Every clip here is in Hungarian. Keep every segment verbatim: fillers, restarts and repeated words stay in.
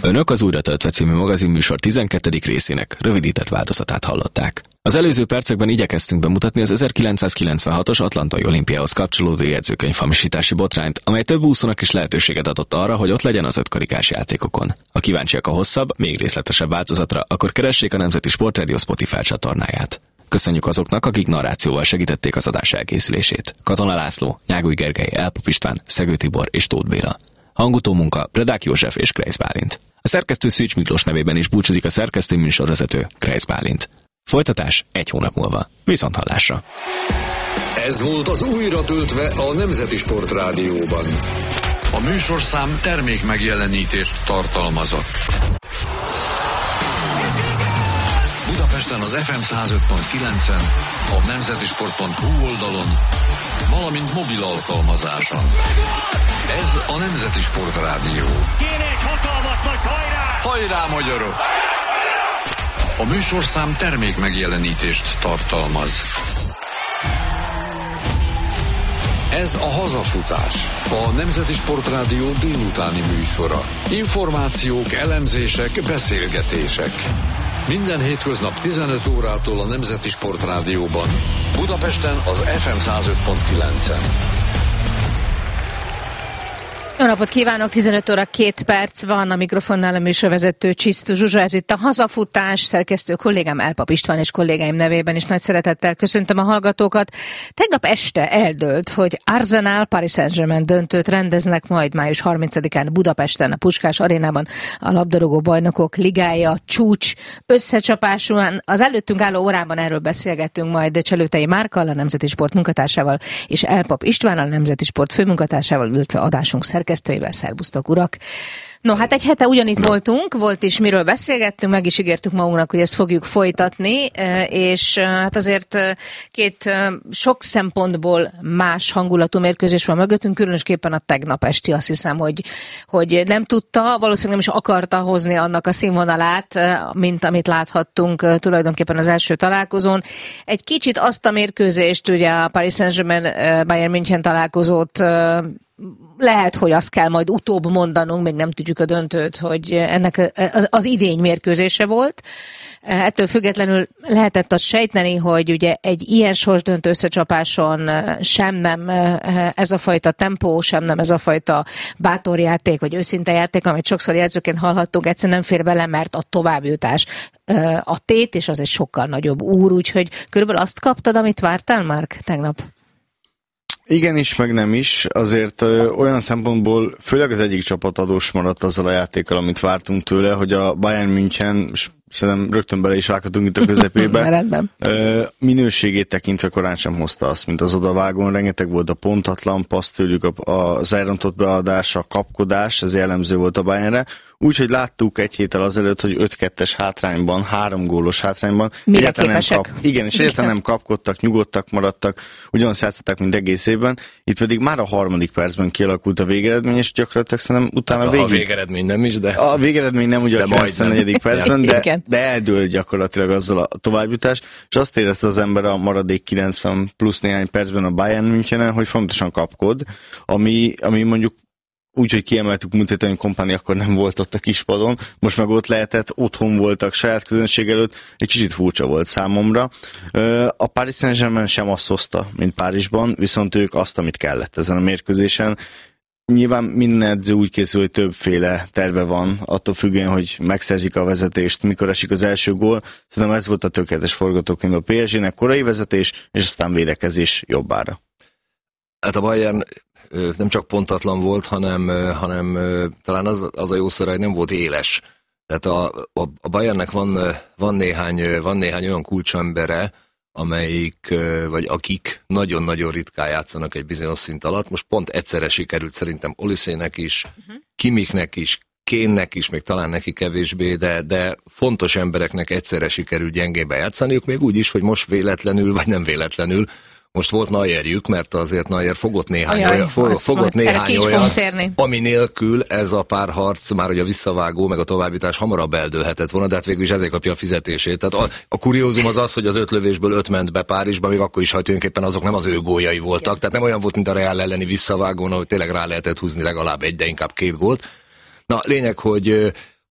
Önök az Újra töltve című magazinműsor tizenkettedik részének rövidített változatát hallották. Az előző percekben igyekeztünk bemutatni az ezerkilencszázkilencvenhatos Atlantai olimpiához kapcsolódó jegyzőkönyvhamisítási botrányt, amely több úszónak is lehetőséget adott arra, hogy ott legyen az ötkarikás játékokon. Ha kíváncsiak a hosszabb, még részletesebb változatra, akkor keressék a Nemzeti Sportrádió Spotify csatornáját. Köszönjük azoknak, akik narrációval segítették az adás elkészülését. Katona László, Nyáguly Gergely, Elpop István, Szegő Tibor és Tóth Béla. Hangutó munka Predák József és Kreisz Bálint. A szerkesztő Szűcs Miklós nevében is búcsúzik a szerkesztő műsorvezető Kreisz Bálint. Folytatás egy hónap múlva. Viszonthallásra. Ez volt az Újra töltve a Nemzeti Sportrádióban. A műsorszám termék megjelenítést tartalmazott. Budapesten az ef em száz öt pont kilencen, a nemzetisport pont hu oldalon, valamint mobil alkalmazáson. Ez a Nemzeti Sportrádió. Kéne egy hatalmas nagy hajrá! Hajrá, magyarok! A műsorszám termék megjelenítést tartalmaz. Ez a Hazafutás, a Nemzeti Sportrádió délutáni műsora. Információk, elemzések, beszélgetések. Minden hétköznap tizenöt órától a Nemzeti Sportrádióban. Budapesten az ef em száz öt pont kilencen. Jó napot kívánok, tizenöt óra két perc van, a mikrofonnál a műsorvezető Csisztu Zsuzsa, ez itt a Hazafutás, szerkesztő kollégám Elpop István és kollégáim nevében is nagy szeretettel köszöntöm a hallgatókat. Tegnap este eldőlt, hogy Arsenal Paris Saint-Germain döntőt rendeznek majd május harmincadikán Budapesten, a Puskás Arénában, a labdarúgó bajnokok ligája csúcs összecsapásúan. Az előttünk álló órában erről beszélgettünk majd Cselőtei Márkkal, a Nemzeti Sport munkatársával, és Elpop István, a Nemzeti Sport főmunkatársával, illetve adásunk szerkesztőivel. Szerbusztok, urak! No, hát egy hete ugyanitt voltunk, volt is miről beszélgettünk, meg is ígértük magunknak, hogy ezt fogjuk folytatni, és hát azért két sok szempontból más hangulatú mérkőzés van mögöttünk, különösképpen a tegnap esti, azt hiszem, hogy, hogy nem tudta, valószínűleg nem is akarta hozni annak a színvonalát, mint amit láthattunk tulajdonképpen az első találkozón. Egy kicsit azt a mérkőzést, ugye a Paris Saint-Germain Bayern München találkozót lehet, hogy azt kell majd utóbb mondanunk, még nem tudjuk a döntőt, hogy ennek az, az idény mérkőzése volt. Ettől függetlenül lehetett azt sejteni, hogy ugye egy ilyen sorsdöntő összecsapáson sem nem ez a fajta tempó, sem nem ez a fajta bátorjáték, vagy őszinte játék, amit sokszor jelzőként hallhattunk, egyszerűen nem fér bele, mert a továbbjutás a tét, és az egy sokkal nagyobb úr, úgyhogy körülbelül azt kaptad, amit vártál, Márk, tegnap? Igen is, meg nem is. Azért ö, olyan szempontból, főleg az egyik csapat adós maradt azzal a játékkal, amit vártunk tőle, hogy a Bayern München, és szerintem rögtön bele is vághatunk itt a közepébe, ö, minőségét tekintve korán sem hozta azt, mint az odavágón. Rengeteg volt a pontatlan passz tőlük, a, az elrontott beadás, a kapkodás, ez jellemző volt a Bayernre. Úgyhogy láttuk egy héttel azelőtt, hogy öt kettes hátrányban, három gólos hátrányban. Mire képesek? Nem kap, igen, és egyáltalán nem kapkodtak, nyugodtak maradtak, ugyanazt játszották, mint egész évben. Itt pedig már a harmadik percben kialakult a végeredmény, és gyakorlatilag szerintem utána hát végig... A végeredmény nem is, de... A végeredmény nem ugye a kilencvennegyedik percben, de, de eldőlt gyakorlatilag azzal a továbbjutás, és azt érezte az ember a maradék kilencven plusz néhány percben a Bayern Münchenen, hogy fontosan kapkod, ami, ami mondjuk úgy, hogy kiemeltük múlt hogy Kompáni akkor nem volt ott a kispadon, most meg ott lehetett, otthon voltak saját közönség előtt, egy kicsit furcsa volt számomra. A Paris Saint-Germain sem azt hozta, mint Párizsban, viszont ők azt, amit kellett ezen a mérkőzésen. Nyilván minden edző úgy készül, hogy többféle terve van, attól függően, hogy megszerzik a vezetést, mikor esik az első gól. Szerintem ez volt a tökéletes forgatókönyv a pé es gének, korai vezetés, és aztán védekezés jobbára. Hát a Bayern nem csak pontatlan volt, hanem, hanem talán az, az a jó szor, hogy nem volt éles. Tehát a, a, a Bayernnek van, van, néhány, van néhány olyan kulcsembere, amelyik, vagy akik nagyon-nagyon ritkán játszanak egy bizonyos szint alatt. Most pont egyszerre sikerült szerintem Oliszének is, uh-huh. Kimiknek is, Kénnek is, még talán neki kevésbé, de, de fontos embereknek egyszerre sikerült gyengébe játszaniuk, még úgy is, hogy most véletlenül, vagy nem véletlenül, most volt Neuerjük, mert azért Neuer fogott néhány Ajaj, olyan, fog, fogott néhány olyan ami nélkül ez a párharc, már hogy a visszavágó, meg a továbbjutás hamarabb eldőlhetett volna, de hát végül is ezért kapja a fizetését. Tehát a, a kuriózum az az, hogy az öt lövésből öt ment be Párizsba, még akkor is, ha tulajdonképpen azok nem az ő góljai voltak. Igen. Tehát nem olyan volt, mint a Real elleni visszavágón, hogy tényleg rá lehetett húzni legalább egy, de inkább két gólt. Na, lényeg, hogy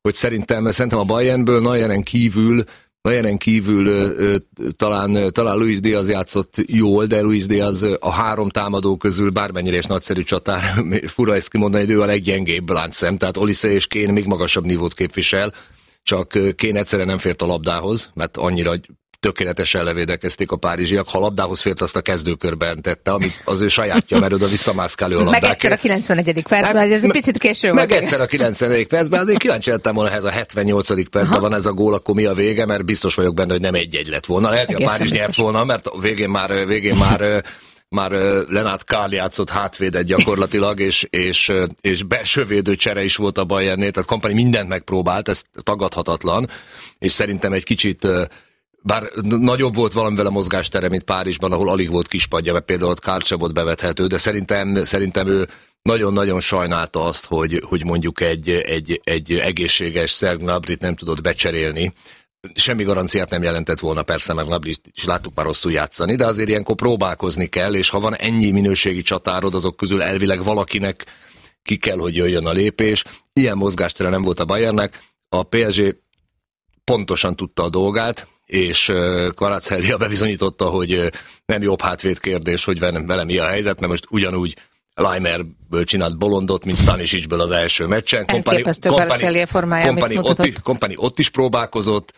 hogy szerintem, szerintem a Bayernből Neueren kívül Neueren kívül ö, ö, talán, talán Luis Diaz játszott jól, de Luis Diaz a három támadó közül bármennyire is nagyszerű csatár, fura ezt kimondani, hogy ő a leggyengébb láncszem, tehát Olise és Kane még magasabb nívót képvisel, csak Kane egyszerűen nem fért a labdához, mert annyira tökéletesen levédekezték a párizsiak. Ha labdához fért, azt a kezdőkörben tette, amit az ő sajátja, mert oda visszamászkálő a labdák. Meg egyszer a kilencvenegyedik percben, hát, ez egy picit késő meg volt. Meg egyszer a kilencvenedik percben, azért kíváncsi lettem volna, ha ez a hetvennyolcadik percben van ez a gól, akkor mi a vége, mert biztos vagyok benne, hogy nem egy-egy lett volna. Lehet, hogy a Párizs nyert volna, mert a végén már, végén már már Lennart Kahl játszott hátvédet gyakorlatilag, és, és, és belsővédő csere is volt a Bayernnél, tehát Kompany mindent megpróbált, ez tagadhatatlan, és szerintem egy kicsit, bár nagyobb volt valamivel a mozgástere, mint Párizsban, ahol alig volt kispadja, mert például ott Kahl sem volt bevethető, de szerintem, szerintem ő nagyon-nagyon sajnálta azt, hogy, hogy mondjuk egy, egy, egy egészséges Serge Gnabryt nem tudott becserélni. Semmi garanciát nem jelentett volna persze, mert Gnabryt is láttuk már rosszul játszani, de azért ilyenkor próbálkozni kell, és ha van ennyi minőségi csatárod, azok közül elvileg valakinek ki kell, hogy jöjjön a lépés. Ilyen mozgástere nem volt a Bayernnek, a pé es gé pontosan tudta a dolgát, és Kvaratskhelia bebizonyította, hogy nem jobb hátvéd kérdés, hogy vele mi a helyzet, mert most ugyanúgy Leimerből csinált bolondot, mint Stanisicsből az első meccsen. Elképesztő Kvaratskhelia formája, amit mutatott. Ott, Kompany ott is próbálkozott,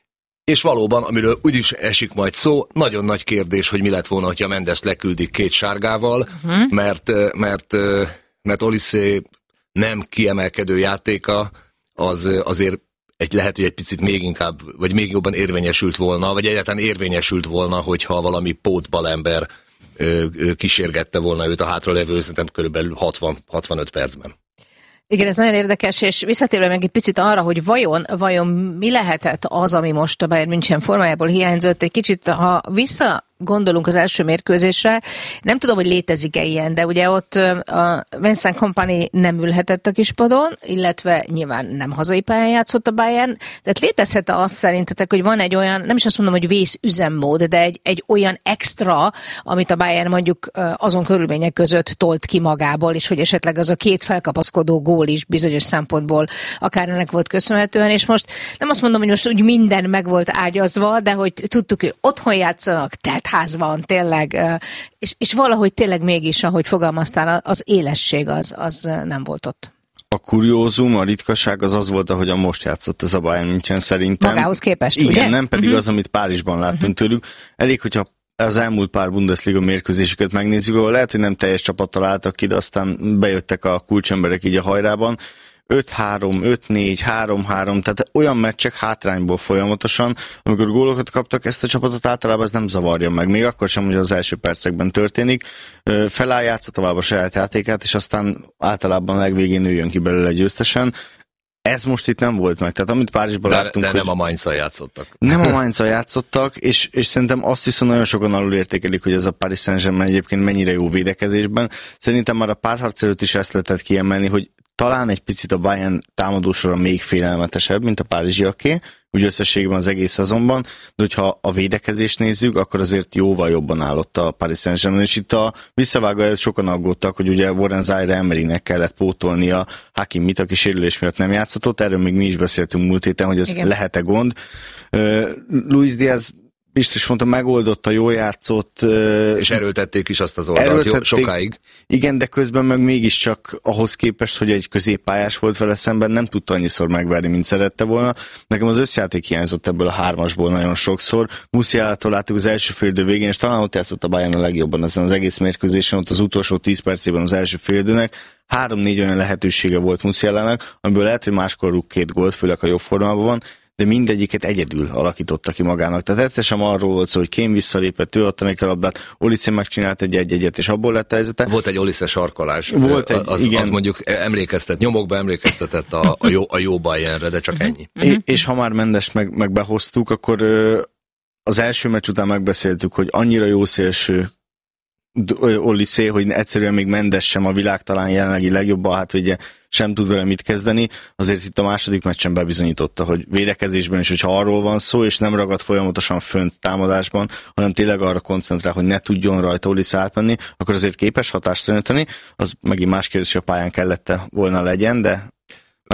és valóban, amiről úgyis esik majd szó, nagyon nagy kérdés, hogy mi lett volna, hogyha Mendest leküldik két sárgával, uh-huh. mert, mert, mert Olise nem kiemelkedő játéka, az azért egy, lehet, hogy egy picit még inkább, vagy még jobban érvényesült volna, vagy egyáltalán érvényesült volna, hogyha valami pótbalember kísérgette volna őt a hátralevő, szerintem körülbelül hatvan-hatvanöt percben. Igen, ez nagyon érdekes, és visszatérve meg egy picit arra, hogy vajon, vajon mi lehetett az, ami most a Bayern München formájából hiányzott. Egy kicsit, ha vissza gondolunk az első mérkőzésre, nem tudom, hogy létezik-e ilyen, de ugye ott a Vincent Kompany nem ülhetett a kispadon, illetve nyilván nem hazai pályán játszott a Bayern, tehát létezhet-e azt szerintetek, hogy van egy olyan, nem is azt mondom, hogy vészüzemmód, de egy, egy olyan extra, amit a Bayern mondjuk azon körülmények között tolt ki magából, és hogy esetleg az a két felkapaszkodó gól is bizonyos szempontból akár ennek volt köszönhetően, és most nem azt mondom, hogy most úgy minden meg volt ágyazva, de hogy tudtuk, hogy otthon játszanak, tehát ház van, tényleg, és, és valahogy tényleg mégis, ahogy fogalmaztál, az élesség az, az nem volt ott. A kuriózum, a ritkaság az az volt, ahogyan most játszott ez a Bayern München szerintem. Magához képest, igen, ugye? nem pedig uh-huh. az, amit Párizsban láttunk uh-huh. tőlük. Elég, hogyha az elmúlt pár Bundesliga mérkőzésüket megnézzük, ahol lehet, hogy nem teljes csapattal álltak ki, de aztán bejöttek a kulcsemberek így a hajrában. öt három, öt négy, három három, tehát olyan meccsek hátrányból folyamatosan, amikor gólokat kaptak, ezt a csapatot általában ez nem zavarja meg, még akkor sem, hogy az első percekben történik. Feláll, játsza tovább a saját játékát, és aztán általában a legvégén nőjön ki belőle győztesen. Ez most itt nem volt meg, tehát amit Párizsban de, láttunk, de nem hogy... a Mainz-al játszottak. Nem a Mainz-al játszottak, és, és szerintem azt viszont nagyon sokan alul értékelik, hogy ez a Paris Saint-Germain egyébként mennyire jó védekezésben. Szerintem már a párharc előtt is ezt lehetett kiemelni, hogy talán egy picit a Bayern támadósora még félelmetesebb, mint a párizsiaké, úgy összességben az egész szezonban, de hogyha a védekezést nézzük, akkor azért jóval jobban állott a Paris Saint-Germain, és itt a visszavágó előtt sokan aggódtak, hogy ugye Warren Zaire-Emerynek kellett pótolni a Hakimit, aki sérülés miatt nem játszhatott, erről még mi is beszéltünk múlt héten, hogy ez igen. lehet-e gond. Uh, Luis Diaz biztos mondta, megoldotta, jól játszott. És erőltették is azt az oldalt jó, sokáig. Igen, de közben meg mégiscsak ahhoz képest, hogy egy középpályás volt vele szemben, nem tudta annyiszor megverni, mint szerette volna. Nekem az összjáték hiányzott ebből a hármasból nagyon sokszor. Musialától láttuk az első félidő végén, és talán ott játszott a Bayern a legjobban ezen az egész mérkőzésen, ott az utolsó tíz percében az első félidőnek. Három-négy olyan lehetősége volt Musialának, amiből lehet, hogy máskor rúg két gólt, főleg a jobb formában van, de mindegyiket egyedül alakította ki magának. Tehát egyszer sem arról volt szó, hogy Kane visszalépett, ő adta neki a labdát, Olise megcsinált egy egy-egyet, és abból lett a helyzete. Volt egy Olise sarkolás. Volt egy, az, igen. Az mondjuk emlékeztet, nyomokba emlékeztetett a, a, jó, a jó Bayernre, de csak ennyi. É, és ha már Mendest meg, meg behoztuk, akkor az első meccs után megbeszéltük, hogy annyira jó szélső Olise, hogy egyszerűen még Mendes sem a világ talán jelenlegi legjobb, hát ugye sem tud vele mit kezdeni, azért itt a második meccsen bebizonyította, hogy védekezésben is, hogyha arról van szó, és nem ragad folyamatosan fönt támadásban, hanem tényleg arra koncentrál, hogy ne tudjon rajta Olise átmenni, akkor azért képes hatást tanítani, az megint más kérdés, hogy a pályán kellett volna legyen, de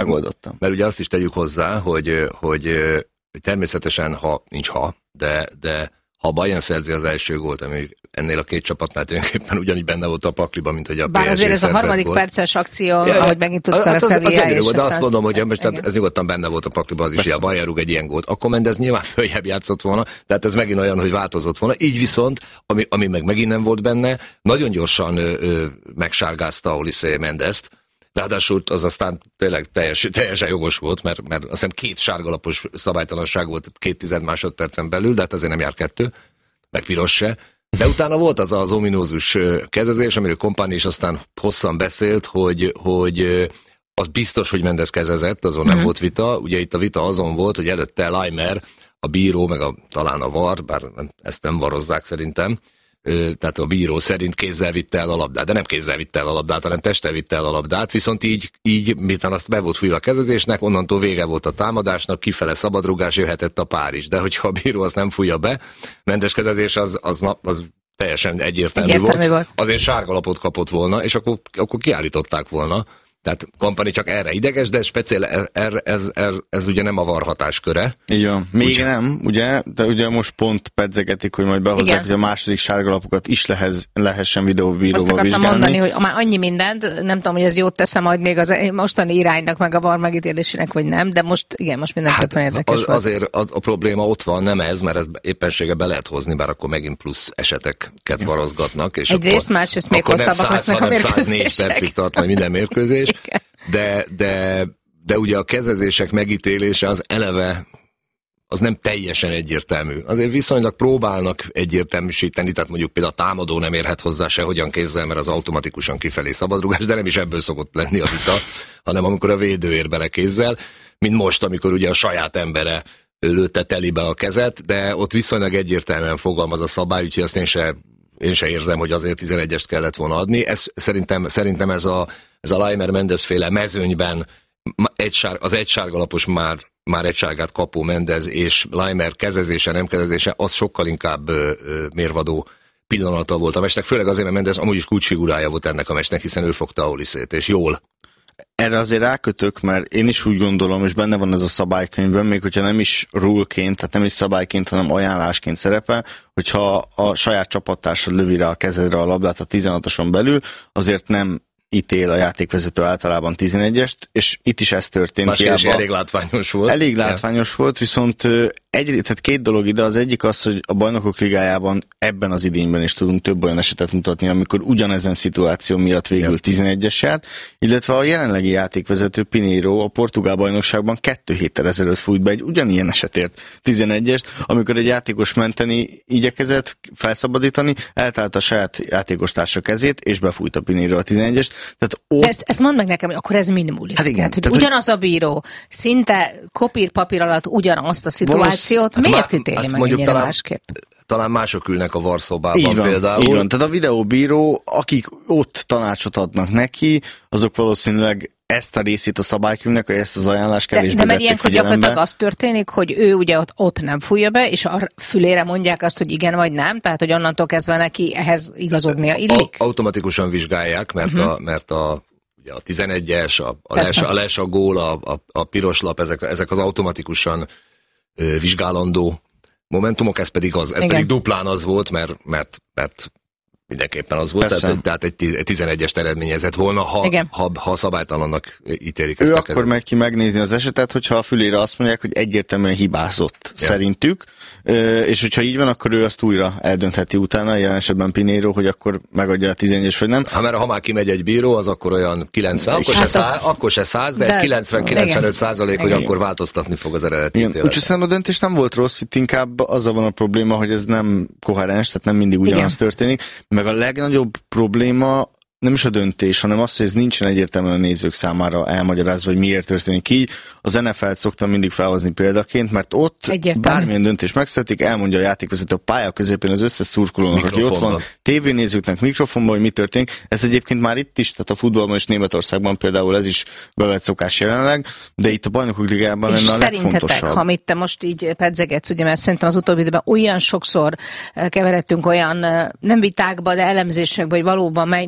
megoldottam. Mert ugye azt is tegyük hozzá, hogy, hogy természetesen, ha nincs ha, de, de ha a Bayern szerzi az első gólt, ami ennél a két csapatnál tulajdonképpen ugyanígy benne volt a pakliban, mint hogy a Bár pé es gé azért ez a harmadik gólt. Perces akció, ja, ahogy megint tud hát az, az, az gyönyörű volt, de azt mondom, hogy most igen. ez nyugodtan benne volt a pakliban az is, hogy a Bayern rúg egy ilyen gólt. Akkor Mendes nyilván följebb játszott volna, tehát ez megint olyan, hogy változott volna. Így viszont, ami, ami meg megint nem volt benne, nagyon gyorsan ö, ö, megsárgázta Olise Mendest. Ráadásul az aztán tényleg teljes, teljesen jogos volt, mert, mert azt hiszem két sárgalapos szabálytalanság volt két tized másodpercen belül, de hát azért nem jár kettő, meg piros se. De utána volt az az ominózus kezezés, amiről Kompány is aztán hosszan beszélt, hogy, hogy az biztos, hogy Mendes kezezett, azon nem mm. volt vita. Ugye itt a vita azon volt, hogy előtte Laimer, a bíró, meg a, talán a var, bár ezt nem varozzák szerintem, tehát a bíró szerint kézzel vitte el a labdát, de nem kézzel vitte el a labdát, hanem testtel vitte el a labdát, viszont így, így miután azt be volt fújva a kezezésnek, onnantól vége volt a támadásnak, kifele szabadrugás, jöhetett a pár is, de hogyha a bíró azt nem fújja be, Mendes kezezés az, az, az teljesen egyértelmű, egyértelmű volt, volt, azért sárgalapot kapott volna, és akkor, akkor kiállították volna. Tehát Kompány csak erre ideges, de speciál, ez, ez, ez, ez, ez ugye nem a var hatásköre. Így van. Még ugye? Nem, ugye, de ugye most pont pedzegetik, hogy majd behozzák, igen, hogy a második sárgalapokat is lehez, lehessen videóbíróval vizsgálni. Azt akartam mondani, hogy már annyi mindent, nem tudom, hogy ez jót teszem majd még az mostani iránynak, meg a var megítélésének, vagy nem, de most igen, most mindenképpen hát érdekes az, volt. Azért az, a probléma ott van, nem ez, mert ez éppensége be lehet hozni, bár akkor megint plusz eseteket varozgatnak. És egyrészt, másrészt még hosszabbak lesznek a mérkőzések. száz négy percig tart majd minden mérkőzés. De, de, de ugye a kezezések megítélése az eleve, az nem teljesen egyértelmű. Azért viszonylag próbálnak egyértelműsíteni, tehát mondjuk például a támadó nem érhet hozzá sehogyan kézzel, mert az automatikusan kifelé szabadrugás, de nem is ebből szokott lenni a vita, hanem amikor a védő ér bele kézzel, mint most, amikor ugye a saját embere lőtte telibe a kezet, de ott viszonylag egyértelműen fogalmaz a szabály, úgyhogy azt én se, én se érzem, hogy azért tizenegyest kellett volna adni. Ez, szerintem, szerintem ez a Ez a Laimer Mendes féle mezőnyben egy sár, az egy sárgalapos már, már egy sárgát kapó Mendes és Laimer kezezése, nem kezezése, az sokkal inkább ö, ö, mérvadó pillanata volt a meccsnek, főleg azért, mert Mendes amúgy is kulcsfigurája volt ennek a meccsnek, hiszen ő fogta Olisét, és jól. Erre azért rákötök, mert én is úgy gondolom, és benne van ez a szabálykönyvben, még hogyha nem is rulként, tehát nem is szabályként, hanem ajánlásként szerepel, hogyha a saját csapattársad lövi rá a kezedre a labdát a tizenhatoson belül, azért nem ítél a játékvezető általában tizenegyest, és itt is ez történt. Másképp elég látványos volt. Elég látványos ja. volt, viszont egy, tehát két dolog ide, az egyik az, hogy a Bajnokok Ligájában ebben az idényben is tudunk több olyan esetet mutatni, amikor ugyanezen szituáció miatt végül ja. tizenegyes járt, illetve a jelenlegi játékvezető Pinheiro a portugál bajnokságban kettő héttel ezelőtt fújt be egy ugyanilyen esetért tizenegyest, amikor egy játékos menteni igyekezett, felszabadítani, eltalált a saját játékostársa kezét, és befújta Pinheiro a tizenegyest. Tehát ott... ezt, ezt mondd meg nekem, hogy akkor ez mind múlik. Hát igen. Tehát, hogy tehát, ugyanaz a bíró, szinte kopír-papír alatt ugyanazt a szituációt, valósz... miért hát, ítéli hát, meg ennyire talán, másképp? Talán mások ülnek a varszobában így van, például. Így van, tehát a videóbíró, akik ott tanácsot adnak neki, azok valószínűleg ezt a részét a szabálykönyvnek, vagy ezt az ajánlást kevésbé De, de mert ilyenkor gyakorlatilag az történik, hogy ő ugye ott, ott nem fújja be, és a fülére mondják azt, hogy igen vagy nem, tehát hogy onnantól kezdve neki ehhez igazodnia illik? A, automatikusan vizsgálják, mert uh-huh. a, mert a ugye a tizenegyes, a, a, les, a les, a gól, a, a, a piros lap, ezek, ezek az automatikusan ö, vizsgálandó momentumok, ez pedig az, ez igen. pedig duplán az volt, mert, mert, mert mindenképpen az volt, tehát, tehát egy tizenegyest eredményezett volna, ha, ha, ha szabálytalannak ítélik ezt ő a akkor kerül. megy ki megnézni az esetet, hogyha a fülére azt mondják, hogy egyértelműen hibázott ja. szerintük, és hogyha így van, akkor ő azt újra eldöntheti utána, jelen esetben Pinheiro, hogy akkor megadja a tizenegyes vagy nem. Ha, mert ha már kimegy egy bíró, az akkor olyan kilencven, akkor, hát se, az... száz, akkor se száz, de, de kilencven-kilencvenöt százalék, hogy akkor változtatni fog az eredeti ítéletet. Úgyhogy szerintem a döntés nem volt rossz, itt inkább azzal van a probléma, hogy ez nem koherens, tehát nem mindig ugyanaz történik, meg a legnagyobb probléma nem is a döntés, hanem az, hogy ez nincsen egyértelműen a nézők számára elmagyarázva, hogy miért történik így. Az en ef el-t szoktam mindig felhozni példaként, mert ott egyértelmű. Bármilyen döntés megszületik, elmondja a játékvezető a pálya középén az összes szurkolónak, aki ott van, tévénézőknek mikrofonban, hogy mi történik. Ez egyébként már itt is, tehát a futballban és Németországban például ez is bevett szokás jelenleg, de itt a Bajnokok Ligájában lenne a legfontosabb. Ha amit te most így pedzegetsz, ugye, mert szerintem az utóbbi időben olyan sokszor keveredtünk olyan nem vitákba, de elemzésekbe, hogy valóban milyen irány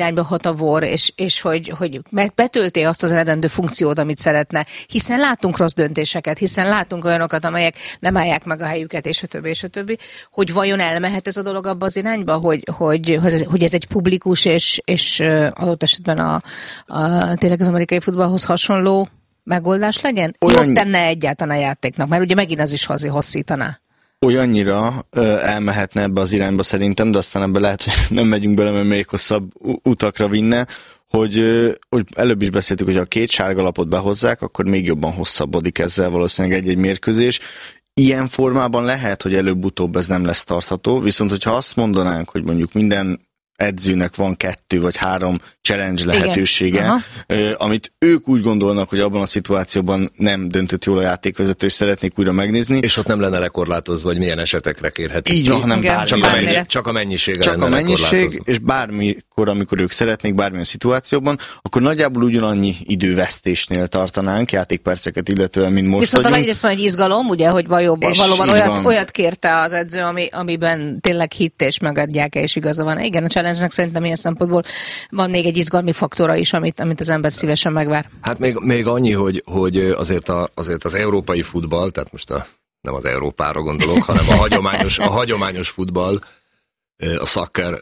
irányba hat a vor, és, és hogy, hogy betölti azt az eredendő funkciót, amit szeretne. Hiszen látunk rossz döntéseket, hiszen látunk olyanokat, amelyek nem állják meg a helyüket, és a többi, és a többi. Hogy vajon elmehet ez a dolog abba az irányba, hogy, hogy, hogy ez egy publikus, és, és adott esetben a, a, tényleg az amerikai futballhoz hasonló megoldás legyen? Olyan... Jót tenne egyáltalán a játéknak, mert ugye megint az is hosszítaná. Olyannyira ö, elmehetne ebbe az irányba szerintem, de aztán ebbe lehet, hogy nem megyünk bele, mert még hosszabb utakra vinne, hogy, ö, hogy előbb is beszéltük, hogy ha a két sárgalapot behozzák, akkor még jobban hosszabbodik ezzel valószínűleg egy-egy mérkőzés. Ilyen formában lehet, hogy előbb-utóbb ez nem lesz tartható, viszont hogyha azt mondanánk, hogy mondjuk minden edzőnek van kettő vagy három challenge lehetősége, amit ők úgy gondolnak, hogy abban a szituációban nem döntött jól a játékvezető, és szeretnék újra megnézni. És ott nem lenne lekorlátozva, hogy milyen esetekre kérhetik. Így van, hanem bármi, csak, a mennyi, csak a mennyiségre Csak a mennyiség, és bármikor, amikor ők szeretnék, bármilyen szituációban, akkor nagyjából ugyanannyi idővesztésnél tartanánk játékperceket illetően, mint most Viszont vagyunk. Viszont egyrészt van egy izgalom, ugye, hogy valóban, valóban olyat, olyat kérte az edző, ami, amiben tényleg hitt és megadják-e, és igaza van. Igen, a challenge-nek szerintem ilyen szempontból van még egy izgalmi faktora is, amit, amit az ember szívesen megvár. Hát még, még annyi, hogy, hogy azért, a, azért az európai futball, tehát most a, nem az Európára gondolok, hanem a hagyományos, a hagyományos futball, a soccer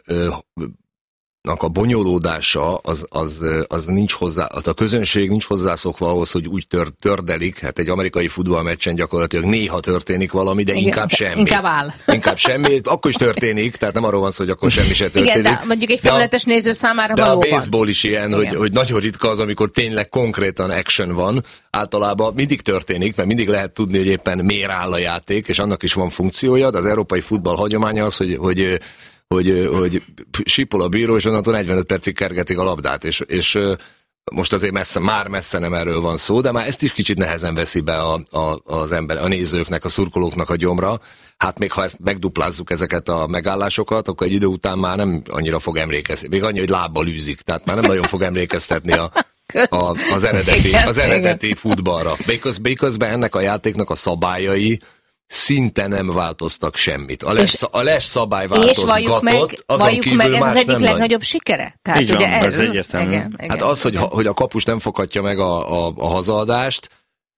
a bonyolódása az, az, az nincs hozzá, a közönség nincs hozzászokva ahhoz, hogy úgy tör, tördelik, hát egy amerikai futballmeccsen gyakorlatilag néha történik valami, de igen, inkább semmi. Inkább áll. Inkább semmi, akkor is történik, tehát nem arról van szó, hogy akkor semmi se történik. Igen, de mondjuk egy felületes néző számára de valóban. De a baseball is ilyen, hogy, hogy nagyon ritka az, amikor tényleg konkrétan action van. Általában mindig történik, mert mindig lehet tudni, hogy éppen miért áll a játék, és annak is van funkciója, de az európai futball hagyománya az, hogy, hogy hogy, hogy sípol a bíró, és onnantól negyvenöt percig kergetik a labdát, és, és most azért messze, már messze nem erről van szó, de már ezt is kicsit nehezen veszi be a, a, az ember, a nézőknek, a szurkolóknak a gyomra. Hát még ha ezt megduplázzuk ezeket a megállásokat, akkor egy idő után már nem annyira fog emlékezni. Még annyi, hogy lábbal űzik, tehát már nem nagyon fog emlékeztetni a, a, az eredeti, az eredeti futballra. Béközben ennek a játéknak a szabályai szinte nem változtak semmit. A les, a les szabály változgatott, meg, azon kívül meg, ez más az egyik nem legnagyobb nagy. Sikere? Tehát így ugye van, ez, ez egyértelmű. Igen, igen, hát az, igen. Hogy, hogy a kapus nem foghatja meg a, a, a hazaadást,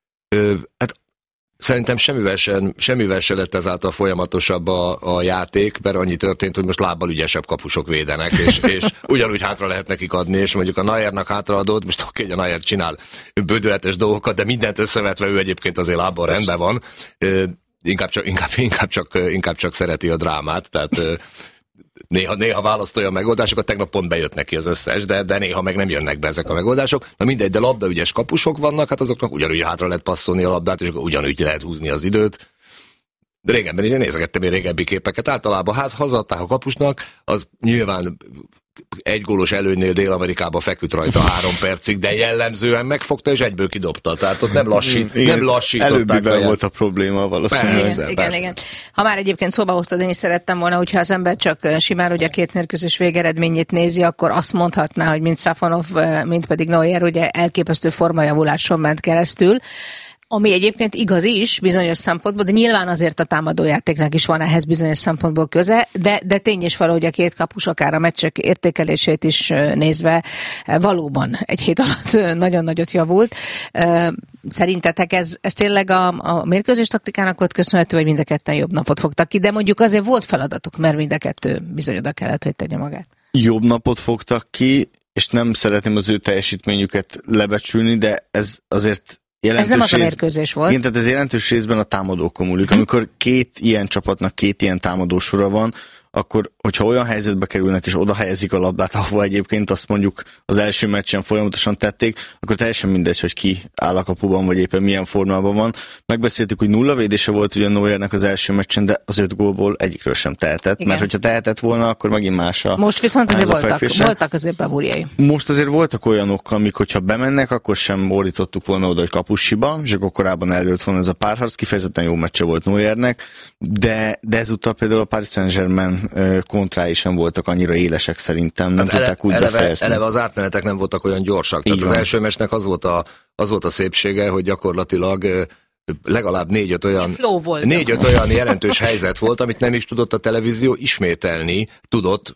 ö, hát szerintem semmivel sem, semmivel se lett ezáltal folyamatosabb a, a játék, mert annyi történt, hogy most lábbal ügyesebb kapusok védenek, és, és ugyanúgy hátra lehet nekik adni, és mondjuk a Neuernak hátraadod, most oké, hogy a Neuer csinál bődületes dolgokat, de mindent összevetve ő egyébként azért lábbal rendben van. Ö, Inkább csak, inkább, inkább, csak, inkább csak szereti a drámát, tehát néha, néha választ olyan megoldásokat, tegnap pont bejött neki az összes, de, de néha meg nem jönnek be ezek a megoldások. Na mindegy, de labdaügyes kapusok vannak, hát azoknak ugyanúgy hátra lehet passzolni a labdát, és ugyanúgy lehet húzni az időt. De régebben én nézegettem én régebbi képeket, általában hát hazadták a kapusnak, az nyilván egy gólos előnynél Dél-Amerikába feküdt rajta három percig, de jellemzően megfogta és egyből kidobta. Tehát ott nem, lassít, igen, nem lassították. Előbbiben volt a probléma valószínűleg. Persze, igen, igen, igen. Ha már egyébként szóba hoztad, én is szerettem volna, hogyha az ember csak simán ugye a két mérkőzés végeredményét nézi, akkor azt mondhatná, hogy mind Safonov, mind pedig Neuer ugye elképesztő formajavuláson ment keresztül. Ami egyébként igaz is bizonyos szempontból, de nyilván azért a támadójátéknak is van ehhez bizonyos szempontból köze, de, de tény is való, hogy a két kapus akár a meccsek értékelését is nézve valóban egy hét alatt nagyon nagyot javult. Szerintetek ez, ez tényleg a, a mérkőzés taktikának volt köszönhető, vagy mind a ketten jobb napot fogtak ki, de mondjuk azért volt feladatuk, mert mind a kettő bizony oda kellett, hogy tegye magát. Jobb napot fogtak ki, és nem szeretném az ő teljesítményüket lebecsülni, de ez azért ez nem az a mérkőzés volt. Igen, tehát ez jelentős részben a támadókon múlik. Amikor két ilyen csapatnak két ilyen támadósora van, akkor, hogyha olyan helyzetbe kerülnek, és oda helyezik a labdát, ahova egyébként azt mondjuk az első meccsen folyamatosan tették, akkor teljesen mindegy, hogy ki áll a kapuban, vagy éppen milyen formában van. Megbeszéltük, hogy nulla védése volt ugye Neuernek az első meccsen, de az öt gólból egyikről sem tehetett, igen. Mert hogyha tehetett volna, akkor megint más a Most viszont azért voltak, voltak azért bravúrjai. Most azért voltak olyanok, amik, hogyha bemennek, akkor sem borítottuk volna oda, hogy kapusiba, és akkor korábban előtt volna ez a párharc, kifejezetten jó meccse volt Neuernek, de, de ezúttal például a Paris Saint-Germain kontrái sem voltak annyira élesek szerintem, nem hát tudták úgy eleve, befejezni. Eleve az átmenetek nem voltak olyan gyorsak. Tehát az első meccsnek az volt, a, az volt a szépsége, hogy gyakorlatilag legalább négy-öt olyan, négy-öt olyan jelentős helyzet volt, amit nem is tudott a televízió ismételni, tudott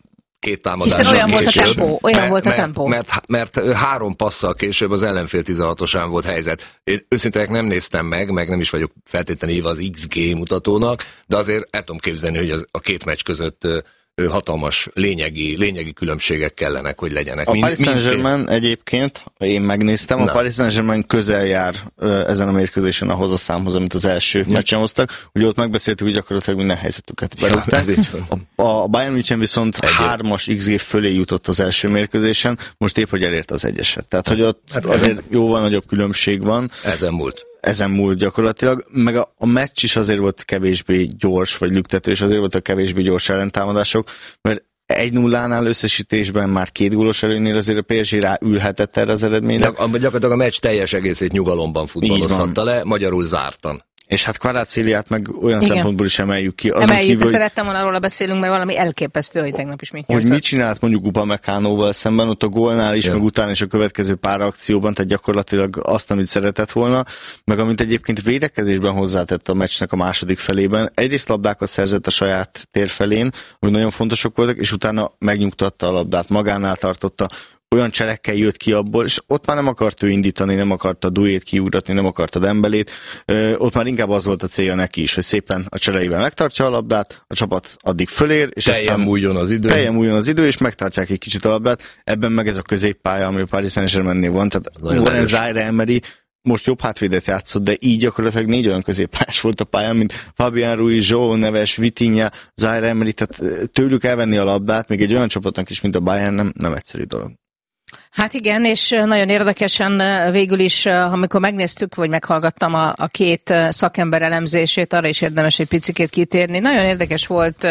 két támadással Hiszen olyan volt a később, tempó, olyan mert, volt a mert, tempó. Mert, mert, mert három passzal később az ellenfél tizenhatosán volt helyzet. Én őszintén nem néztem meg, meg nem is vagyok feltétlenül írva az iksz gé mutatónak, de azért el tudom képzelni, hogy az, a két meccs között hatalmas lényegi, lényegi különbségek kellenek, hogy legyenek. A Paris Saint-Germain egyébként, én megnéztem, Na. a Paris Saint-Germain közel jár ezen a mérkőzésen ahhoz a számhoz, amit az első ja. meccsen hoztak. Ugye ott megbeszéltük, hogy gyakorlatilag minden helyzetüket berúgták. Ja, a, a Bayern München viszont Egyéb. hármas iksz gé fölé jutott az első mérkőzésen, most épp, hogy elérte az egyeset. Tehát, hát, hogy ott hát azért jóval nagyobb különbség van. Ezen múlt. Ezen múlt gyakorlatilag, meg a, a meccs is azért volt kevésbé gyors, vagy lüktetős, azért volt a kevésbé gyors ellentámadások, mert egy nullánál összesítésben már két gólos előnynél azért a pé es gé rá ülhetett erre az eredményre. Gyakorlatilag a meccs teljes egészét nyugalomban futballozhatta le, magyarul zártan. És hát Kvaratszéliát meg olyan Igen. szempontból is emeljük ki. Azon emeljük, kívül, szerettem volna róla beszélünk, mert valami elképesztő, hogy tegnap is mit nyújtott. Hogy mit csinált mondjuk Upamecánóval szemben, ott a gólnál is, ja. meg utána is a következő pár akcióban, tehát gyakorlatilag azt, amit szeretett volna, meg amit egyébként védekezésben hozzátett a meccsnek a második felében. Egyrészt labdákat szerzett a saját térfelén, ami nagyon fontosak voltak, és utána megnyugtatta a labdát, magánál tartotta, olyan cselekkel jött ki abból, és ott már nem akart ő indítani, nem akarta Douét kiugratni, nem akarta Dembélét, ott már inkább az volt a célja neki is, hogy szépen a cseleivel megtartja a labdát, a csapat addig fölér, és teljen aztán múljon az idő. Teljen múljon az idő, és megtartják egy kicsit a labdát. Ebben meg ez a középpálya, ami a Paris Saint-Germainnél van, tehát Warren Zaire-Emery most jobb hátvédet játszott, de így gyakorlatilag négy olyan középpályás volt a pályán, mint Fabián Ruiz, João Neves, Vitinha, Zaire-Emery, tehát tőlük elvenni a labdát, még egy olyan csapatnak is, mint a Bayern, nem, nem egyszerű dolog. Hát igen, és nagyon érdekesen végül is, amikor megnéztük, vagy meghallgattam a, a két szakember elemzését, arra is érdemes egy picikét kitérni. Nagyon érdekes volt,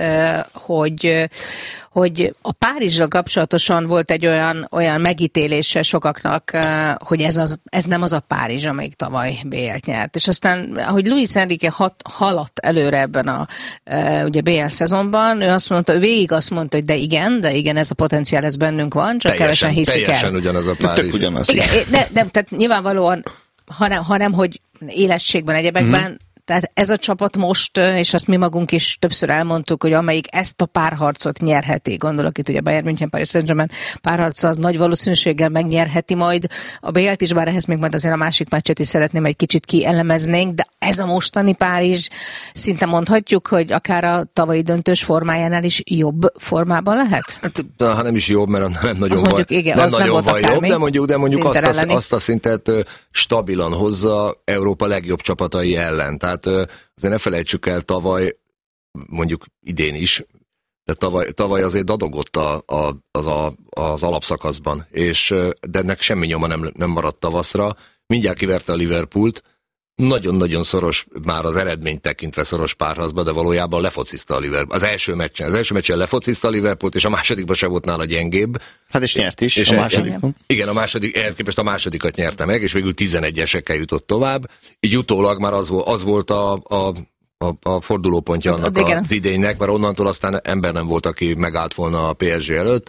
hogy, hogy a Párizsra kapcsolatosan volt egy olyan, olyan megítélése sokaknak, hogy ez, az, ez nem az a Párizs, amelyik tavaly bé el-t nyert. És aztán, ahogy Luis Enrique hat, haladt előre ebben a ugye bé el szezonban, ő azt mondta, ő végig azt mondta, hogy de igen, de igen, ez a potenciál, ez bennünk van, csak kevesen hiszik el. Teljesen ugyanaz a Párizs. Ugyanaz. Igen, de, de, tehát nyilvánvalóan, hanem, hanem hogy élességben, egyebekben, mm-hmm. Tehát ez a csapat most, és azt mi magunk is többször elmondtuk, hogy amelyik ezt a párharcot nyerheti, gondolok itt ugye Bayern München, Paris Saint-Germain párharca, az nagy valószínűséggel megnyerheti majd a bé el-t is, bár ehhez még majd azért a másik meccset is szeretném egy kicsit kielemeznénk, de ez a mostani Párizs, szinte mondhatjuk, hogy akár a tavalyi döntős formájánál is jobb formában lehet? Hát, ha nem is jobb, mert nem nagyon az van, mondjuk, igen, nem az nagyon nem van jobb, de mondjuk, de mondjuk azt, a, azt a szintet stabilan hozza Európa legjobb csapatai ellen. Tehát azért ne felejtsük el, tavaly, mondjuk idén is, de tavaly, tavaly azért dadogott a, a, az, a, az alapszakaszban, és, de ennek semmi nyoma nem, nem maradt tavaszra. Mindjárt kiverte a Liverpoolt, nagyon-nagyon szoros, már az eredményt tekintve szoros párharcba, de valójában lefociszta a Liverpool. Az első meccsen, az első meccsen lefociszta a Liverpoolt, és a másodikban se volt nála gyengébb. Hát és nyert is és a másodikon. Igen, a második, ehhez képest a másodikat nyerte meg, és végül tizenegyesekkel jutott tovább. Így utólag már az volt, az volt a, a, a, a fordulópontja annak hát, az idénynek, mert onnantól aztán ember nem volt, aki megállt volna a pé es gé előtt,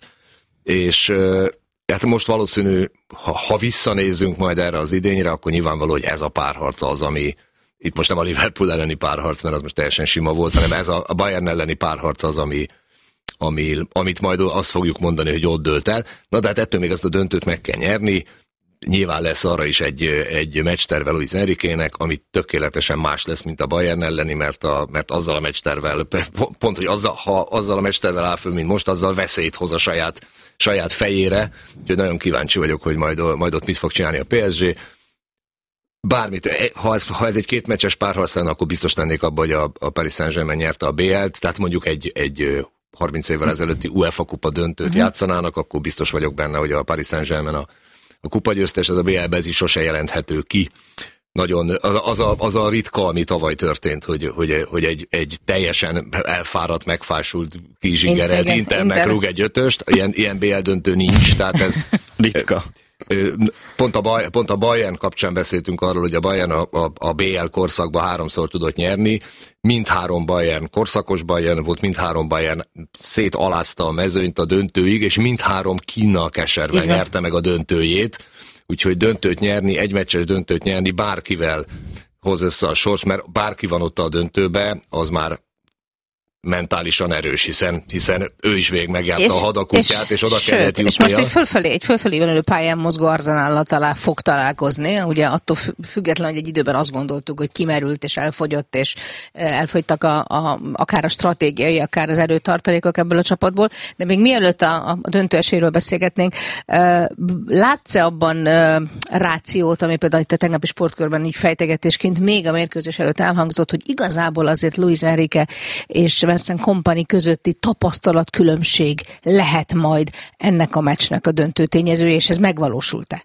és hát most valószínű, ha, ha visszanézzünk majd erre az idényre, akkor nyilvánvaló, hogy ez a párharc az, ami itt most nem a Liverpool elleni párharc, mert az most teljesen sima volt, hanem ez a, a Bayern elleni párharc az, ami, ami, amit majd azt fogjuk mondani, hogy ott dőlt el. Na de hát ettől még ezt a döntőt meg kell nyerni. Nyilván lesz arra is egy, egy meccsterve Luis Enriquének, ami tökéletesen más lesz, mint a Bayern elleni, mert, a, mert azzal a meccstervel, pont, hogy azzal, ha azzal a meccstervel áll föl, mint most, azzal veszélyt hoz a saját, saját fejére. Úgyhogy nagyon kíváncsi vagyok, hogy majd, majd ott mit fog csinálni a pé es gé. Bármit, ha ez, ha ez egy két meccses párharc lenne, akkor biztos lennék abban, hogy a, a Paris Saint-Germain nyerte a bé el-t, tehát mondjuk egy, egy harminc évvel ezelőtti UEFA kupa döntőt uh-huh. játszanának, akkor biztos vagyok benne, hogy a Paris Saint-Germain a A kupagyőztes, az a bé el-ben ez is sose jelenthető ki. Nagyon, az, az, a, az a ritka, ami tavaly történt, hogy, hogy, hogy egy, egy teljesen elfáradt, megfásult kizsigerelt Internek rúg egy ötöst, ilyen, ilyen bé el döntő nincs, tehát ez ritka. Pont a, pont a Bayern kapcsán beszéltünk arról, hogy a Bayern a, a, a bé el korszakban háromszor tudott nyerni, mindhárom Bayern korszakos Bayern volt, mindhárom Bayern szétalázta a mezőnyt a döntőig, és mindhárom Kína keserve Igen. nyerte meg a döntőjét, úgyhogy döntőt nyerni, egy meccses döntőt nyerni bárkivel hoz össze a sors, mert bárki van ott a döntőbe, az már mentálisan erős, hiszen, hiszen ő is végig megjárta és, a hadakutyát, és, és oda sőt, kellett jutnia. És most egy fölfelé, egy fölfelé vonuló pályán mozgó Arzenállal talán fog találkozni, ugye attól függetlenül, hogy egy időben azt gondoltuk, hogy kimerült és elfogyott, és elfogytak a, a, akár a stratégiai, akár az erőtartalékok ebből a csapatból, de még mielőtt a, a döntő esélyről beszélgetnénk, látsz-e abban rációt, ami például itt a tegnapi sportkörben így fejtegetésként még a mérkőzés előtt elhangzott, hogy igazából azért Luis Enrique és Vincent Kompany közötti tapasztalatkülönbség lehet majd ennek a meccsnek a döntő tényezője, és ez megvalósult-e?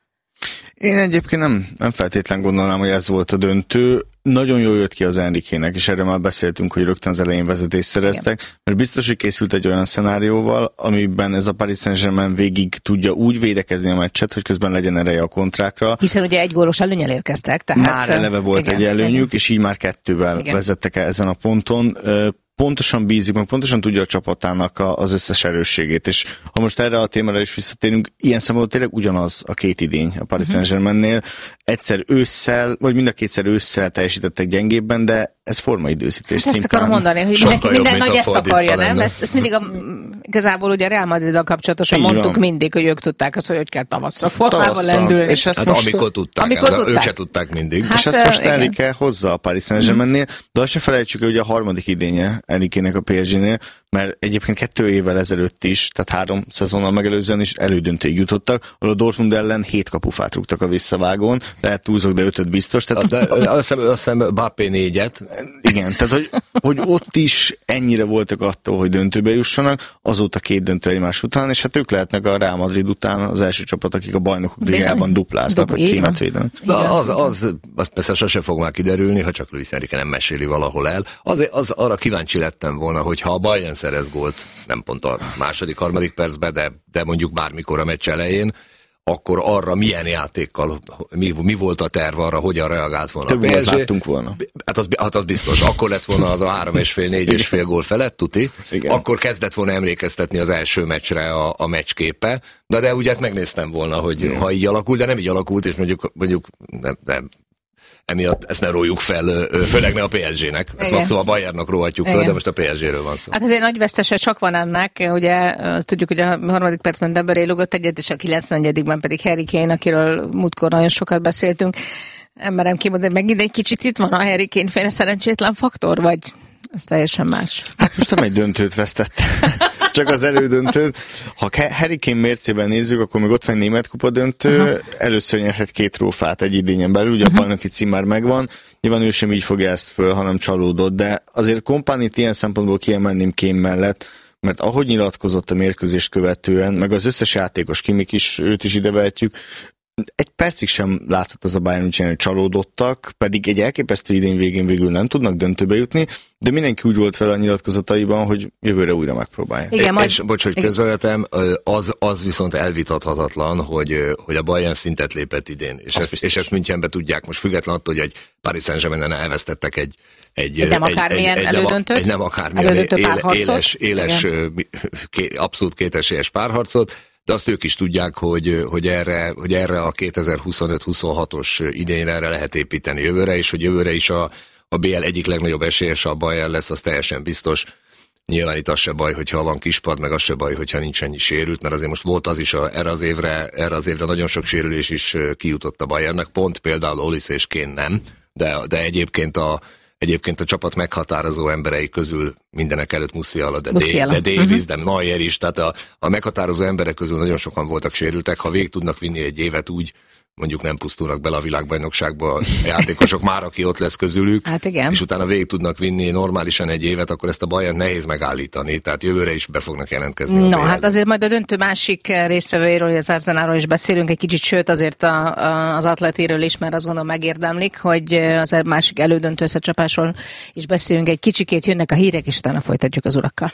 Én egyébként nem, nem feltétlen gondolnám, hogy ez volt a döntő. Nagyon jól jött ki az Enriquének, és erről már beszéltünk, hogy rögtön az elején vezetést szereztek, igen. Mert biztos, hogy készült egy olyan szenárióval, amiben ez a Paris Saint-Germain végig tudja úgy védekezni a meccset, hogy közben legyen ereje a kontrákra. Hiszen ugye egy gólos előnnyel érkeztek. Tehát... Már eleve volt igen, egy előnyük, igen. És így már kettővel igen. vezettek el ezen a ponton. Pontosan bízik, meg pontosan tudja a csapatának a, az összes erősségét, és ha most erre a témára is visszatérünk, ilyen szempontból tényleg ugyanaz a két idény a Paris uh-huh. Saint-Germainnél. Egyszer ősszel, vagy mind a kétszer ősszel teljesítettek gyengébben, de ez formaidőzítés hát szintén. Ezt akarom mondani, hogy mindenki, minden nagy ezt akarja, nem? Ezt, ezt mindig a, igazából ugye a Real Madriddal kapcsolatosan így mondtuk van. Mindig, hogy ők tudták azt, hogy hogy kell tavaszra formában lendülni. És ezt hát most, amikor tudták, amikor tudták. Ők se tudták mindig. Hát, és ezt most Enrique hozza a Paris Saint-Germainnél, de azt se felejtsük, hogy a harmadik idénye Enriquének a pé es gé-nél, mert egyébként kettő évvel ezelőtt is, tehát három szezonnal megelőzően is elődöntőig jutottak, ahol a Dortmund ellen hét kapufát rúgtak a visszavágón, lehet túlzok, de ötöt biztos. Tehát... De, azt hiszem Mbappé négyet. Igen, tehát hogy, hogy ott is ennyire voltak attól, hogy döntőbe jussanak, azóta két döntő egymás után, és hát ők lehetnek a Real Madrid után az első csapat, akik a bajnokok ligában dupláznak, hogy címet védenek. Az, az, az persze sose fog már kiderülni, ha csak Luis Enrique nem meséli valahol el. Az, az arra kíváncsi lettem volna, hogy ha a Bayern szerez gólt, nem pont a második, harmadik percben, de, de mondjuk bármikor a meccs elején, akkor arra milyen játékkal, mi, mi volt a terv arra, hogyan reagált volna Több a pé es gé. láttunk volna. Hát az, hát az biztos. Akkor lett volna az a három és fél, négy és fél gól felett, tuti. Igen. Akkor kezdett volna emlékeztetni az első meccsre a, a meccsképe. De, de ugye ezt megnéztem volna, hogy igen. Ha így alakult, de nem így alakult, és mondjuk, mondjuk nem, nem. Emiatt ezt ne rójuk fel, főleg ne a pé es gének. Ezt maximum a Bayernnak róhatjuk fel, de most a pé es géről van szó. Hát azért nagy vesztese csak van ennek, ugye tudjuk, hogy a harmadik percben Dembélé lugott egyet, és a kilencvennegyedikben pedig Harry Kane, akiről múltkor nagyon sokat beszéltünk. Emberem kimondani, megint egy kicsit itt van a Harry Kane féle szerencsétlen faktor, vagy ez teljesen más? Hát most nem egy döntőt vesztett. Csak az elődöntőt. Ha Harry Kane mércében nézzük, akkor még ott van egy német kupa döntő, uh-huh. Először nyerhet két trófát egy idényen belül, ugye uh-huh. a bajnoki cím már megvan, nyilván ő sem így fogja ezt föl, hanem csalódott, de azért Kompanyt ilyen szempontból kiemelném Kane mellett, mert ahogy nyilatkozott a mérkőzést követően, meg az összes játékos, Kimmich is, őt is idevehetjük, egy percig sem látszott az a Bayern München, hogy csalódottak, pedig egy elképesztő idén végén végül nem tudnak döntőbe jutni, de mindenki úgy volt fel a nyilatkozataiban, hogy jövőre újra megpróbálja. Igen, majd... És bocs, hogy közvevetem, az, az viszont elvitathatatlan, hogy, hogy a Bayern szintet lépett idén, és ezt, és ezt Münchenben tudják most független attól, hogy egy Paris Saint-Germainen elvesztettek egy egy, egy nem akármilyen egy, egy, elődöntőt, egy nem akármilyen éle, éles, éles ké, abszolút kétesélyes párharcot, de azt ők is tudják, hogy, hogy, erre, hogy erre a kétezer-huszonöt huszonhatos idényre erre lehet építeni jövőre, és hogy jövőre is a, a bé el egyik legnagyobb esélyes a Bayern lesz, az teljesen biztos. Nyilván itt az se baj, hogyha van kispad, meg az se baj, hogyha nincs ennyi sérült, mert azért most volt az is, a, erre, az évre, erre az évre nagyon sok sérülés is kijutott a Bayernnek, pont például Olise és Kane nem, de, de egyébként a Egyébként a csapat meghatározó emberei közül mindenek előtt Musiala, de, Musiala. de Davis, uh-huh. de Neuer is, tehát a, a meghatározó emberek közül nagyon sokan voltak sérültek, ha végig tudnak vinni egy évet úgy, mondjuk nem pusztulnak bele a világbajnokságba a játékosok, már aki ott lesz közülük, hát igen. És utána végig tudnak vinni normálisan egy évet, akkor ezt a Bayern nehéz megállítani, tehát jövőre is be fognak jelentkezni. No, hát azért majd a döntő másik résztvevőjéről, az Arsenalról is beszélünk egy kicsit, sőt azért a, a, az Atletiről is, mert azt gondolom megérdemlik, hogy az másik elődöntő összecsapásról is beszélünk egy kicsikét, jönnek a hírek, és utána folytatjuk az urakkal.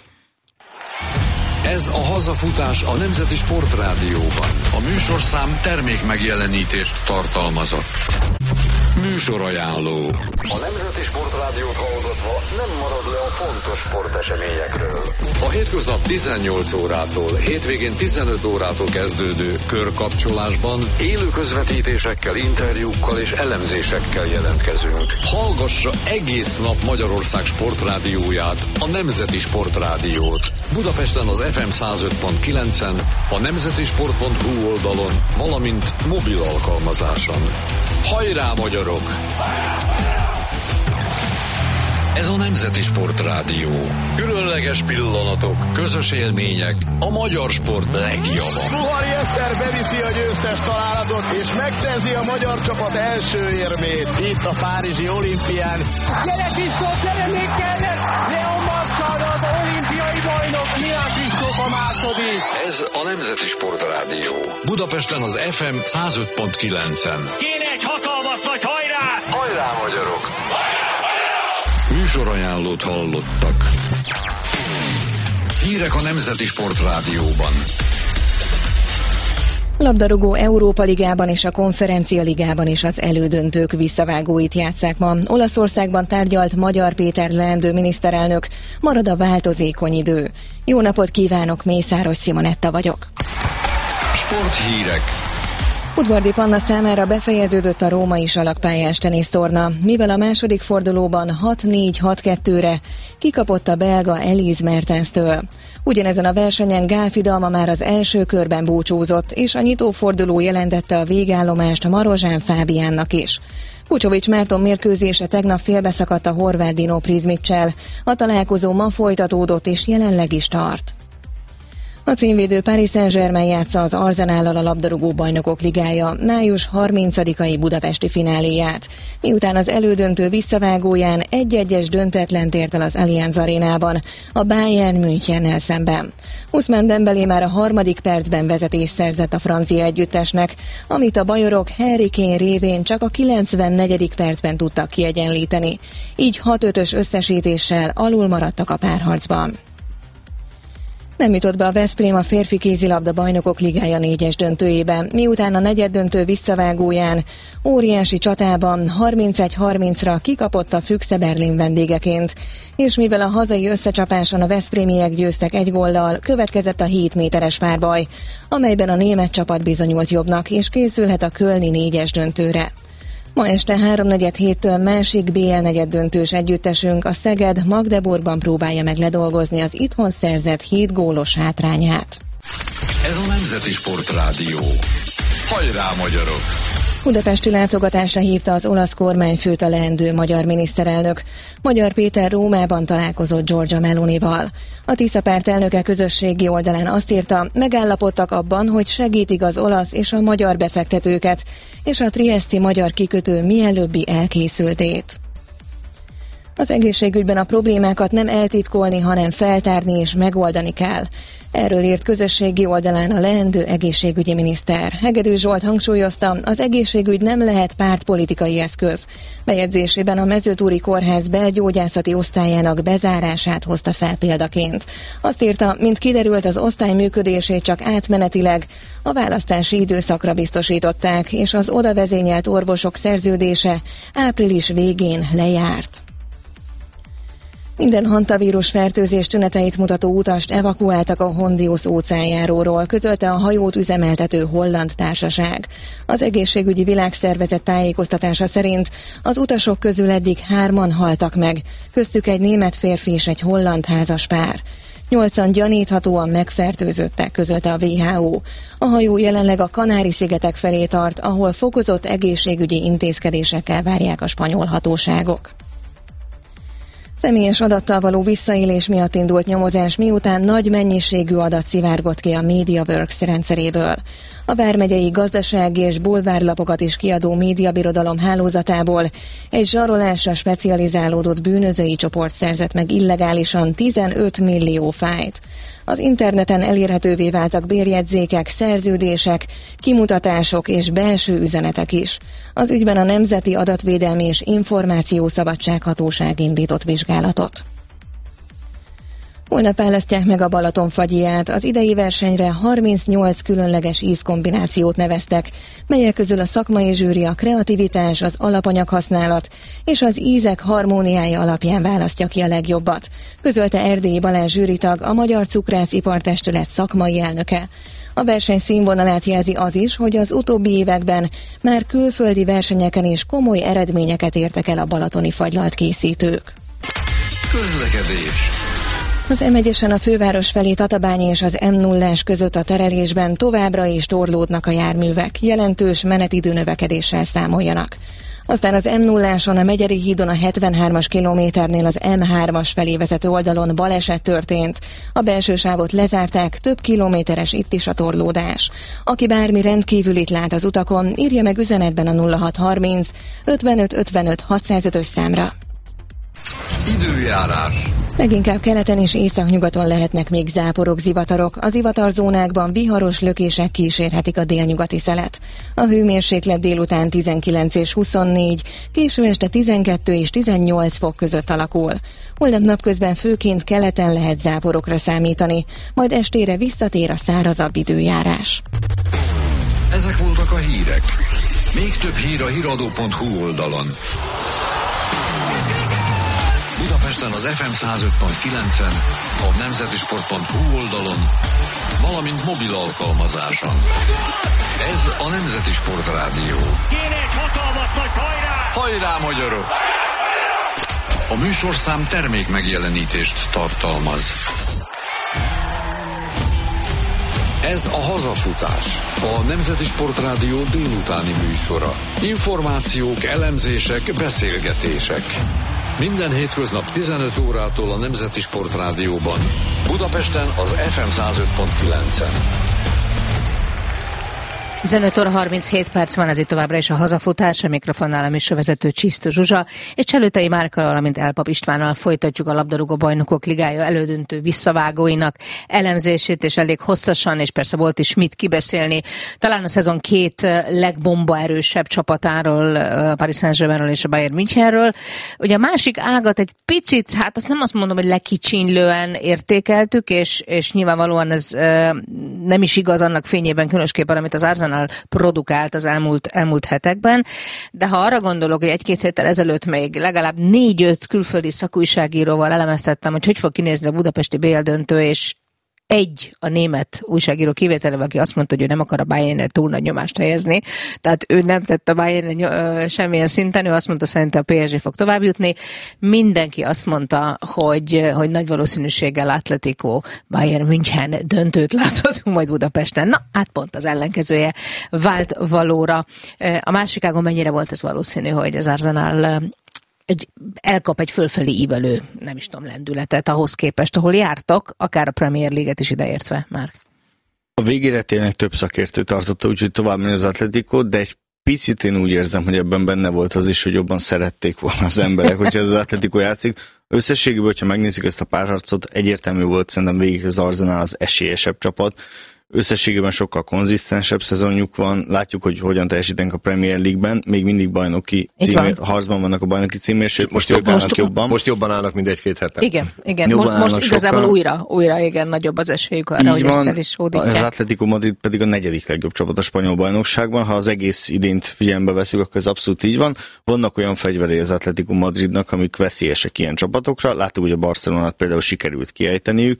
Ez a Hazafutás a Nemzeti Sportrádióban. A műsorszám termék megjelenítést tartalmazott. Műsorajánló. A Nemzeti Sportrádiót hallgatva nem marad le a fontos sporteseményekről. A hétköznap tizennyolc órától, hétvégén tizenöt órától kezdődő körkapcsolásban élő közvetítésekkel, interjúkkal és elemzésekkel jelentkezünk. Hallgassa egész nap Magyarország sportrádióját, a Nemzeti Sportrádiót. Budapesten az ef em száz öt pont kilencen, a nemzetisport pont hu oldalon, valamint mobil alkalmazáson. Hajrá, magyarok! Ez a Nemzeti Sportrádió. Különleges pillanatok, közös élmények, a magyar sport legjava. Ruhari Eszter beviszi a győztes találatot, és megszerzi a magyar csapat első érmét itt a párizsi olimpián. Gyere Kristóf, gyere még kellett! Leon Marcsal az olimpiai bajnok, Milán Kristóf a második. Ez a Nemzeti Sportrádió. Budapesten az ef em száz öt pont kilencen. Kéne egy hatalmas nagy hajrá! Hajrá, magyarok! Műsorajánlót hallottak. Hírek a Nemzeti Sportrádióban. Labdarúgó Európa Ligában és a Konferencia Ligában is az elődöntők visszavágóit játsszák ma. Olaszországban tárgyalt Magyar Péter leendő miniszterelnök, marad a változékony idő. Jó napot kívánok, Mészáros Simonetta vagyok. Sporthírek. Udvardi Panna számára befejeződött a római salakpályás tenisztorna, mivel a második fordulóban hat négy hat kettőre kikapott a belga Elise Mertenstől. Ugyanezen a versenyen Gál Fidalma már az első körben búcsúzott, és a nyitóforduló jelentette a végállomást Marozsán Fábiánnak is. Pucsovics Márton mérkőzése tegnap félbeszakadt a horvát Dino Prizmicsel. A találkozó ma folytatódott és jelenleg is tart. A címvédő Paris Saint-Germain játsza az Arsenállal a labdarúgó bajnokok ligája május harmincadikai budapesti fináléját, miután az elődöntő visszavágóján egy-egyes döntetlent ért el az Allianz arénában, a Bayern Münchennel szemben. Ousmane Dembélé már a harmadik percben vezetést szerzett a francia együttesnek, amit a bajorok Harry Kane révén csak a kilencvennegyedik percben tudtak kiegyenlíteni, így hat ötös összesítéssel alul maradtak a párharcban. Nem jutott be a Veszprém a férfi kézilabda bajnokok ligája négyes döntőjében, miután a negyeddöntő visszavágóján óriási csatában harmincegy harmincra kikapott a Füchse Berlin vendégeként, és mivel a hazai összecsapáson a veszprémiek győztek egy góllal, következett a hét méteres párbaj, amelyben a német csapat bizonyult jobbnak, és készülhet a kölni négyes döntőre. Ma este háromnegyed héttől másik bé el negyeddöntős együttesünk, a Szeged Magdeburgban próbálja meg ledolgozni az itthon szerzett hét gólos hátrányát. Ez a Nemzeti Sportrádió. Hajrá, magyarok! Budapesti látogatásra hívta az olasz kormányfőt a leendő magyar miniszterelnök. Magyar Péter Rómában találkozott Giorgia Melonival. A Tisza párt elnöke közösségi oldalán azt írta, megállapodtak abban, hogy segítik az olasz és a magyar befektetőket, és a trieszti magyar kikötő mielőbbi elkészültét. Az egészségügyben a problémákat nem eltitkolni, hanem feltárni és megoldani kell. Erről írt közösségi oldalán a leendő egészségügyi miniszter. Hegedű Zsolt hangsúlyozta, az egészségügy nem lehet pártpolitikai eszköz. Bejegyzésében a Mezőtúri Kórház belgyógyászati osztályának bezárását hozta fel példaként. Azt írta, mint kiderült, az osztály működését csak átmenetileg a választási időszakra biztosították, és az oda vezényelt orvosok szerződése április végén lejárt. Minden hantavírus fertőzés tüneteit mutató utast evakuáltak a Hondius óceánjáróról, közölte a hajót üzemeltető holland társaság. Az egészségügyi világszervezet tájékoztatása szerint az utasok közül eddig hárman haltak meg, köztük egy német férfi és egy holland házaspár. Nyolcan gyaníthatóan megfertőzöttek, közölte a vé há ó. A hajó jelenleg a Kanári-szigetek felé tart, ahol fokozott egészségügyi intézkedésekkel várják a spanyol hatóságok. Személyes adattal való visszaélés miatt indult nyomozás, miután nagy mennyiségű adat szivárgott ki a MediaWorks rendszeréből. A vármegyei gazdasági és bulvárlapokat is kiadó médiabirodalom hálózatából egy zsarolásra specializálódott bűnözői csoport szerzett meg illegálisan tizenöt millió fájlt. Az interneten elérhetővé váltak bérjegyzékek, szerződések, kimutatások és belső üzenetek is. Az ügyben a Nemzeti Adatvédelmi és Információszabadság Hatóság indított vizsgálatot. Holnap választják meg a Balaton fagyját. Az idei versenyre harmincnyolc különleges ízkombinációt neveztek, melyek közül a szakmai zsűri a kreativitás, az alapanyaghasználat és az ízek harmóniája alapján választja ki a legjobbat, közölte Erdélyi Balázs zsűritag, a Magyar Cukrász Ipartestület szakmai elnöke. A verseny színvonalát jelzi az is, hogy az utóbbi években már külföldi versenyeken is komoly eredményeket értek el a balatoni fagylalt készítők. Közlekedés. Az em egyesen a főváros felé Tatabányi és az em nullás között a terelésben továbbra is torlódnak a járművek, jelentős menetidő növekedéssel számoljanak. Aztán az em nulláson a Megyeri hídon a hetvenhármas kilométernél az em hármas felé vezető oldalon baleset történt. A belső sávot lezárták, több kilométeres itt is a torlódás. Aki bármi rendkívülit lát az utakon, írja meg üzenetben a nulla hat harminc ötvenöt ötvenöt hatszázötös számra. Időjárás. Leginkább keleten és északnyugaton lehetnek még záporok, zivatarok. Az zivatarzónákban viharos lökések kísérhetik a délnyugati szelet. A hőmérséklet délután tizenkilenc és huszonnégy, késő este tizenkettő és tizennyolc fok között alakul. Holnap napközben főként keleten lehet záporokra számítani, majd estére visszatér a szárazabb időjárás. Ezek voltak a hírek. Még több hír a híradó pont hu oldalon. Budapesten az ef em száz öt pont kilencen, a nemzetisport pont hu oldalon, valamint mobil alkalmazáson. Ez a Nemzeti Sport Rádió. Kéne egy hatalmas nagy hajrá! Hajrá, magyarok! A műsorszám termék megjelenítést tartalmaz. Ez a Hazafutás, a Nemzeti Sport Rádió délutáni műsora. Információk, elemzések, beszélgetések. Minden hétköznap tizenöt órától a Nemzeti Sport Rádióban. Budapesten az ef em száz öt pont kilencen. tizenöt óra harminchét perc van, ez itt továbbra is a Hazafutás, a mikrofonnál a műsorvezető Csisztu Zsuzsa, és Cselőtei Márka, valamint Elpap Istvánnal folytatjuk a labdarúgó bajnokok ligája elődöntő visszavágóinak elemzését, és elég hosszasan, és persze volt is mit kibeszélni. Talán a szezon két legbomba erősebb csapatáról, a Paris Saint-Germainről és a Bayern Münchenről. Ugye a másik ágat egy picit, hát azt nem azt mondom, hogy lekicsinylően értékeltük, és, és nyilvánvalóan ez nem is igaz annak fényében, különösképpen, amit az Arsenal produkált az elmúlt, elmúlt hetekben, de ha arra gondolok, hogy egy-két héttel ezelőtt még legalább négy-öt külföldi szakújságíróval elemeztettem, hogy hogy fog kinézni a budapesti bé el döntő, és egy a német újságíró kivételével, aki azt mondta, hogy ő nem akar a Bayernre túl nagy nyomást helyezni, tehát ő nem tett a Bayernre semmilyen szinten, ő azt mondta, szerintem a pé es gé fog tovább jutni. Mindenki azt mondta, hogy, hogy nagy valószínűséggel Atletico Bayern München döntőt láthatunk majd Budapesten. Na, hát pont az ellenkezője vált valóra. A másik ágon mennyire volt ez valószínű, hogy az Arsenal egy, elkap egy fölfelé ívelő, nem is tudom, lendületet ahhoz képest, ahol jártak, akár a Premier League-et is ideértve már. A végére tényleg több szakértő tartotta, úgyhogy tovább menni az Atletico, de egy picit én úgy érzem, hogy ebben benne volt az is, hogy jobban szerették volna az emberek, hogyha az Atletico játszik. Összességében, hogyha megnézzük ezt a párharcot, egyértelmű volt szerintem végig az Arsenal az esélyesebb csapat. Összességében sokkal konzisztensebb szezonjuk van, látjuk, hogy hogyan teljesítenek a Premier League-ben, még mindig bajnoki címér, harcban vannak a bajnoki címér, sőt most, most, most jobban. Most jobban állnak, mint egy-két hete. Igen, igen. Most, most igazából sokkal. újra, újra igen, nagyobb az esélyük arra, hogy ezt el is hódítják. Az Atletico Madrid pedig a negyedik legjobb csapat a spanyol bajnokságban, ha az egész idényt figyelembe veszünk, akkor ez abszolút így van. Vannak olyan fegyverei az Atletico Madridnak, amik veszélyesek ilyen csapatokra, láttuk, hogy a Barcelonát például sikerült kiejteniük.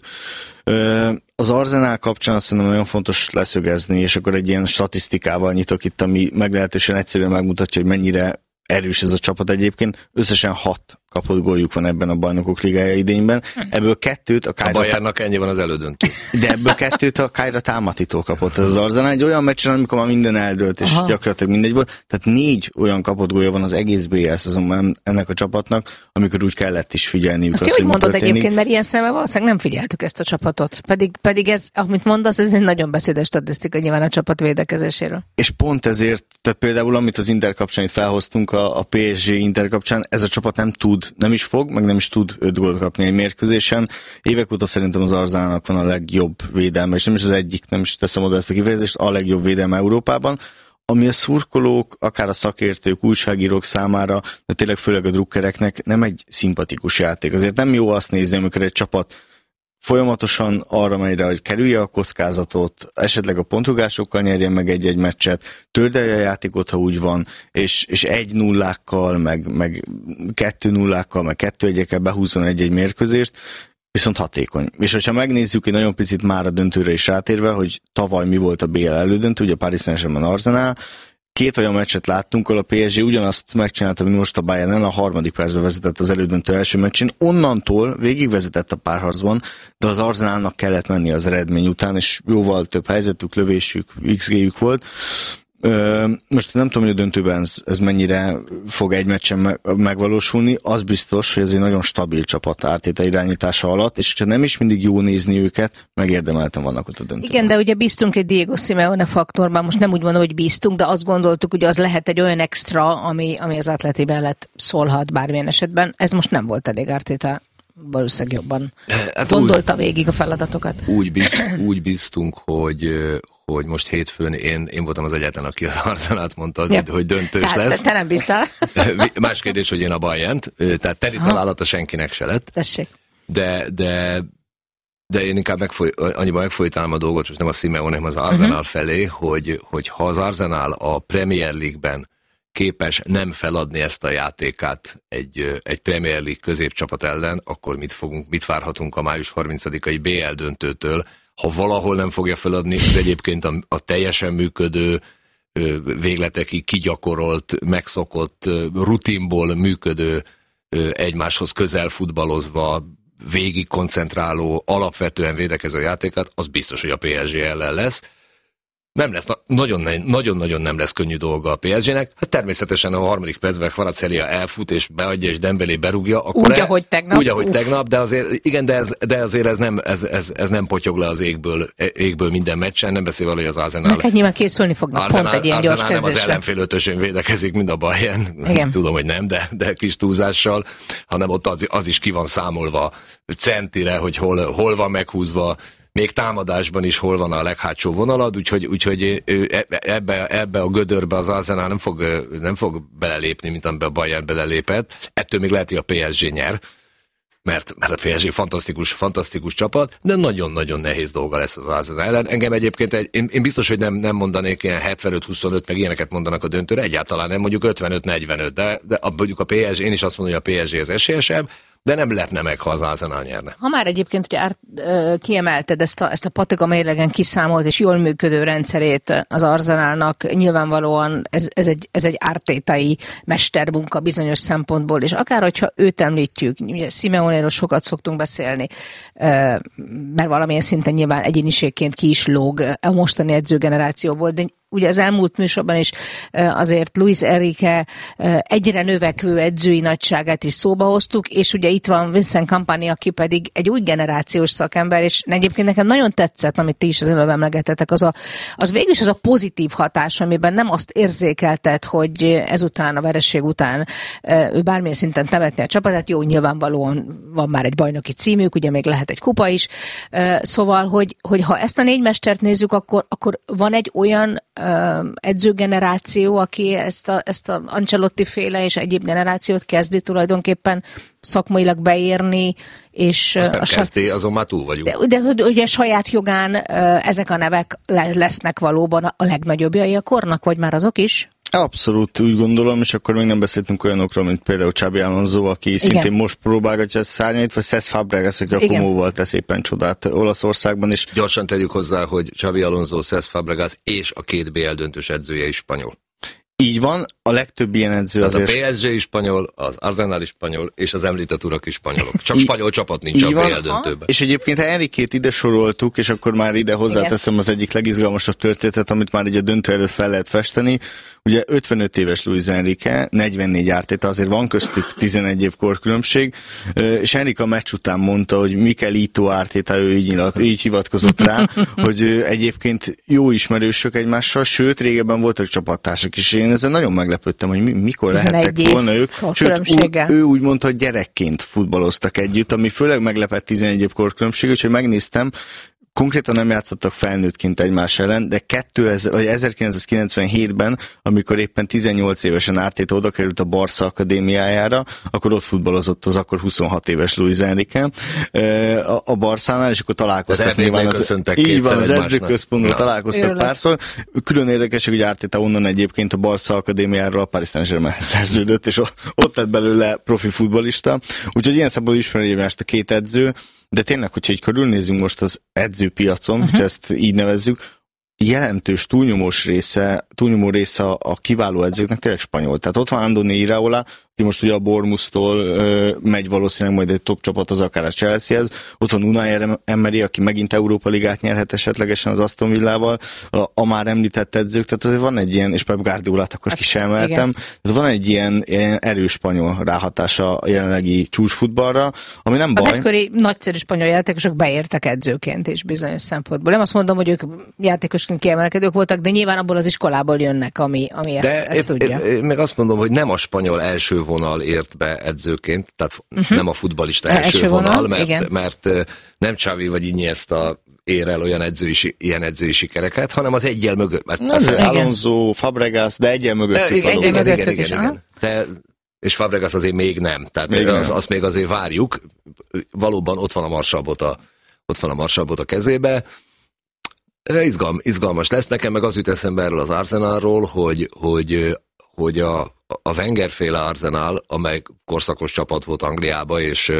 Az Arsenal kapcsán azt szerintem nagyon fontos leszögezni, és akkor egy ilyen statisztikával nyitok itt, ami meglehetősen egyszerűen megmutatja, hogy mennyire erős ez a csapat egyébként. Összesen hat kapott góljuk van ebben a bajnokok ligája idényben. Ebből kettőt a Kájra... A Bayernnak ennyi van az elődöntő. De ebből kettőt a Kájra Támatitól kapott ez az Arsenal. Egy olyan meccsen, amikor már minden eldőlt, és Aha. gyakorlatilag mindegy volt. Tehát négy olyan kapott gólja van az egész bé el szezonban ennek a csapatnak, amikor úgy kellett is figyelniük. Azt, azt hogy mondod történik. Egyébként, mert ilyen szemmel valószínűleg nem figyeltük ezt a csapatot. Pedig, pedig ez, amit mondasz, ez egy nagyon beszédes statisztika nyilván a csapat védekezéséről. És pont ezért, tehát például amit az Inter kapcsán itt felhoztunk, a, a pé es gé Inter kapcsán, ez a csapat nem tud, nem is fog, meg nem is tud öt gólt kapni egy mérkőzésen. Évek óta szerintem az Arsenalnak van a legjobb védelme, és nem is az egyik, nem is teszem oda ezt a kifejezést, a legjobb védelme Európában, ami a szurkolók, akár a szakértők, újságírók számára, de tényleg főleg a drukkereknek nem egy szimpatikus játék. Azért nem jó azt nézni, amikor egy csapat folyamatosan arra megy rá, hogy kerülje a kockázatot, esetleg a pontrugásokkal nyerjen meg egy-egy meccset, tördelje a játékot, ha úgy van, és, és egy nullákkal, meg, meg kettő nullákkal, meg kettő egyekkel behúzzon egy-egy mérkőzést, viszont hatékony. És hogyha megnézzük egy nagyon picit már a döntőre is rátérve, hogy tavaly mi volt a bé el elődöntő, ugye a Paris Saint-Germain Arsenal, két olyan meccset láttunk, ahol a pé es gé ugyanazt megcsinálta, mint most a Bayern-en, a harmadik percben vezetett az elődöntő első meccsén, onnantól végigvezetett a párharcban, de az Arsenalnak kellett menni az eredmény után, és jóval több helyzetük, lövésük, iksz gé-jük volt. Most nem tudom, hogy a döntőben ez, ez mennyire fog egy meccsen megvalósulni, az biztos, hogy ez egy nagyon stabil csapat Arteta irányítása alatt, és hogyha nem is mindig jó nézni őket, megérdemelten vannak ott a döntőben. Igen, de ugye bíztunk egy Diego Simeone faktorban, most nem úgy mondom, hogy bíztunk, de azt gondoltuk, hogy az lehet egy olyan extra, ami, ami az Atleti mellett szólhat bármilyen esetben. Ez most nem volt elég Arteta. Valószínűleg jobban hát gondolta úgy, végig a feladatokat. Úgy, biz, úgy bíztunk, hogy, hogy most hétfőn én, én voltam az egyetlen, aki az Arsenalt mondta, ja. hogy döntős tehát, lesz. Te nem bíztál. Más kérdés, hogy én a Bayernt, tehát teri találata senkinek se lett. Tessék. De, de, de én inkább megfoly, annyiban megfolytálom a dolgot, most nem a Simeone, hanem az Arsenal uh-huh. felé, hogy, hogy ha az Arsenal a Premier League-ben képes nem feladni ezt a játékát egy, egy Premier League középcsapat ellen, akkor mit fogunk, mit várhatunk a május harmincadikai bé el döntőtől? Ha valahol nem fogja feladni, ez egyébként a, a teljesen működő, végletekig kigyakorolt, megszokott, rutinból működő, egymáshoz közel futballozva, végig koncentráló, alapvetően védekező játékát, az biztos, hogy a pé es gé ellen lesz. Nem lesz, nagyon-nagyon nem lesz könnyű dolga a pé es gének. Hát természetesen a harmadik percben Kvaratskhelia elfut és beadja és Dembélé berúgja. Akkor úgy, e, ahogy tegnap. Úgy, ahogy Uf. tegnap, de azért, igen, de, ez, de azért ez nem, ez, ez, ez nem potyog le az égből, égből minden meccsen, nem beszélve, hogy az Arsenal. Neked nyilván készülni fognak Arsenal, pont egy ilyen gyors kezdésre. Nem az ellenfél ötösön védekezik, mint a Bayern. Igen. Tudom, hogy nem, de, de kis túlzással, hanem ott az, az is ki van számolva centire, hogy hol, hol van meghúzva, még támadásban is hol van a leghátsó vonalad, úgyhogy, úgyhogy ebbe, ebbe a gödörbe az Arsenal nem fog, nem fog belelépni, mint amiben a Bayern belelépett. Ettől még lehet, hogy a pé es gé nyer, mert, mert a pé es gé fantasztikus, fantasztikus csapat, de nagyon-nagyon nehéz dolga lesz az Arsenal ellen. Engem egyébként, egy, én, én biztos, hogy nem, nem mondanék ilyen hetvenöt huszonöt, meg ilyeneket mondanak a döntőre, egyáltalán nem, mondjuk ötvenöt negyvenöt, de, de mondjuk a pé es gé, én is azt mondom, hogy a pé es gé az esélyesebb, de nem lepne meg, ha az Arsenal nyerne. Ha már egyébként, hogy árt, kiemelted ezt a, ezt a patika mérlegen kiszámolt és jól működő rendszerét az Arsenalnak, nyilvánvalóan ez, ez egy, ez egy Artetai mestermunka bizonyos szempontból, és akár, hogyha őt említjük, ugye Simeonéről sokat szoktunk beszélni, mert valamilyen szinten nyilván egyéniségként ki is lóg a mostani edzőgenerációból, de ugye az elmúlt műsorban is azért Luis Enrique egyre növekvő edzői nagyságát is szóba hoztuk, és ugye itt van Vincent Kompany, aki pedig egy új generációs szakember, és egyébként nekem nagyon tetszett, amit ti is az előbb emlegetetek, az, a, az végül is az a pozitív hatás, amiben nem azt érzékeltet, hogy ezután, a vereség után ő bármilyen szinten temetni a csapatát, jó, nyilvánvalóan van már egy bajnoki címük, ugye még lehet egy kupa is, szóval, hogy, hogy ha ezt a négy mestert nézzük, akkor, akkor van egy olyan edzőgeneráció, aki ezt a, ezt a Ancelotti féle és egyéb generációt kezdi tulajdonképpen szakmailag beérni, és azt nem a kezdi, azon már túl vagyunk. De, de ugye saját jogán ezek a nevek lesznek valóban a legnagyobbjai a kornak, vagy már azok is? Abszolút úgy gondolom, és akkor még nem beszéltünk olyanokról, mint például Xabi Alonso, aki igen. szintén most próbálgatja a szárnyait, vagy Cesc Fabregas, aki a Komóval tesz éppen csodát Olaszországban is. Gyorsan tegyük hozzá, hogy Xabi Alonso, Cesc Fabregas és a két bé el döntős edzője is spanyol. Így van, a legtöbb ilyen edző azért... Az a pé es gé is spanyol, az Arsenal is spanyol, és az említett urak is spanyolok. Csak spanyol csapat nincs a bé el döntőben. És egyébként ha Enriquét ide soroltuk, és akkor már ide hozzáteszem az egyik legizgalmasabb történetet, amit már így a döntő előtt fel lehet festeni. Ugye ötvenöt éves Luis Enrique, negyvennégy Arteta, azért van köztük tizenegy év korkülönbség, és Enrique a meccs után mondta, hogy Mikelito Arteta, ő így, nyilat, így hivatkozott rá, hogy egyébként jó ismerősök egymással, sőt, régebben voltak csapattársak is. Én ezzel nagyon meglepődtem, hogy mi, mikor lehettek volna ők. Sőt, ú, ő úgy mondta, hogy gyerekként futballoztak együtt, ami főleg meglepett tizenegy év korkülönbség, úgyhogy megnéztem, konkrétan nem játszottak felnőttként egymás ellen, de kétezer, vagy ezerkilencszázkilencvenhétben, amikor éppen tizennyolc évesen Arteta oda került a Barca akadémiájára, akkor ott futballozott az akkor huszonhat éves Luis Enrique a, a Barcánál, és akkor találkoztak nyilván az, így van, az edzőközpontban találkoztak párszor. Külön érdekes, hogy Arteta onnan egyébként a Barca akadémiáról a Paris Saint-Germain szerződött, és ott lett belőle profi futballista. Úgyhogy ilyen szabadul ismeri egymást a két edző, de tényleg, hogyha így körülnézünk most az edzőpiacon, uh-huh. hogyha ezt így nevezzük, jelentős túlnyomós része, túlnyomó része a kiváló edzőknek tényleg spanyol. Tehát ott van Andoni Iraola, aki most ugye a Bournemouth-tól ö, megy valószínűleg majd egy top csapat az akár a Chelseahez. Ott van Unai Emery, aki megint Európa Ligát nyerhet esetlegesen az Aston Villával, a, a már említett edzők, tehát azért van egy ilyen, és Pep Guardiolát akkor ki sem emeltem, tehát van egy ilyen, ilyen erős spanyol ráhatása a jelenlegi csúcsfutballra, ami nem baj. Az egykori nagyszerű spanyol játékosok beértek edzőként is bizonyos szempontból. Nem azt mondom, hogy ők játékosként kiemelkedők voltak, de nyilván abból az iskolából jönnek, ami, ami ezt, de ezt én, tudja. Én, én meg azt mondom, hogy nem a spanyol első vonal ért be edzőként, tehát uh-huh. nem a futballista első, első vonal, vonal mert, mert nem Xavi vagy Iniesta ér el olyan edzői, ilyen edzői sikereket, hanem az egyel mögött. Mert persze, Alonso, Fabregas, de egyel mögött. Igen, igen, igen, igen, igen, igen. De, és Fabregas azért még nem, tehát még az, nem. Azt még azért várjuk. Valóban ott van a marsalbot ott van a marsalbot a kezébe. Izgalm, izgalmas lesz. Nekem meg az jut eszembe erről az Arsenalról, hogy, hogy, hogy a, a Wenger-féle Arsenal, amely korszakos csapat volt Angliába, és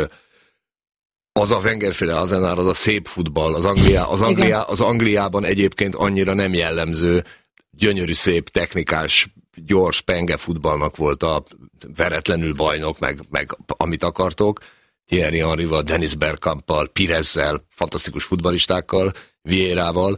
az a Wenger-féle Arsenal, az a szép futball, az, Anglia, az, Anglia, az Angliában egyébként annyira nem jellemző, gyönyörű, szép, technikás, gyors penge futballnak volt a veretlenül bajnok, meg, meg amit akartok. Thierry Henryval, Dennis Bergkampal, Pirezzel, fantasztikus futballistákkal, Vieirával,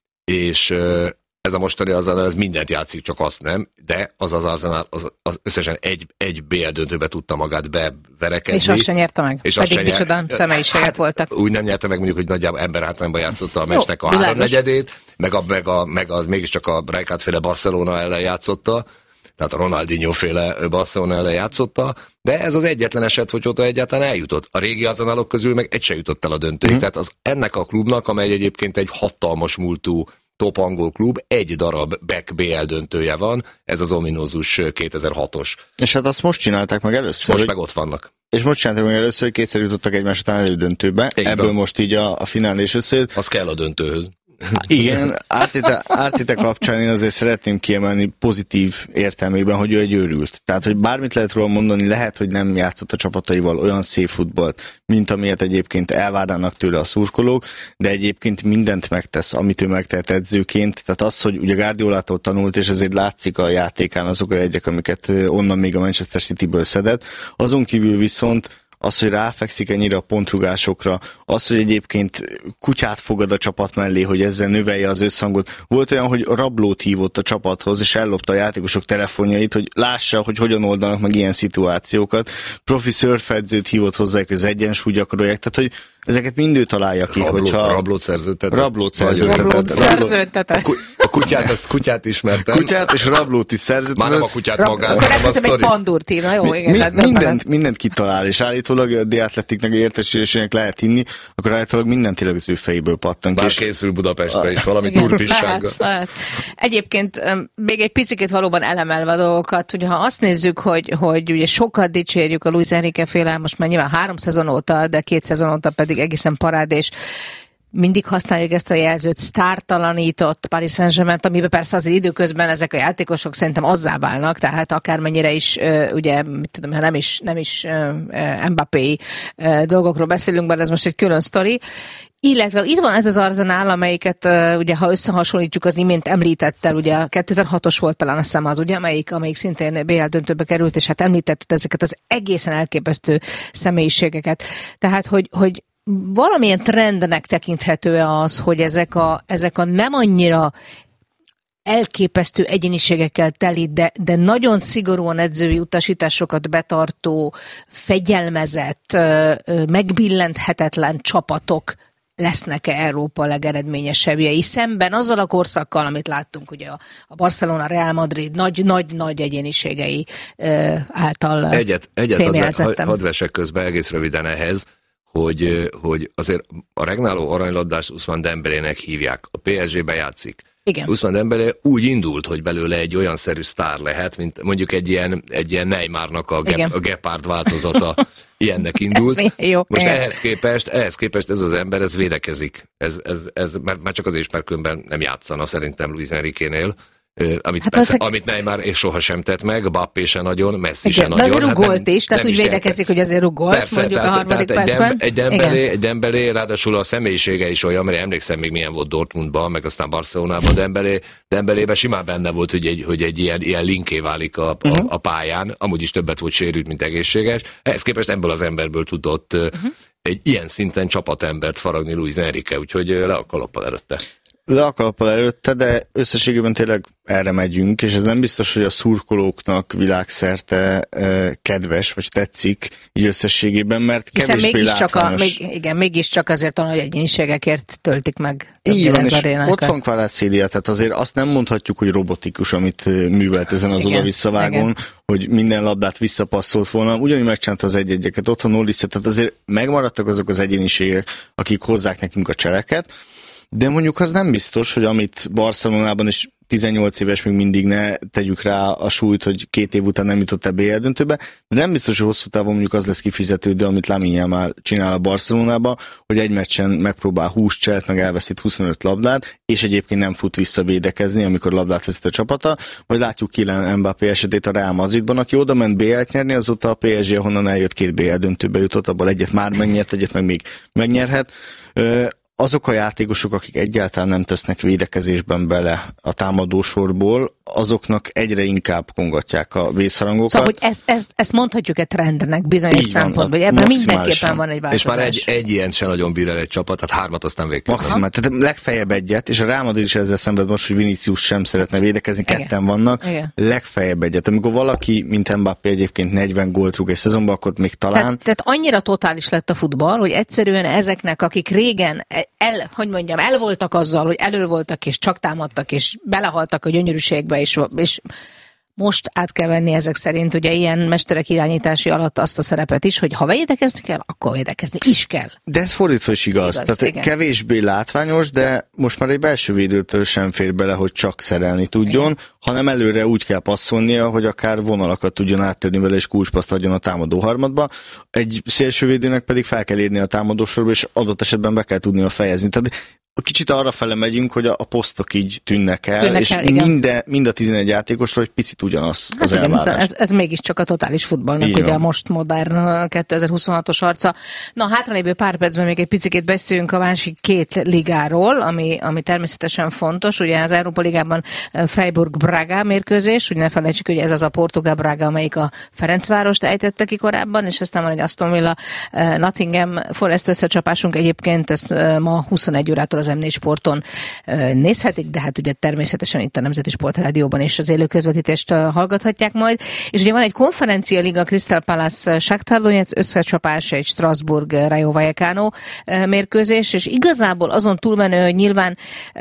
és ez a mostani Arsenal, ez mindent játszik, csak azt nem, de az az Arsenal, az, az összesen egy, egy bé el döntőbe tudta magát beverekedni. És azt sem nyerte meg, és pedig micsoda személyiséget hát, voltak. Úgy nem nyerte meg, mondjuk, hogy nagyjából emberhátrányban játszotta a meccsnek a háromnegyedét, meg, a, meg, a, meg az mégiscsak a Rijkaard-féle Barcelona ellen játszotta, tehát a Ronaldinho-féle Barcelona ellen játszotta, de ez az egyetlen eset, hogy oda egyáltalán eljutott. A régi Arsenalok közül meg egy se jutott el a döntőig, mm. tehát az ennek a klubnak, amely egyébként egy hatalmas múltú top angol klub, egy darab back bé el döntője van, ez az ominózus kétezer-hatos. És hát azt most csinálták meg először. Most hogy... meg ott vannak. És most csinálták meg először, hogy kétszer jutottak egymás után elődöntőbe, így ebből van. Most így a, a finálés összejött. Az kell a döntőhöz. Igen, Arteta kapcsán én azért szeretném kiemelni pozitív értelmében, hogy ő egy őrült. Tehát, hogy bármit lehet róla mondani, lehet, hogy nem játszott a csapataival olyan szép futballt, mint amilyet egyébként elvárnának tőle a szurkolók, de egyébként mindent megtesz, amit ő megtehet edzőként. Tehát az, hogy ugye Guardiolától tanult, és ezért látszik a játékán azok a jegyek, amiket onnan még a Manchester Cityből szedett. Azon kívül viszont az, hogy ráfekszik ennyire a pontrugásokra, az, hogy egyébként kutyát fogad a csapat mellé, hogy ezzel növelje az összhangot. Volt olyan, hogy rablót hívott a csapathoz, és ellopta a játékosok telefonjait, hogy lássa, hogy hogyan oldanak meg ilyen szituációkat. Profi szörfedzőt hívott hozzájuk, az egyensúly gyakorolják, tehát hogy ezeket mind ő találja ki, rablót, hogyha... Rablót szerződtetett. Rablót szerződtetett. Rablót szerződtetett. A kutyát, azt kutyát ismertem. Kutyát és rablót is szerződtetett. Már nem a kutyát Rab... magát, hanem a sztorit. Akkor egy pandúrt ír, na jó, mi, igen. Mi, mindent, mindent kitalál, és állítólag a The Athleticnek értesülésének lehet hinni, akkor állítólag mindent tényleg az ő fejéből pattan. Bár és... készül Budapestre is valami turpissággal. Lehet, lehet. Egyébként még egy picit valóban elemelve a dolgokat, hogy ha azt nézzük, hogy, hogy ugye sokat dicsérjük a Luis Enrique féle, most már nyilván három szezon óta, de két szezon óta pedig egészen parád, és mindig használjuk ezt a jelzőt, sztártalanított Paris Saint-Germain-t, amiben persze az időközben ezek a játékosok szerintem azzá válnak, tehát akármennyire is, ugye, mit tudom, ha nem is, nem is Mbappé dolgokról beszélünk, bár ez most egy külön sztori. Illetve itt van ez az Arsenal, amelyiket ugye, ha összehasonlítjuk, az imént említettel, ugye a kétezer-hatos volt talán, azt hiszem az, ugye, amelyik, amelyik szintén bé el döntőbe került, és hát említetted ezeket az egészen elképesztő személyiségeket. Tehát, hogy, hogy valamilyen trendnek tekinthető az, hogy ezek a, ezek a nem annyira elképesztő egyéniségekkel teli, de, de nagyon szigorúan edzői utasításokat betartó, fegyelmezett, megbillenthetetlen csapatok lesznek-e Európa legeredményesebbjei, szemben azzal a korszakkal, amit láttunk, ugye a, a Barcelona, Real Madrid nagy-nagy-nagy egyéniségei által Egyet, egyet fémjelzettem. hadd hadd vesek közbe egész röviden ehhez, hogy, hogy azért a regnáló aranylabdás Ousmane Dembelének hívják, a pé es gé-be játszik. Igen. Ousmane Dembélé úgy indult, hogy belőle egy olyan szerű sztár lehet, mint mondjuk egy ilyen, egy ilyen Neymarnak a, gep, a Gepard változata ilyennek indult. Jó, most ehhez képest, ehhez képest ez az ember, ez védekezik. Ez, ez, ez, mert már csak azért is, mert különben nem játszana szerintem Luis Enriquénél. Amit, hát persze, az... amit Neymar és sohasem tett meg, Bappé se nagyon, Messi se nagyon. De azért rugolt is, tehát úgy védekezik, hogy azért rugolt, persze, mondjuk tehát, a harmadik tehát percben. Egy Dembélé, egy Dembélé, ráadásul a személyisége is olyan, mert emlékszem még milyen volt Dortmundban, meg aztán Barcelonában, Dembélé, Dembélében simán benne volt, hogy egy, hogy egy ilyen, ilyen linké válik a, uh-huh. a, a pályán, amúgy is többet volt sérült, mint egészséges. Ehhez képest ebből az emberből tudott uh-huh. egy ilyen szinten csapatembert faragni Luis Enrique, úgyhogy le a kalappal előtte. Le a kalappal előtte, de összességében tényleg erre megyünk, és ez nem biztos, hogy a szurkolóknak világszerte eh, kedves, vagy tetszik így összességében, mert hiszen kevésbé mégis látványos. Csak a, még, igen, mégiscsak azért talán, hogy egyéniségekért töltik meg. Így van, és ott van Kvaratskhelia, tehát azért azt nem mondhatjuk, hogy robotikus, amit művelt ezen az oda-visszavágón, hogy minden labdát visszapasszolt volna, ugyanígy megcsinálta az egy-egyeket, ott van Olise, tehát azért megmaradtak azok az egyéniségek, akik hozzák nekünk a cseleket, de mondjuk az nem biztos, hogy amit Barcelonában is tizennyolc éves még mindig ne tegyük rá a súlyt, hogy két év után nem jutott el bé el döntőbe, de nem biztos, hogy hosszú távon mondjuk az lesz kifizetődő, amit Lamine Yamal csinál a Barcelonába, hogy egy meccsen megpróbál húsz cselt, meg elveszít huszonöt labdát, és egyébként nem fut vissza védekezni, amikor labdát veszít a csapata, vagy látjuk Kylian Mbappé esetét a Real Madridban, aki oda ment bé el-t nyerni, azóta a pé es gé, honnan eljött, két bé el döntőbe jutott, abból egyet már megnyert, egyet meg még megnyerhet. Azok a játékosok, akik egyáltalán nem tesznek védekezésben bele a támadósorból, azoknak egyre inkább kongatják a vészharangokat. Szóval, hogy ezt, ezt, ezt mondhatjuk-e trendnek bizonyos szempontból, hogy ebben mindenképpen van egy változás. És már egy, egy ilyen se nagyon bír el egy csapat, tehát hármat aztán végképpen. Maximális, tehát legfeljebb egyet, és a Real Madrid is ezzel szenved most, hogy Vinicius sem szeretne védekezni, ketten Igen. vannak, Igen. legfeljebb egyet. Amikor valaki, mint Mbappé egyébként negyven gólt rúg egy szezonban, akkor még talán... Tehát, tehát annyira totális lett a futball, hogy egyszerűen ezeknek, akik régen el, hogy mondjam, el voltak azzal, hogy elő voltak, és csak támadtak, és belehaltak a gyönyörűségbe, és, és most át kell venni ezek szerint, ugye ilyen mesterek irányítási alatt azt a szerepet is, hogy ha védekezni kell, akkor védekezni is kell. De ez fordítva is igaz. igaz Tehát igen. kevésbé látványos, de most már egy belső védőtől sem fér bele, hogy csak szerelni tudjon, igen. hanem előre úgy kell passzolnia, hogy akár vonalakat tudjon áttörni vele, és kulcspaszt adjon a támadó harmadba. Egy szélsővédőnek pedig fel kell érni a támadósorba, és adott esetben be kell tudnia fejezni. Tehát kicsit arra fele megyünk, hogy a, a posztok így tűnnek el, tűnnek és el, minden, mind a tizenegy játékosról egy picit ugyanaz hát az igen, elvárás. Ez, ez mégiscsak a totális futballnak, igen. ugye a most modern kétezer-huszonhatos arca. Na, hátralévő pár percben még egy picit beszéljünk a másik két ligáról, ami, ami természetesen fontos. Ugye az Európa Ligában Freiburg-Braga mérkőzés, ugye ne felejtsük, hogy ez az a portugál Braga, amelyik a Ferencvárost ejtette ki korábban, és aztán van egy Aston Villa Nottingham Forest összecsapásunk, egyébként ezt ma huszonegy órától az em négy Sporton nézhetik, de hát ugye természetesen itt a Nemzeti Sport Rádióban is az élő közvetítést hallgathatják majd. És ugye van egy konferencia liga, Crystal Palace Shakhtar Donetsk összecsapás, egy Strasbourg Rayo Vallecano mérkőzés, és igazából azon túlmenő, hogy nyilván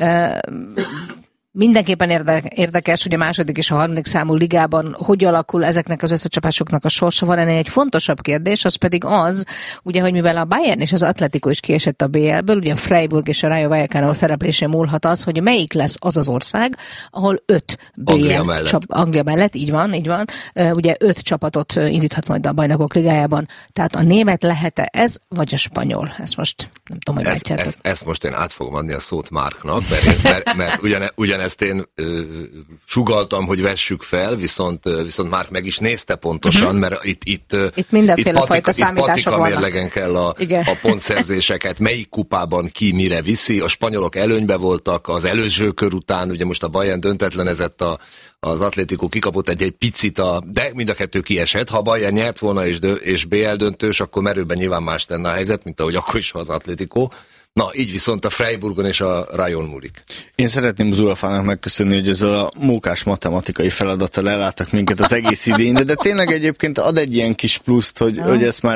mindenképpen érdekes, hogy a második és a harmadik számú ligában hogy alakul ezeknek az összecsapásoknak a sorsa. Van ennél egy fontosabb kérdés, az pedig az, ugye, hogy mivel a Bayern és az Atletico is kiesett a bé el-ből, ugye a Freiburg és a Rayo Vallecano szereplésén múlhat az, hogy melyik lesz az az ország, ahol öt bé el Anglia mellett. Csap, Anglia mellett, így van, így van. Ugye öt csapatot indíthat majd a Bajnokok Ligájában. Tehát a német lehet-e ez, vagy a spanyol? Ezt most nem tudom, hogy ez, ez, Ezt most én át fogom adni a szót Márknak, mert, mert, mert ugyane, ugyan ezt én ö, sugaltam, hogy vessük fel, viszont, viszont már meg is nézte pontosan, uh-huh. mert itt itt, itt mindenféle itt patika, fajta számítások itt patika mérlegen kell a, a pontszerzéseket, melyik kupában ki mire viszi. A spanyolok előnybe voltak az előző kör után, ugye most a Bayern döntetlenezett, a, az Atletico kikapott egy, egy picit, a, de mind a kettő kiesett. Ha a Bayern nyert volna és, dö, és bé el döntős, akkor merőben nyilván más lenne a helyzet, mint ahogy akkor is az Atletico. Na, így viszont a Freiburgon és a Rayon múlik. Én szeretném az UEFA-nak megköszönni, hogy ez a mókás matematikai feladattal elláttak minket az egész idén, de, de tényleg egyébként ad egy ilyen kis pluszt, hogy, hogy ezt már úgy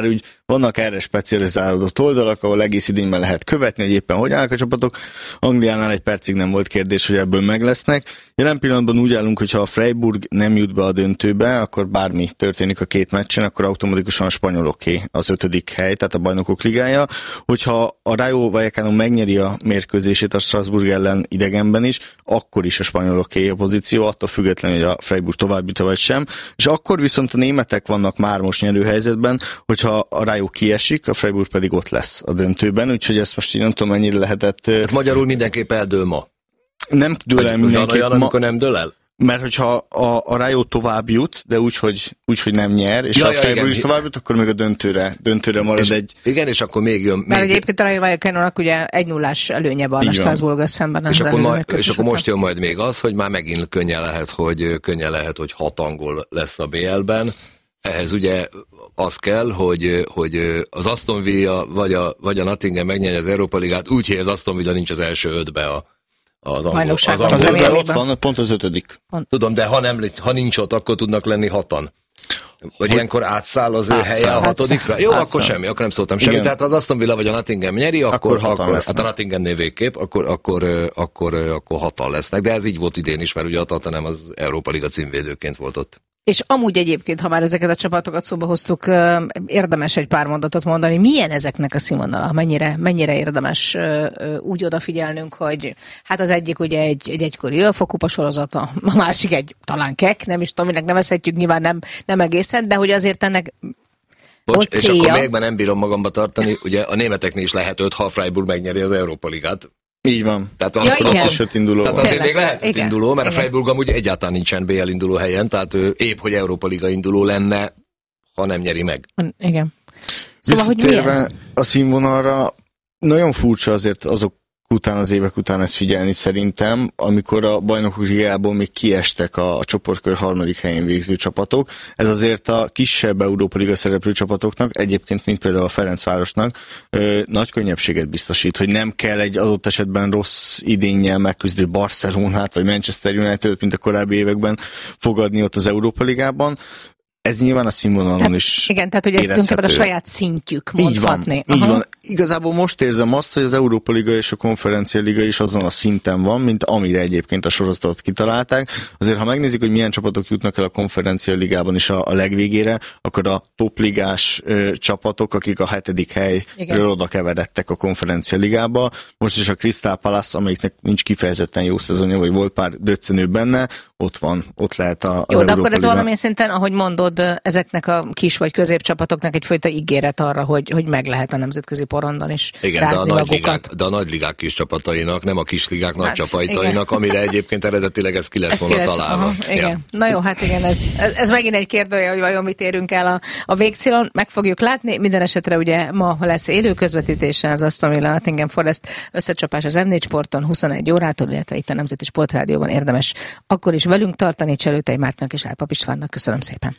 Vannak erre specializálódott oldalak, ahol egész idényben lehet követni, hogy éppen hogy állnak a csapatok. Angliánál egy percig nem volt kérdés, hogy ebből meg lesznek. Jelen pillanatban úgy állunk, hogy ha a Freiburg nem jut be a döntőbe, akkor bármi történik a két meccsen, akkor automatikusan a spanyoloké az ötödik hely, tehát a Bajnokok Ligája. Hogyha a Rayo Vallecano megnyeri a mérkőzését a Strasbourg ellen idegenben is, akkor is a spanyoloké a pozíció, attól függetlenül, hogy a Freiburg tovább jut vagy sem. És akkor viszont a németek vannak már most nyerő helyzetben, hogyha a Rayo kiesik, a Freiburg pedig ott lesz a döntőben, úgyhogy ezt most így nem tudom, mennyire lehetett... Ez magyarul mindenképp eldől ma. Nem dől el mindenképp olyan, ma, amikor nem dől el? Mert hogyha a, a Rayo tovább jut, de úgy, hogy, úgy, hogy nem nyer, és ja, a Freiburg is tovább jut, akkor még a döntőre, döntőre marad és, egy... Igen, és akkor még jön... Mert még... egyébként a Rayo Vallecanonak ugye egy nullás előnye van a Strasbourg szemben. És, akkor, majd, és akkor most jön majd még az, hogy már megint könnyen lehet, hogy, könnyen lehet, hogy hat angol lesz a bé el-ben. Ehhez ugye az kell, hogy, hogy az Aston Villa vagy a, vagy a Nottingham megnyerje az Európa Ligát, úgy, hogy az Aston Villa nincs az első ötbe a, az angol. Az, az, az ötben ott van, pont az ötödik. Pont. Tudom, de ha, nem, ha nincs ott, akkor tudnak lenni hatan. Vagy ilyenkor átszáll az ő átszáll, helye a hatodikra? Jó, átszáll. Akkor semmi, akkor nem szóltam semmi. Tehát az Aston Villa vagy a Nottingham nyeri, akkor, akkor, akkor hát a Nottinghamnél végképp, akkor, akkor, akkor, akkor hatan lesznek. De ez így volt idén is, mert ugye a Tottenham az Európa Liga címvédőként volt ott. És amúgy egyébként, ha már ezeket a csapatokat szóba hoztuk, érdemes egy pár mondatot mondani. Milyen ezeknek a színvonala? Mennyire, mennyire érdemes úgy odafigyelnünk, hogy hát az egyik ugye egy, egy egykori ölfokupa sorozata, a másik egy talán kek, nem is tudom, minek nevezhetjük, nyilván nem, nem egészen, de hogy azért ennek Bocs, és célja. Akkor még nem bírom magamba tartani, ugye a németeknél is lehet öt, ha a Freiburg megnyeri az Európa Ligát. Így van. Tehát, az ja, az öt induló. Tehát azért még lehet öt induló, mert igen. A Freiburg amúgy egyáltalán nincsen bé el induló helyen, tehát ő épp, hogy Európa Liga induló lenne, ha nem nyeri meg. Igen. Szóval, hogy milyen? A színvonalra nagyon furcsa azért azok után, az évek után ezt figyelni szerintem, amikor a Bajnokok Ligából még kiestek a, a csoportkör harmadik helyén végző csapatok. Ez azért a kisebb Európa Liga szereplő csapatoknak, egyébként mint például a Ferencvárosnak ö, nagy könnyebbséget biztosít, hogy nem kell egy adott esetben rossz idénnyel megküzdő Barcelonát vagy Manchester United, mint a korábbi években fogadni ott az Európa Ligában. Ez nyilván a színvonalon tehát, is igen, tehát hogy ez tulajdonképpen a saját szintjük, mondhatni. Így van, így van. Igazából most érzem azt, hogy az Európa Liga és a Konferencia Liga is azon a szinten van, mint amire egyébként a sorozatot kitalálták. Azért, ha megnézik, hogy milyen csapatok jutnak el a Konferencia Ligában is a, a legvégére, akkor a topligás ö, csapatok, akik a hetedik helyről oda keveredtek a Konferencia Ligába. Most is a Crystal Palace, amelyiknek nincs kifejezetten jó szezonja, vagy volt pár döccenő benne, ott van, ott lehet a, az Jó, de Európa akkor ez Liga. valamilyen szinten, ahogy mondod, ezeknek a kis vagy középcsapatoknak egyfajta ígéret arra, hogy, hogy meg lehet a nemzetközi porondon is igen, rázni de a, ligák, de a nagy ligák kis csapatainak, nem a kis ligák hát, nagy csapatainak, amire egyébként eredetileg ez ki lett volna találva. Aha, igen. Ja. Na jó, hát igen, ez, ez, ez megint egy kérdője, hogy vajon mit érünk el a, a végcélon, meg fogjuk látni. Minden esetre ugye ma lesz élő közvetítése az Aston Villa Nottingham Forest összecsapás az em négy Sporton huszonegy órától, illetve itt a Nemzeti Sportrádióban érdemes akkor is velünk tartani. Cselőtei Mártnak és Álpap Istvánnak köszönöm szépen.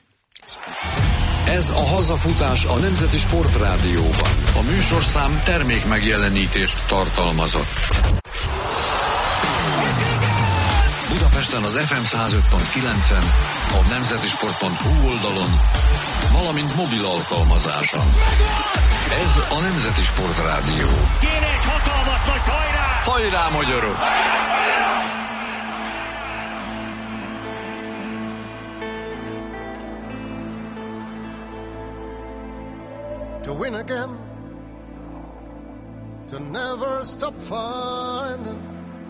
Ez a hazafutás a Nemzeti Sportrádióban. A műsorszám termék megjelenítést tartalmazott. Budapesten az ef em száz öt pont kilencen, a nemzetisport pont hu oldalon, valamint mobil alkalmazáson. Ez a Nemzeti Sportrádió. Kéne egy hatalmas nagy hajrá! Hajrá, magyarok! To win again, to never stop finding,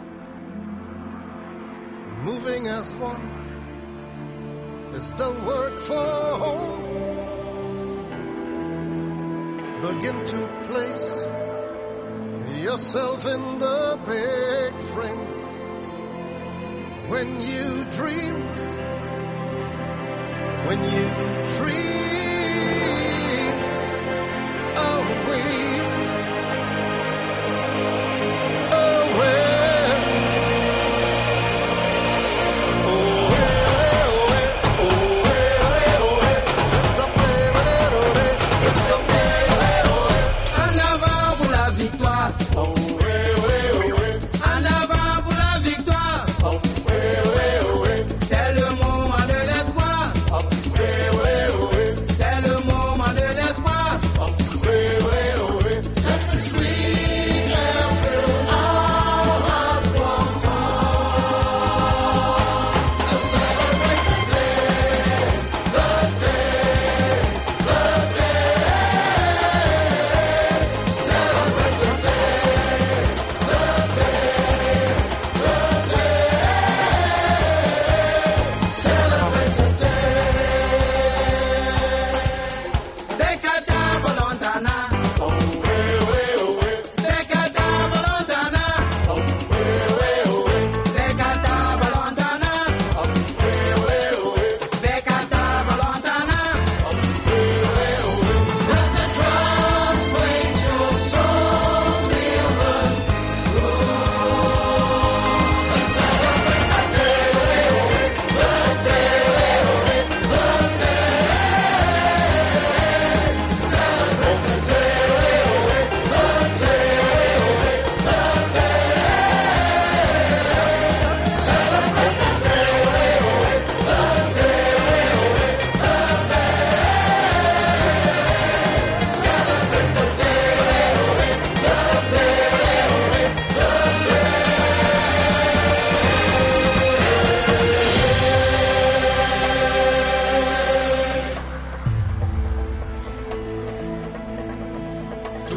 moving as one is the word for home. Begin to place yourself in the big frame. When you dream, when you dream away, away, away, away, away. It's a baby, it's a baby. En avant pour la victoire. En avant pour la victoire. C'est le moment de l'espoir.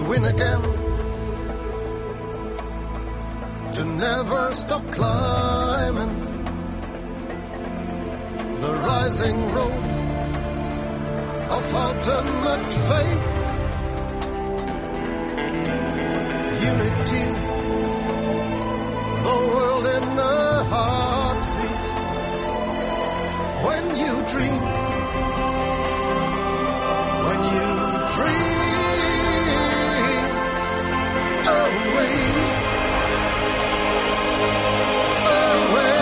win again, to never stop climbing the rising road of ultimate faith, unity, the world in a heartbeat. When you dream, when you dream away, away.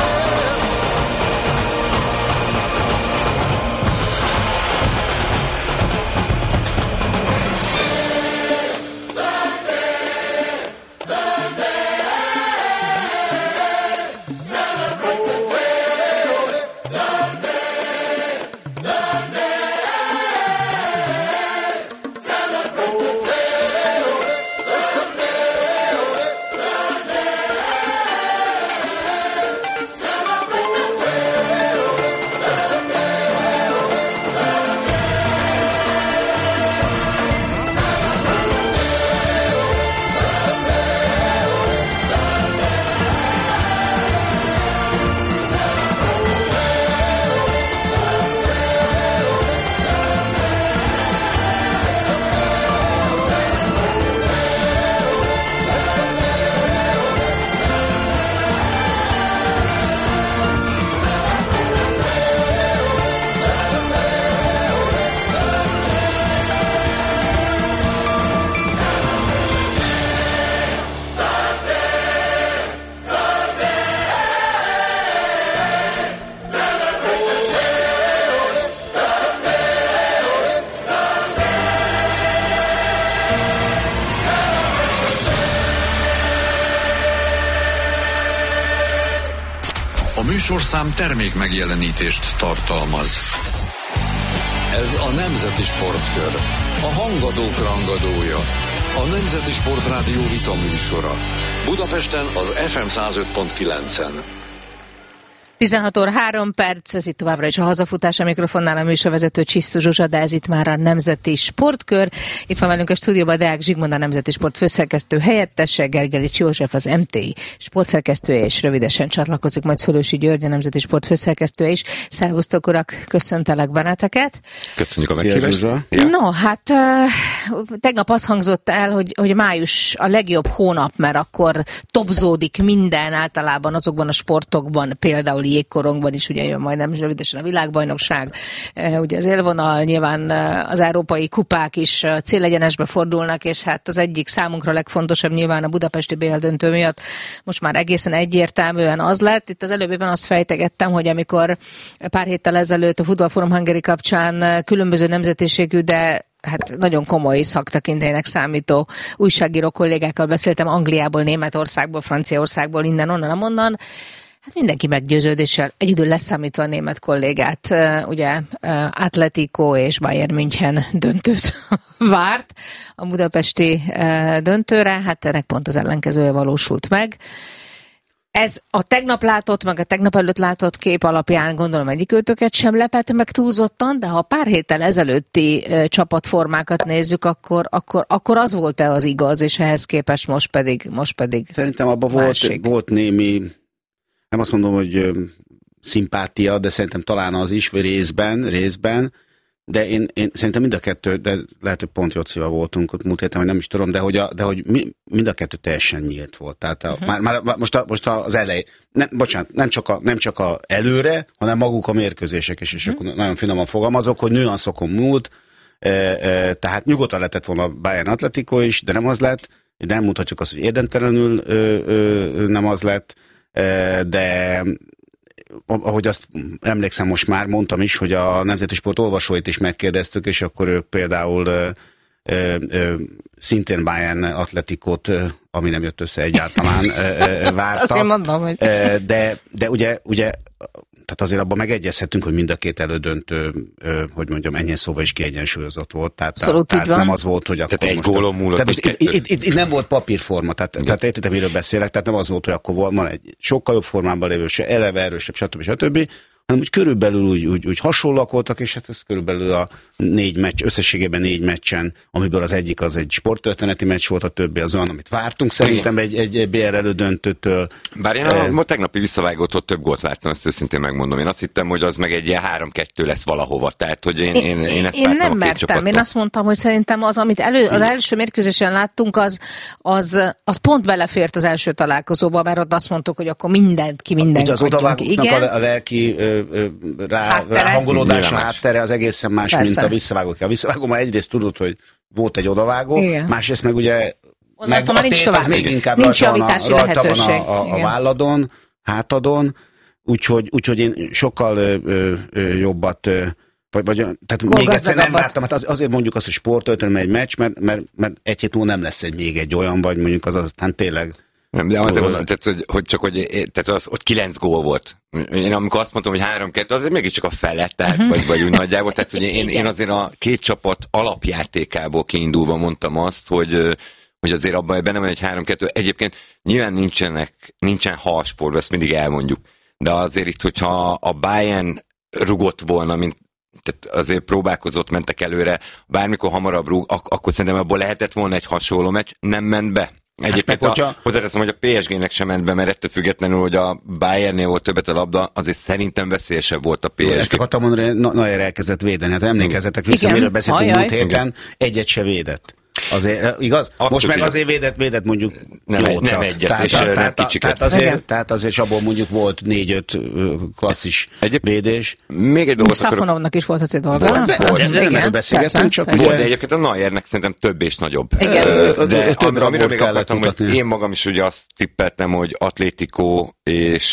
Műsorszám termék megjelenítést tartalmaz. Ez a Nemzeti Sportkör, a hangadók rangadója, a Nemzeti Sportrádió vita műsora. Budapesten az ef em száz öt pont kilencen. tizenhat óra három perc, ez itt továbbra is a hazafutás, a mikrofonnál a műsorvezető Csisztus Zsuzsa, de ez itt már a Nemzeti Sportkör. Itt van velünk a stúdióban Deák Zsigmond, a Nemzeti Sport főszerkesztő helyettese, Gergelics József, az em té i sportszerkesztője, és rövidesen csatlakozik majd Szőlősi György, a Nemzeti Sport főszerkesztője is. Szervusztok, urak, köszöntelek benneteket. Köszönjük a meghívást. No, hát uh, tegnap az hangzott el, hogy, hogy május a legjobb hónap, mert akkor topzódik minden általában azokban a sportokban, például jégkorongban is ugye jön majdnem rövidesen a világbajnokság, ugye az élvonal, nyilván az európai kupák is célegyenesbe fordulnak, és hát az egyik számunkra legfontosabb nyilván a budapesti bé el döntő miatt most már egészen egyértelműen az lett. Itt az előbbében azt fejtegettem, hogy amikor pár héttel ezelőtt a Football Forum Hungary kapcsán különböző nemzetiségű, de hát nagyon komoly szaktekintélynek számító újságíró kollégákkal beszéltem Angliából, Németországból, Franciaországból, innen, onnan, amonnan. Hát mindenki meggyőződéssel, egyedül leszámítva a német kollégát, ugye Atletico és Bayern München döntőt várt a budapesti döntőre, hát ennek pont az ellenkezője valósult meg. Ez a tegnap látott, meg a tegnap előtt látott kép alapján gondolom egyikőtöket sem lepett meg túlzottan, de ha pár héttel ezelőtti csapatformákat nézzük, akkor, akkor, akkor az volt-e az igaz, és ehhez képest most pedig, most pedig Szerintem abban volt, volt némi, nem azt mondom, hogy ö, szimpátia, de szerintem talán az is, vagy részben, részben, de én, én szerintem mind a kettő, de lehet, hogy pont Jocival voltunk ott múlt héten, vagy nem is tudom, de hogy, a, de hogy mi, mind a kettő teljesen nyílt volt. Tehát a, uh-huh. már, már most, a, most az elej, nem, bocsánat, nem csak, a, nem csak a előre, hanem maguk a mérkőzések is, és uh-huh. akkor nagyon finoman fogalmazok, hogy nüanszokon múlt, e, e, tehát nyugodtan lehetett volna a Bayern Atletico is, de nem az lett, de nem mutatjuk azt, hogy érdemtelenül ö, ö, nem az lett, e, de ahogy azt emlékszem, most már mondtam is, hogy a Nemzeti Sport olvasóit is megkérdeztük, és akkor ők például ö, ö, ö, szintén Bayern Atletikót, ö, ami nem jött össze egyáltalán, ö, ö, vártak. Azt mondom, hogy... De, de ugye, ugye, tehát azért abban megegyezhetünk, hogy mind a két elődöntő, ö, hogy mondjam, ennyi szóval is kiegyensúlyozott volt. Tehát, tehát nem az volt, hogy akkor tehát egy gólon múlott. Itt, itt, itt, itt nem volt papírforma, tehát, tehát értitek, miről beszélek, tehát nem az volt, hogy akkor van egy sokkal jobb formában lévő, eleve erősebb, stb. stb., hanem úgy körülbelül úgy, úgy, úgy hasonlóak voltak, és hát ez körülbelül a négy meccs, összességében négy meccsen, amiből az egyik az egy sporttörténeti meccs volt, a többi az olyan, amit vártunk szerintem egy, egy, egy bé er elődöntőtől. Bár én a, a tegnapi visszavágótól több gólt vártam, ezt őszintén megmondom. Én azt hittem, hogy az meg egy ilyen három-kettő lesz valahova, tehát hogy én, én, én ezt én vártam nem a két mertem, csapattól. én azt mondtam, hogy szerintem az, amit elő, az első mérkőzésen láttunk, az, az, az pont belefért az első találkozóba, mert ott azt mondtuk, hogy akkor mindent ki mindent ugye az odavágóknak a, a lelki ö, ö, rá, ráhangolódása, háttere az egészen más, persze, mint a visszavágó. A visszavágó már egyrészt tudod, hogy volt egy odavágó, igen, másrészt meg ugye meg a tét az még inkább rajta van, a, rajta van a, a, a válladon, hátadon, úgyhogy, úgyhogy én sokkal ö, ö, ö, jobbat, ö, vagy, vagy, tehát Gol még egyszer nem vártam, hát az, azért mondjuk azt, hogy sportöltőn egy meccs, mert, mert, mert egy hét múlva nem lesz egy még egy olyan, vagy mondjuk az aztán tényleg. Nem, de azért mondom, tehát, hogy, hogy csak hogy, tehát az, ott kilenc gól volt. Én amikor azt mondtam, hogy három-kettő, azért mégiscsak a fele, tehát, uh-huh. vagy, vagy úgy nagyjából. Tehát, hogy én, én azért a két csapat alapjátékából kiindulva mondtam azt, hogy, hogy azért abban benne van egy három-kettő. Egyébként nyilván nincsenek, nincsen halsport, ezt mindig elmondjuk. De azért itt, hogyha a Bayern rugott volna, mint tehát azért próbálkozott, mentek előre, bármikor hamarabb rúg, ak- akkor szerintem abból lehetett volna egy hasonló meccs, nem ment be. Egyébként hát, hogyha... hozzáteszem, hogy a pé es gének sem ment be, mert ettől függetlenül, hogy a Bayernnél volt többet a labda, azért szerintem veszélyesebb volt a pé es gé. Ezt akartam mondani, hogy Neuer elkezdett védeni. Hát emlékezzetek vissza, igen, miről beszéltünk múlt héten, egyet se védett. Azért, igaz? Abszolút. Most meg azért védett, védett mondjuk nem, nem egyet, tehát, és tehát, nem kicsiket. Tehát azért, tehát azért abból mondjuk volt négy-öt klasszis Egyéb, védés. Még egy dolgot Szafonovnak is volt azért dolga. Volt, de, volt. De, de nem erről beszélgetünk, csak volt, de egyébként a Neuernek szerintem több és nagyobb. Igen. De amiről még akartam, hogy én magam is ugye azt tippeltem, hogy Atlético és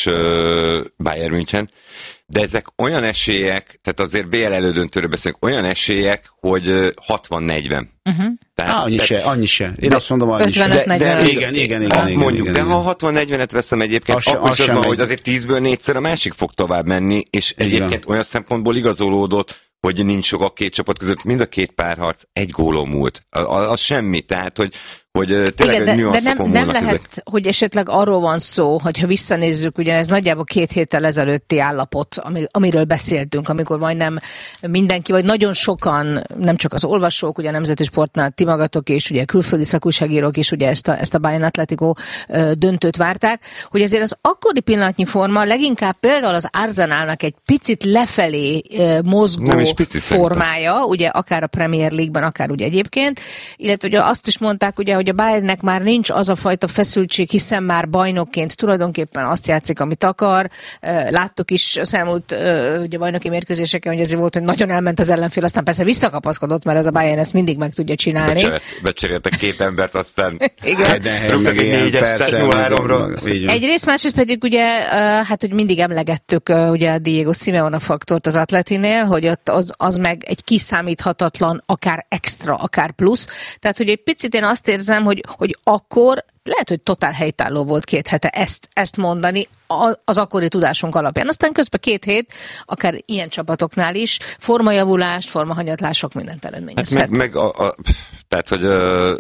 Bayern München, de ezek olyan esélyek, tehát azért bé el elődöntőről beszélünk, olyan esélyek, hogy hatvan negyven. Uh-huh. Tehát, ah, annyi, se, annyi se. Én de, azt mondom, annyi se. De, de, de igen, igen, igen, igen. Mondjuk, igen, de igen. ha hatvan negyvenet veszem egyébként, az akkor is az van, hogy azért tízből négyszer a másik fog tovább menni, és igen, egyébként olyan szempontból igazolódott, hogy nincs sok a két csapat között, mind a két párharc egy gólon múlt. Az, az semmi, tehát, hogy hogy tényleg igen, de, de nem, nem lehet, ezek. Hogy esetleg arról van szó, hogyha visszanézzük, ugye ez nagyjából két héttel ezelőtti állapot, amiről beszéltünk, amikor majdnem mindenki, vagy nagyon sokan, nem csak az olvasók, ugye a Nemzeti Sportnál ti magatok és ugye külföldi szakújságírók is ugye ezt a, ezt a Bayern Atletico döntőt várták, hogy azért az akkori pillanatnyi forma leginkább például az Arsenalnak egy picit lefelé mozgó picit formája, szerintem. Ugye akár a Premier League-ben, akár ugye egyébként, illetve ugye azt is mondták, ugye, hogy a Bayernnek már nincs az a fajta feszültség, hiszen már bajnokként tulajdonképpen azt játszik, amit akar. Láttuk is az elmúlt ugye, bajnoki mérkőzéseken, hogy azért volt, hogy nagyon elment az ellenfél, aztán persze visszakapaszkodott, mert ez a Bayern ezt mindig meg tudja csinálni. Becseréltek két embert, aztán igen. rúgtak egy négyes nulla háromra. Egyrészt, másrészt pedig ugye, hát, hogy mindig emlegettük ugye a Diego Simeone faktort az Atletinél, hogy ott az, az meg egy kiszámíthatatlan, akár extra, akár plusz. Tehát, hogy egy picit én azt érzem, hogy, hogy akkor lehet, hogy totál helytálló volt két hete ezt, ezt mondani az akkori tudásunk alapján. Aztán közben két hét, akár ilyen csapatoknál is, formajavulást, formahanyatlások mindent eredményezhet. Hát meg, meg a, a, tehát, hogy ö,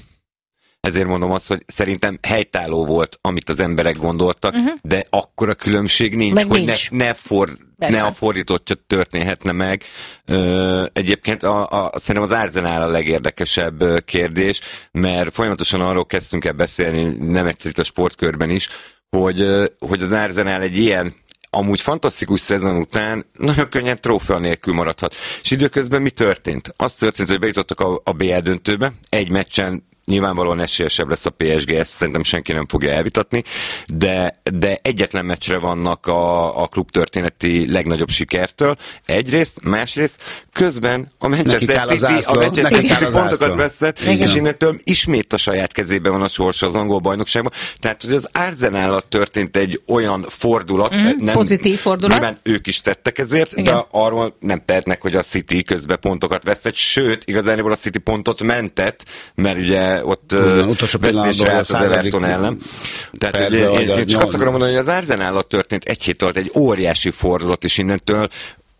ezért mondom azt, hogy szerintem helytálló volt, amit az emberek gondoltak, uh-huh. de akkora különbség nincs, meg hogy nincs. Ne, ne, for, ne a fordítottja történhetne meg. Ö, egyébként a, a, szerintem az Arsenal a legérdekesebb kérdés, mert folyamatosan arról kezdtünk el beszélni, nem egyszer itt a sportkörben is, hogy, hogy az Arsenal egy ilyen amúgy fantasztikus szezon után nagyon könnyen trófea nélkül maradhat. És időközben mi történt? Az történt, hogy bejutottak a, a bé el döntőbe, egy meccsen nyilvánvalóan esélyesebb lesz a pé es gé, ezt szerintem senki nem fogja elvitatni, de, de egyetlen meccsre vannak a, a klub történeti legnagyobb sikertől. Egyrészt, másrészt, közben a Manchester City, a Manchester City pontokat veszett, és innentől ismét a saját kezében van a sorsa az angol bajnokságban. Tehát, hogy az Arsenal-al történt egy olyan fordulat, mm, nem, pozitív fordulat. Nyilván ők is tettek ezért, igen. De arról nem tehetnek, hogy a City közben pontokat veszett, sőt, igazából a City pontot mentett, mert ugye ott vesztésre állt az Everton ellen. Tehát ugye, én, én csak azt akarom mondani, hogy az Arsenal-al történt egy hét alatt egy óriási fordulat, és innentől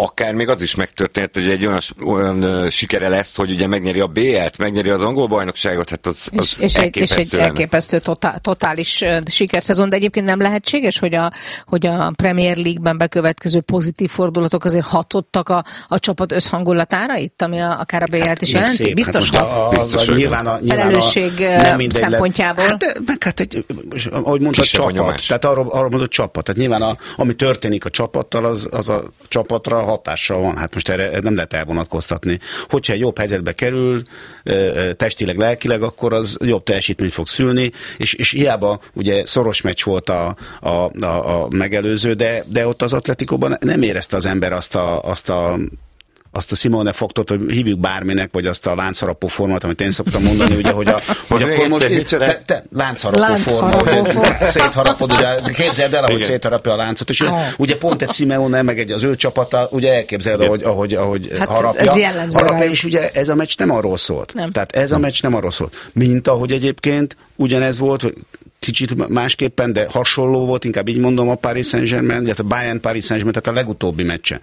akár még az is megtörtént, hogy egy olyan, olyan sikere lesz, hogy ugye megnyeri a bé el-t, megnyeri az angol bajnokságot, hát az, az és, elképesztő. És egy elképesztő totál, totális sikerszezon, de egyébként nem lehetséges, hogy a, hogy a Premier League-ben bekövetkező pozitív fordulatok azért hatottak a, a csapat összhangulatára itt, ami a, akár a bé el-t is jelenti? Szép. Biztos, hát a, biztos a, a, nyilván a, nyilván felelősség a, szempontjából. Hát, meg hát egy, ahogy mondta, csapat. Tehát arról, arról mondott csapat. Tehát nyilván a, ami történik a csapattal, az, az a csapatra hatással van. Hát most erre nem lehet elvonatkoztatni. Hogyha egy jobb helyzetbe kerül, testileg, lelkileg, akkor az jobb teljesítményt fog szülni, és, és hiába ugye szoros meccs volt a, a, a, a megelőző, de, de ott az Atletikóban nem érezte az ember azt a, azt a azt a Simone Fogtot, hogy hívjuk bárminek, vagy azt a láncharapó formát, amit én szoktam mondani, ugye, hogy, a, hogy akkor most te, te, láncharapó forma, szétharapod, ugye, képzeld el, ahogy szétharapja a láncot, és oh. ugye pont egy Simeone, meg egy az ő csapata, ugye elképzeld, ahogy, ahogy, ahogy hát harapja, harapja, és ugye ez a meccs nem arról szólt. Nem. Tehát ez a meccs nem arról szólt. Mint ahogy egyébként ugyanez volt, hogy kicsit másképpen, de hasonló volt, inkább így mondom a Paris Saint-Germain, illetve Bayern Paris Saint-Germain, tehát a legutóbbi meccse.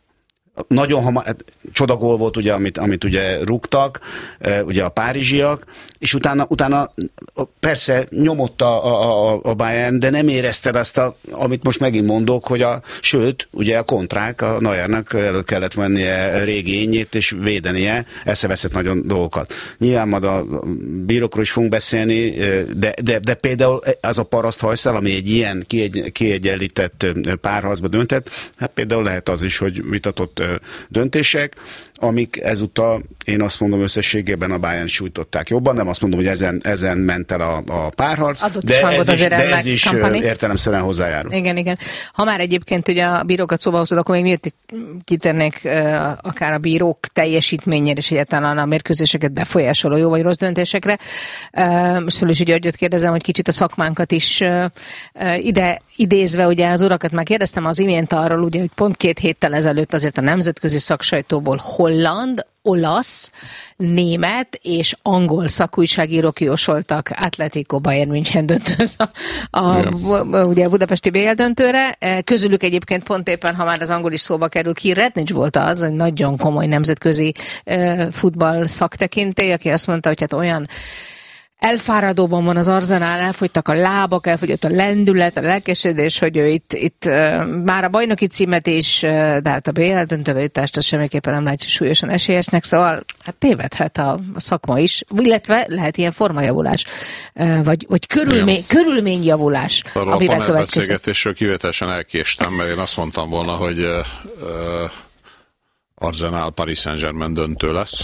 Nagyon hamar, csodagól volt, ugye, amit, amit ugye rúgtak, ugye a párizsiak, és utána, utána persze nyomott a, a, a Bayern, de nem érezted azt, a, amit most megint mondok, hogy a, sőt, ugye a kontrák, a Neuernek elő kellett vennie régényét és védenie, eszeveszett nagyon dolgokat. Nyilván majd a bírókról is fogunk beszélni, de, de, de például az a paraszthajszál, ami egy ilyen kiegy, kiegyenlített párharcba döntett, hát például lehet az is, hogy vitatott döntések, amik ezúttal, én azt mondom, összességében a Bayern sújtották jobban, nem azt mondom, hogy ezen, ezen ment el a, a párharc, adott de ez is, de ez is értelemszerűen hozzájárul. Igen, igen. Ha már egyébként ugye a bírókat szóba hozod, akkor még miért kitérnék uh, akár a bírók teljesítményére, és egyáltalán a mérkőzéseket befolyásoló jó vagy rossz döntésekre. Uh, Szülősi Györgyöt kérdezem, hogy kicsit a szakmánkat is uh, uh, ide idézve, ugye az urakat már kérdeztem az imént arról, ugye, hogy pont két héttel ezelőtt azért a nemzetközi szaksajtóból holland, olasz, német és angol szakújságírók jósoltak Atletico Bayern München döntőt a, a, a, ugye a budapesti bé el döntőre. Közülük egyébként pont éppen, ha már az angol is szóba kerül, Keir Redknapp volt az, hogy nagyon komoly nemzetközi uh, futball szaktekintély, aki azt mondta, hogy hát olyan elfáradóban van az Arzenál, elfogytak a lábak, elfogyott a lendület, a lelkesedés, hogy ő itt, itt uh, már a bajnoki címet is, uh, de hát a bé el döntőbe jutást az semmiképpen nem látja súlyosan esélyesnek, szóval hát tévedhet a, a szakma is, illetve lehet ilyen formajavulás, uh, vagy, vagy körülmény, körülményjavulás, arról amivel a panelbeszélgetésről kivételesen elkéstem, mert én azt mondtam volna, hogy uh, uh, Arsenal Paris Saint-Germain döntő lesz.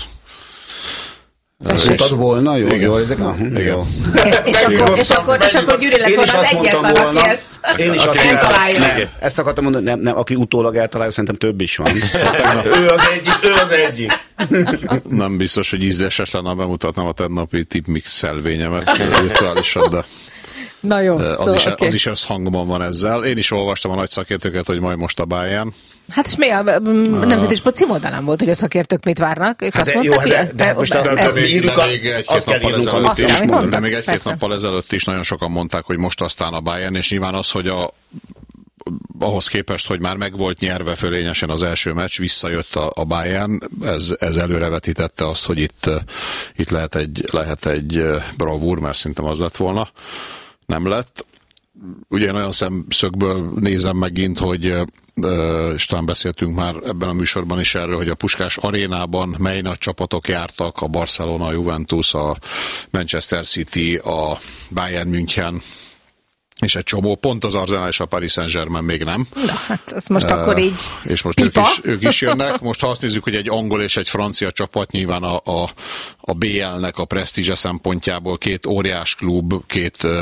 Ezt mondtad volna? Jó, igen. Jó, ezek? Ah, igen. Jó. És, és, akkor, és, akkor, és akkor Gyuri lett volna az egyetlen, aki ezt én is azt eltalálja. Ezt akartam mondani, nem, nem, aki utólag eltalálja, szerintem több is van. ő az egyik, ő az egyik. Nem biztos, hogy ízléses lenne, bemutatnám a tegnapi tipmix szelvényemet virtuálisan, de na jó, az, szóval, is, okay. az is összhangban van ezzel. Én is olvastam a nagy szakértőket, hogy majd most a Bayern. Hát és mi a Nemzeti Sport címoldalán volt, hogy a szakértők mit várnak? Ők hát azt mondták, hogy... De, de, most de, de, még, de még egy-két nappal ezelőtt is, de még egy-két nappal ezelőtt is nagyon sokan mondták, hogy most aztán a Bayern, és nyilván az, hogy a ahhoz képest, hogy már meg volt nyerve fölényesen az első meccs, visszajött a, a Bayern, ez, ez előrevetítette azt, hogy itt, itt lehet egy, lehet egy bravúr, mert szerintem az lett volna. Nem lett. Ugye olyan szemszögből nézem megint, hogy és talán beszéltünk már ebben a műsorban is erről, hogy a Puskás arénában mely nagy csapatok jártak, a Barcelona, a Juventus, a Manchester City, a Bayern München, és egy csomó, pont az Arsenal és a Paris Saint-Germain még nem. Na, hát ez most uh, akkor így és most ők is, ők is jönnek. Most ha azt nézzük, hogy egy angol és egy francia csapat, nyilván a, a, a bé el-nek a presztízse szempontjából két óriás klub, két uh,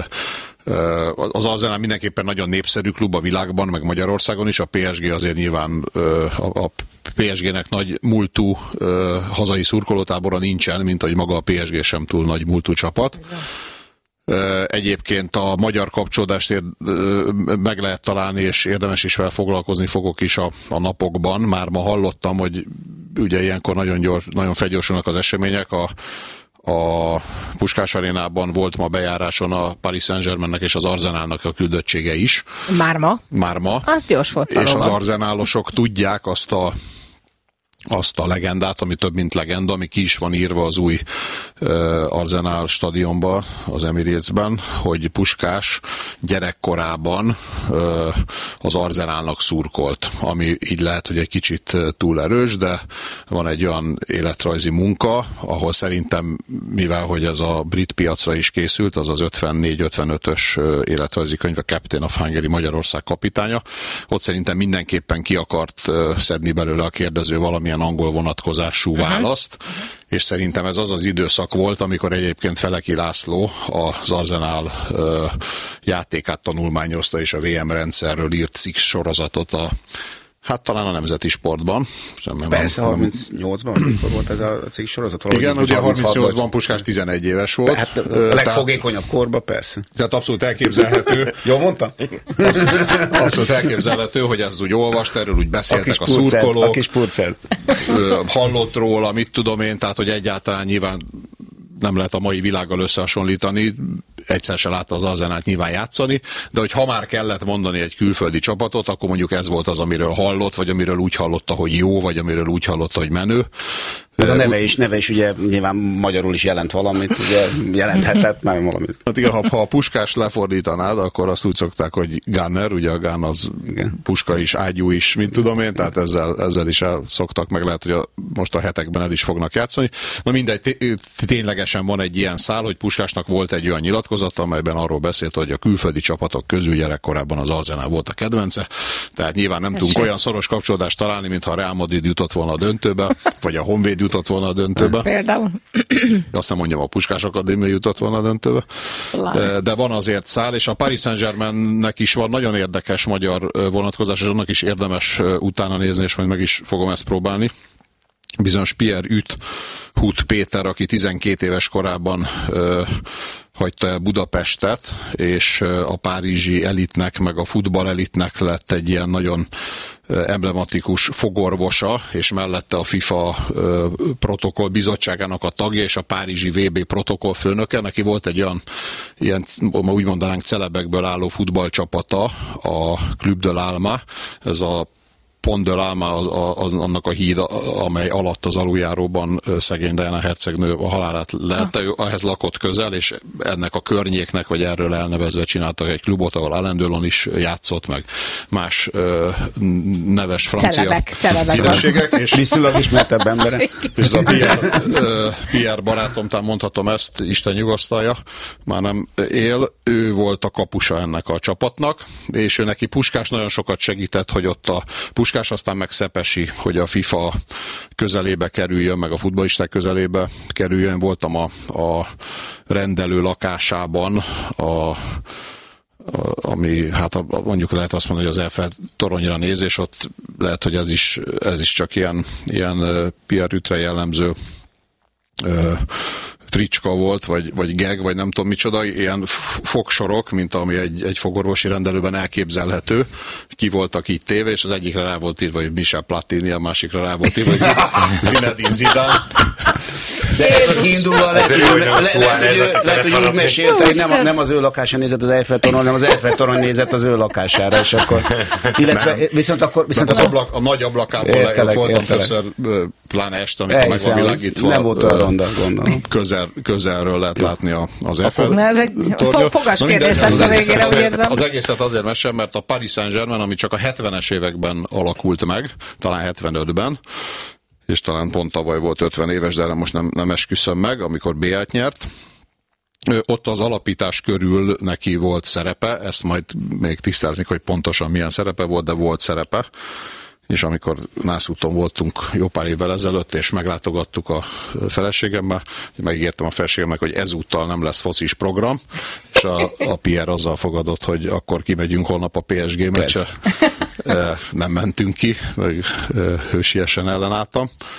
az Arsenal mindenképpen nagyon népszerű klub a világban, meg Magyarországon is, a pé es gé azért nyilván a, a pé es gének nagy múltú hazai szurkolótábora nincsen, mint ahogy maga a pé es gé sem túl nagy múltú csapat. Egyébként a magyar kapcsolódást ér, meg lehet találni, és érdemes is felfoglalkozni fogok is a, a napokban. Már ma hallottam, hogy ugye ilyenkor nagyon, gyors, nagyon felgyorsulnak az események. A, a Puskás Arénában volt ma bejáráson a Paris Saint-Germainnek és az Arsenalnak a küldöttsége is. Már ma? Már ma. Az gyors volt valóban. És az arzenálosok tudják azt a azt a legendát, ami több mint legenda, ami ki is van írva az új uh, Arsenal stadionba, az Emiratesben, hogy Puskás gyerekkorában uh, az Arsenalnak szurkolt, ami így lehet, hogy egy kicsit túl erős, de van egy olyan életrajzi munka, ahol szerintem, mivel hogy ez a brit piacra is készült, az az ötvennégy ötvenötös életrajzi könyv, a Captain of Hungary, Magyarország kapitánya, ott szerintem mindenképpen ki akart uh, szedni belőle a kérdező valamilyen angol vonatkozású uh-huh. választ, és szerintem ez az az időszak volt, amikor egyébként Feleki László az Arsenal uh, játékát tanulmányozta, és a vé em rendszerről írt cikk sorozatot a hát talán a Nemzeti Sportban. Persze, harmincnyolcban, mikor volt ez a cikk sorozat? Igen, ugye harmincnyolcban Puskás tizenegy éves volt. Hát a legfogékonyabb korban, persze. Tehát abszolút elképzelhető. Jól mondtam? Abszolút elképzelhető, hogy ezt úgy olvast, erről úgy beszéltek a, a szurkolók. A kis pulcel. Hallott róla, mit tudom én, tehát hogy egyáltalán nyilván nem lehet a mai világgal összehasonlítani, egyszer se látta az Arsenalt nyilván játszani, de hogy ha már kellett mondani egy külföldi csapatot, akkor mondjuk ez volt az, amiről hallott, vagy amiről úgy hallotta, hogy jó, vagy amiről úgy hallotta, hogy menő. Meg a neve is, neve is ugye nyilván magyarul is jelent valamit, ugye jelenthetett már valamit. Hát igen, ha, ha a Puskás lefordítanád, akkor azt úgy szokták, hogy Gunner, ugye a Gun az igen. Puska is, ágyú is, mint tudom én, tehát ezzel, ezzel is el szoktak, meg lehet, hogy a, most a hetekben el is fognak játszani. Na mindegy, ténylegesen van egy ilyen szál, hogy Puskásnak volt egy olyan nyilatkozata, amelyben arról beszélt, hogy a külföldi csapatok közül gyerekkorában az Arsenal volt a kedvence, tehát nyilván nem tudunk olyan szoros kapcsolódást találni, mintha a Real Madrid jutott volna a döntőbe, vagy a Honvéd jutott volna a döntőbe. Például. Azt nem mondjam, a Puskás Akadémia jutott volna a döntőbe. De, de van azért szál, és a Paris Saint-Germainnek is van nagyon érdekes magyar vonatkozás, és annak is érdemes utána nézni, és majd meg is fogom ezt próbálni. Bizonyos Pierre Üt Hut Péter, aki tizenkét éves korában ö, hagyta el Budapestet, és a párizsi elitnek, meg a futball elitnek lett egy ilyen nagyon emblematikus fogorvosa, és mellette a FIFA ö, protokoll bizottságának a tagja, és a párizsi vé bé protokoll főnöke. Neki volt egy olyan, ilyen, úgy mondanánk, celebekből álló futballcsapata, a Club de l'Alma, ez a Pont de l'Alma az, az, annak a híd, amely alatt az aluljáróban szegény Diana hercegnő a halálát lehette, ő ehhez lakott közel, és ennek a környéknek, vagy erről elnevezve csináltak egy klubot, ahol Alain Delon is játszott, meg más ö, neves francia hírességek. És viszonylag ismertebb emberek. És a Pierre, ö, Pierre barátom, talán mondhatom ezt, Isten nyugasztalja, már nem él, ő volt a kapusa ennek a csapatnak, és ő neki Puskás nagyon sokat segített, hogy ott a Puskás aztán meg Szepesi, hogy a FIFA közelébe kerüljön, meg a futballisták közelébe kerüljön. Voltam a, a rendelő lakásában, a, a, ami, hát a, mondjuk lehet azt mondani, hogy az Eiffel toronyra néz, és ott lehet, hogy ez is, ez is csak ilyen, ilyen Pierre Ütre jellemző ö, fricska volt, vagy, vagy gag, vagy nem tudom micsoda, ilyen fogsorok, mint ami egy, egy fogorvosi rendelőben elképzelhető, ki voltak így téve, és az egyikre rá volt írva, hogy Michel Platini, a másikra rá volt írva, hogy Zinedine Zidane. De ez kiindulva lehet, hogy úgy mesélte, hogy nem, nem az ő lakásán nézett az Eiffel torony, hanem az Eiffel torony nézett az ő lakására, és akkor, illetve, viszont akkor... Viszont az, az ablak, a nagy ablakából ott voltam többször, pláne este, amikor meg van világítva. Nem volt olyan ronda, gondolom. Közel, közelről lehet látni az Eiffel tornyot. Ez egy fogas kérdés lesz a végére, úgy érzem. Az egészet azért mesélem, mert a Paris Saint-Germain, ami csak a hetvenes években alakult meg, talán hetvenötben, és talán pont tavaly volt ötven éves, de erre most nem, nem esküszöm meg, amikor bé á-t nyert. Ott az alapítás körül neki volt szerepe, ezt majd még tisztázni, hogy pontosan milyen szerepe volt, de volt szerepe. És amikor Nászúton voltunk jó pár évvel ezelőtt, és meglátogattuk a feleségemmel, megígértem a feleségemnek, hogy ezúttal nem lesz focis program, és a, a Pierre azzal fogadott, hogy akkor kimegyünk holnap a pé es gé meccse. Nem mentünk ki, meg hősiesen ellenálltam.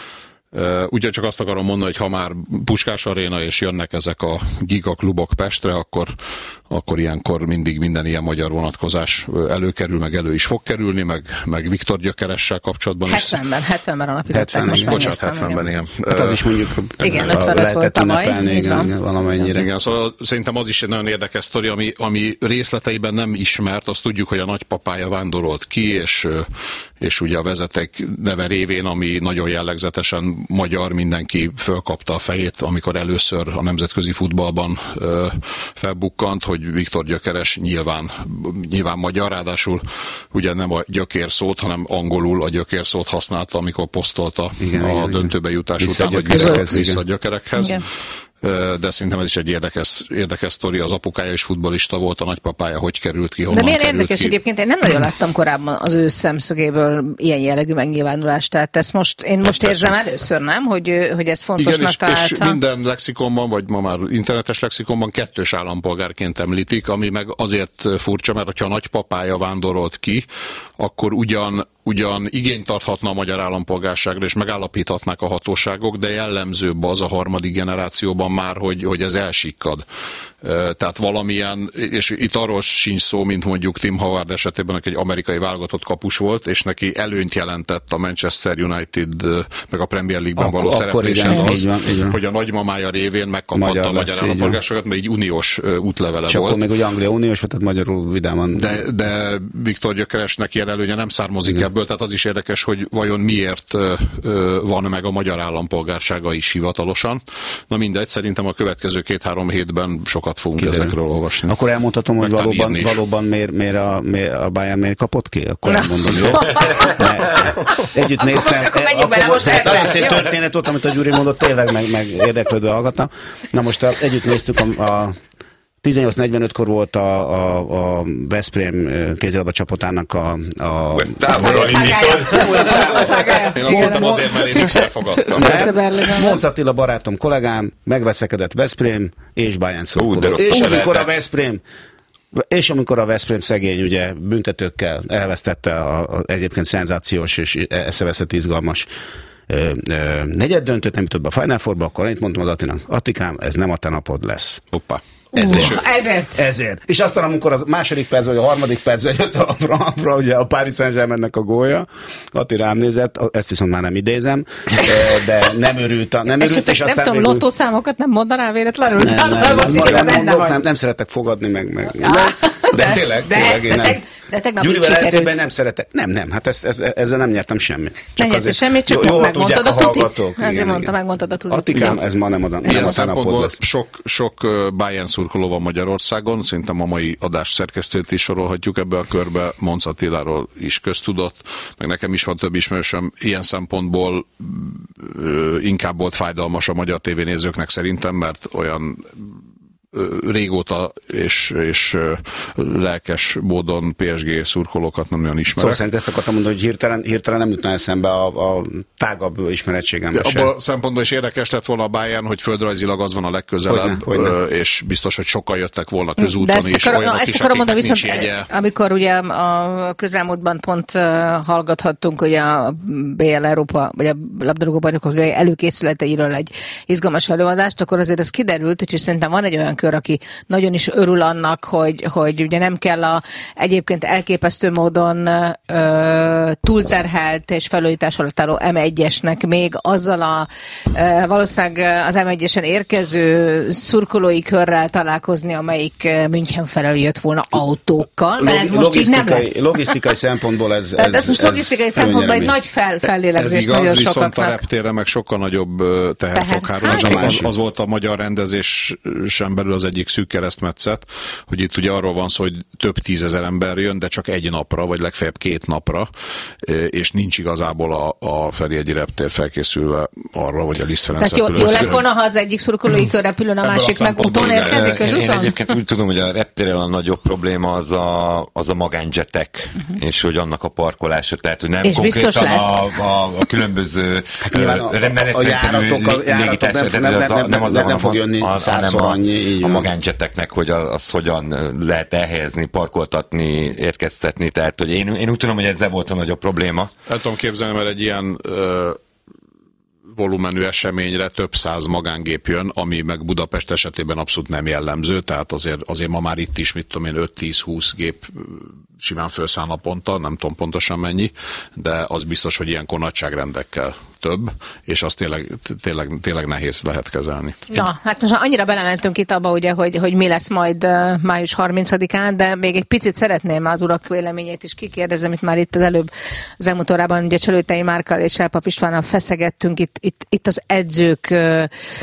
Ugyancsak azt akarom mondani, hogy ha már Puskás Aréna és jönnek ezek a gigaklubok Pestre, akkor, akkor ilyenkor mindig minden ilyen magyar vonatkozás előkerül, meg elő is fog kerülni, meg, meg Viktor Gyökeressel kapcsolatban hetvenben, is. hetvenben alapították, most bocsánat, néztem, hetvenben, igen. Hát az is mondjuk igen, ötvenöt volt tavaly, így van. Igen, valamennyire. Igen, szóval szerintem az is egy nagyon érdekes sztori, ami, ami részleteiben nem ismert. Azt tudjuk, hogy a nagypapája vándorolt ki, és, és ugye a vezeték neve révén, ami nagyon jellegzetesen magyar, mindenki fölkapta a fejét, amikor először a nemzetközi futballban ö, felbukkant, hogy Viktor Gyökeres nyilván, nyilván magyar, ráadásul ugye nem a gyökér szót, hanem angolul a gyökér szót használta, amikor posztolta igen, a igen, döntőbe jutás után, hogy vissza, vissza a gyökerekhez. Igen. De szerintem ez is egy érdekes, érdekes sztori. Az apukája is futballista volt, a nagypapája hogy került ki, honnan De milyen került érdekes ki. Egyébként, én nem nagyon láttam korábban az ő szemszögéből ilyen jellegű megnyilvánulást, tehát ezt most, én most hát, érzem persze. először, nem, hogy, hogy ez fontosnak igen, és, találta. és minden lexikonban, vagy ma már internetes lexikonban kettős állampolgárként említik, ami meg azért furcsa, mert hogyha a nagypapája vándorolt ki, akkor ugyan ugyan igényt tarthatna a magyar állampolgárságra, és megállapíthatnák a hatóságok, de jellemzőbb az a harmadik generációban már, hogy, hogy ez elsikkad. Tehát valamilyen, és itt arról sincs szó, mint mondjuk Tim Howard esetében, aki egy amerikai válogatott kapus volt, és neki előnyt jelentett a Manchester United, meg a Premier League-ben való szerepléshez az, így van, így van. hogy a nagymamája révén megkaphatta magyar a magyar állampolgárságot, mert egy uniós útlevele és volt. És akkor még ugye Anglia uniós volt, tehát magyarul vidáman. De, de Viktor Gyökeresnek ilyen előnye nem származik igen. ebből, tehát az is érdekes, hogy vajon miért ö, van meg a magyar állampolgársága is hivatalosan. Na mindegy, szerintem a következő két-három hétben sokat fogunk kiderül. Ezekről olvasni. Akkor elmondhatom, hogy valóban, valóban miért, miért a, miért a Bayern miért kapott ki? Akkor elmondom, jó? Együtt akkor néztem. Most, akkor menjünk bele most ebben. Nagyon szép történet volt, amit a Gyuri mondott, tényleg meg, meg érdeklődve hallgattam. Na most a, együtt néztük a, a tizennyolc negyvenötkor volt a, a, a Veszprém kézilabda csapatának a... a Én azt mondtam azért, mert én visszafogadtam. Monc Attila barátom, kollégám, megveszekedett Veszprém és Bayern szurkoló. És amikor a Veszprém És amikor a Veszprém szegény ugye büntetőkkel elvesztette a, a egyébként szenzációs és eszeveszett izgalmas negyed döntőt, nem jutott be a Final Fourba, akkor én mondtam az Attinak, Attikám, ez nem a te napod lesz. Hoppá. Ezért. Uh, ezért. Ezért. És aztán, amikor a második percben, vagy a harmadik percben jött a Frankra, ugye a Paris Saint-Germainnek a gólya, Atti rám nézett, ezt viszont már nem idézem, de nem örült. A, nem, örült, és nem aztán tudom, lottószámokat nem mondanál véletlenül? Nem, nem, nem, nem, nem, mondok, nem, nem szeretek fogadni, meg, meg ja, de, de tényleg, de, tényleg én de, nem. De tegnap Gyurivel ellentétben nem szeretek. Nem, nem, hát ez, ez, ezzel nem nyertem semmit. Nem nyertem semmit, csak jó, megmondtad a tutit. Azért mondta, megmondtad a tutit. Attikám, ez ma nem oda. Ilyen szempontból sok, sok Bayern szurkoló van Magyarországon, szerintem a mai adás szerkesztőt is sorolhatjuk ebbe a körbe, Monc Attiláról is köztudott, meg nekem is van több ismerősöm, ilyen szempontból ö, inkább volt fájdalmas a magyar tévénézőknek szerintem, mert olyan régóta és, és lelkes módon pé es gé szurkolókat nem olyan ismerek. Szóval szerint ezt akartam mondani, hogy hirtelen, hirtelen nem jutna eszembe a, a tágabb ismerettségembe sem. Abban a szempontból is érdekes lett volna a Bayern, hogy földrajzilag az van a legközelebb, hogyne, hogyne. És biztos, hogy sokan jöttek volna közúton is. Akar, na, ezt is, akarom mondani, viszont amikor ugye a közelmúltban pont hallgathattunk ugye a bé el Európa, vagy a labdarúgó bajnokok előkészületeiről egy izgalmas előadást, akkor azért ez kiderült, hogy szerintem van egy olyan kör, aki nagyon is örül annak, hogy, hogy ugye nem kell a egyébként elképesztő módon ö, túlterhelt és felújítás alatt álló em egyesnek még azzal a ö, valószínűleg az em egyesen érkező szurkolói körrel találkozni, amelyik München felől jött volna autókkal, mert ez most így nem lesz. Logisztikai szempontból ez... ez, ez most logisztikai ez szempontból egy nagy fel, fellélegzés nagyon sokaknak. Ez igaz, viszont a reptérre meg sokkal nagyobb teher fog hárulni. Hát, az, az volt a magyar rendezésen belül az egyik szűk keresztmetszet, hogy itt ugye arról van szó, hogy több tízezer ember jön, de csak egy napra, vagy legfeljebb két napra, és nincs igazából a, a Ferihegyi reptér felkészülve arra, vagy a Liszt Ferenc Tehát jó, jó lett volna, ha az egyik szurkolói kör repülőn, a másik meg úton érkezik közúton? Én egyébként úgy tudom, hogy a reptéren a nagyobb probléma az a, az a magánjetek, uh-huh. és hogy annak a parkolása, tehát hogy nem és konkrétan a, a, a különböző menetrendszerű légitársaság, nem fog jönni százszor annyi. A magánjeteknek, hogy az hogyan lehet elhelyezni, parkoltatni, érkeztetni, tehát hogy én, én úgy tudom, hogy ezzel volt a nagyobb probléma. El tudom képzelni, mert egy ilyen ö, volumenű eseményre több száz magángép jön, ami meg Budapest esetében abszolút nem jellemző, tehát azért, azért ma már itt is, mit tudom én, öt-tíz-húsz gép simán felszáll naponta, nem tudom pontosan mennyi, de az biztos, hogy ilyenkor nagyságrendekkel több, és azt tényleg, tényleg, tényleg nehéz lehet kezelni. Na, hát most annyira belementünk itt abba, ugye, hogy, hogy mi lesz majd uh, május harmincadikán, de még egy picit szeretném az urak véleményét is kikérdezni, amit már itt az előbb az elmúlt órában ugye Cselőtei Márkkal és Elpap Istvánnal feszegettünk, itt, itt, itt az edzők uh,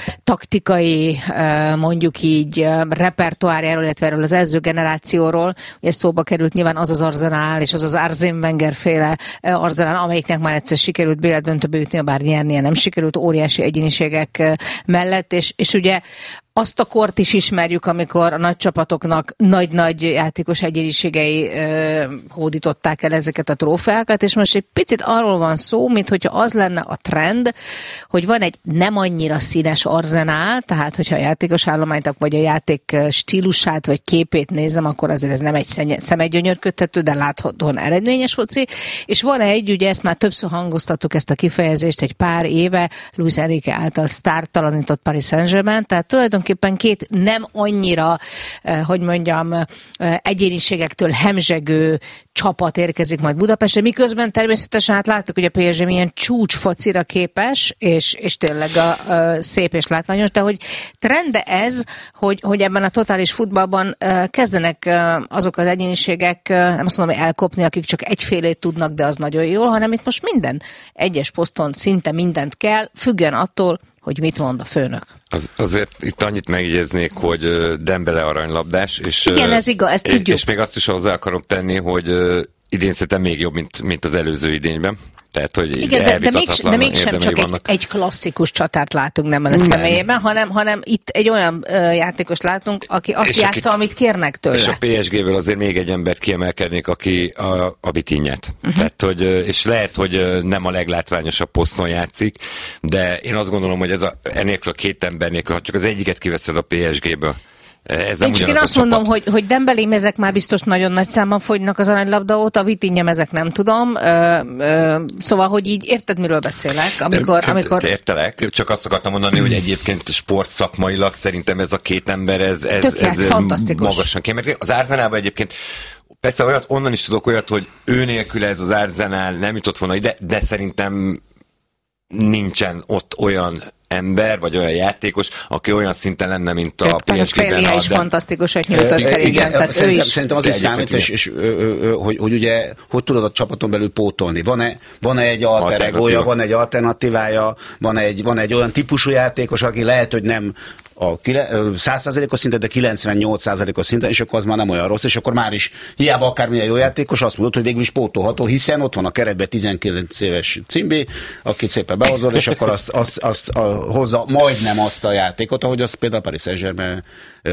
taktikai, uh, mondjuk így uh, repertoárjáról, illetve erről az edzőgenerációról, ugye szóba került nyilván az az arzenál, és az az Arsène Wenger féle uh, arzenál, amelyiknek már egyszer sikerült bé el döntőbe jutni, bár nyernie nem sikerült, óriási egyéniségek mellett, és, és ugye azt a kort is ismerjük, amikor a nagy csapatoknak nagy-nagy játékos egyéniségei ö, hódították el ezeket a trófeákat, és most egy picit arról van szó, mint hogyha az lenne a trend, hogy van egy nem annyira színes arzenál, tehát hogyha a játékos állományt, vagy a játék stílusát, vagy képét nézem, akkor azért ez nem egy szemegyönyörködtető, de láthatóan eredményes foci, és van egy, ugye ezt már többször hangoztattuk ezt a kifejezést egy pár éve, Luis Enrique által sztártalanított Paris Saint-Germain, tehát tulajdonképpen két nem annyira, hogy mondjam, egyéniségektől hemzsegő csapat érkezik majd Budapestre, miközben természetesen hát láttuk, hogy a pé es gé milyen csúcs focira képes, és, és tényleg a, a szép és látványos, de hogy trende ez, hogy, hogy ebben a totális futballban kezdenek azok az egyéniségek, nem azt mondom, hogy elkopni, akik csak egyfélét tudnak, de az nagyon jól, hanem itt most minden egyes poszton szinte mindent kell, függően attól, hogy mit mond a főnök. Az, azért itt annyit megjegyeznék, hogy Dembele aranylabdás, és, igen, ez igaz, ezt és, tudjuk. És még azt is hozzá akarom tenni, hogy idén szerintem még jobb, mint, mint az előző idényben. Tehát, hogy igen, de, de, mégs, de mégsem csak egy, egy klasszikus csatát látunk nem a személyében, hanem, hanem itt egy olyan uh, játékos látunk, aki azt és játsza, akit, amit kérnek tőle. És a pé es géből azért még egy embert kiemelkednék, aki a, a Vitinhát. Uh-huh. Tehát, hogy, és lehet, hogy nem a leglátványosabb poszton játszik, de én azt gondolom, hogy ez a, enélkül a két ember nélkül, ha csak az egyiket kiveszed a pé es géből, ez nem én csak én azt mondom, hogy, hogy Dembélé mezek már biztos nagyon nagy számban fogynak az aranylabda óta, a Vitinha mezek nem tudom. Ö, ö, szóval, hogy így érted, miről beszélek? Amikor, de, amikor... Értelek, csak azt akartam mondani, hogy egyébként sportszakmailag szerintem ez a két ember, ez, ez, Tökélet, ez fantasztikus. Magasan kiemelkedik. Az Arsenalban egyébként persze olyat, onnan is tudok olyat, hogy ő nélkül ez az Arsenal nem jutott volna ide, de szerintem nincsen ott olyan ember, vagy olyan játékos, aki olyan szinten lenne, mint a pé es gében. Félia is fantasztikusat nyújtott e, szerintem. Igen, tehát szerintem, ő is. szerintem az is számít, és, és ö, ö, hogy, hogy ugye, hogy tudod a csapaton belül pótolni. Van-e, van-e egy alter egója, van egy alternatívája, van egy, van egy olyan típusú játékos, aki lehet, hogy nem a száz százalékos szinten, de kilencvennyolc százalékos szinten, és akkor az már nem olyan rossz, és akkor már is hiába akármilyen jó játékos, azt mondod, hogy végül is pótolható, hiszen ott van a keretben tizenkilenc éves Cimbi, akit szépen behozol, és akkor azt, azt, azt a, hozza majdnem azt a játékot, ahogy azt például Paris Saint-Germain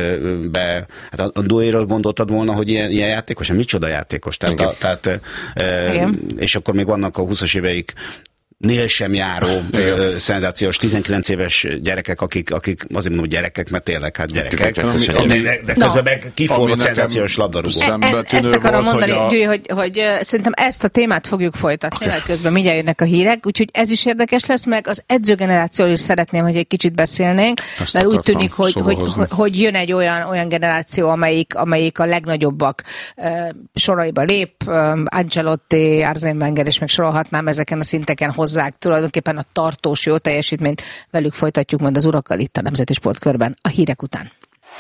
be, hát a Douéről gondoltad volna, hogy ilyen, ilyen játékos, micsoda játékos, tehát, a, tehát e, és akkor még vannak a húszas éveik nél sem járó ö, szenzációs tizenkilenc éves gyerekek, akik, akik azért mondom, hogy gyerekek, mert tényleg hát gyerekek, ami, ami, de, de közben no. meg kiforrott szenzációs labdarúgó. E, e, ezt akarom volt, mondani, hogy, a... hogy, hogy, hogy szerintem ezt a témát fogjuk folytatni, okay. Közben mindjárt jönnek a hírek, úgyhogy ez is érdekes lesz, meg az edzőgenerációról is szeretném, hogy egy kicsit beszélnénk, ezt mert úgy tűnik, hogy, hogy, hogy, hogy jön egy olyan, olyan generáció, amelyik, amelyik a legnagyobbak uh, soraiba lép, um, Ancelotti, Arsène Wenger, és meg sorolhatnám ezeken a szinteken hozzák tulajdonképpen a tartós jó teljesítményt. Velük folytatjuk majd az urakkal itt a Nemzeti Sportkörben a hírek után.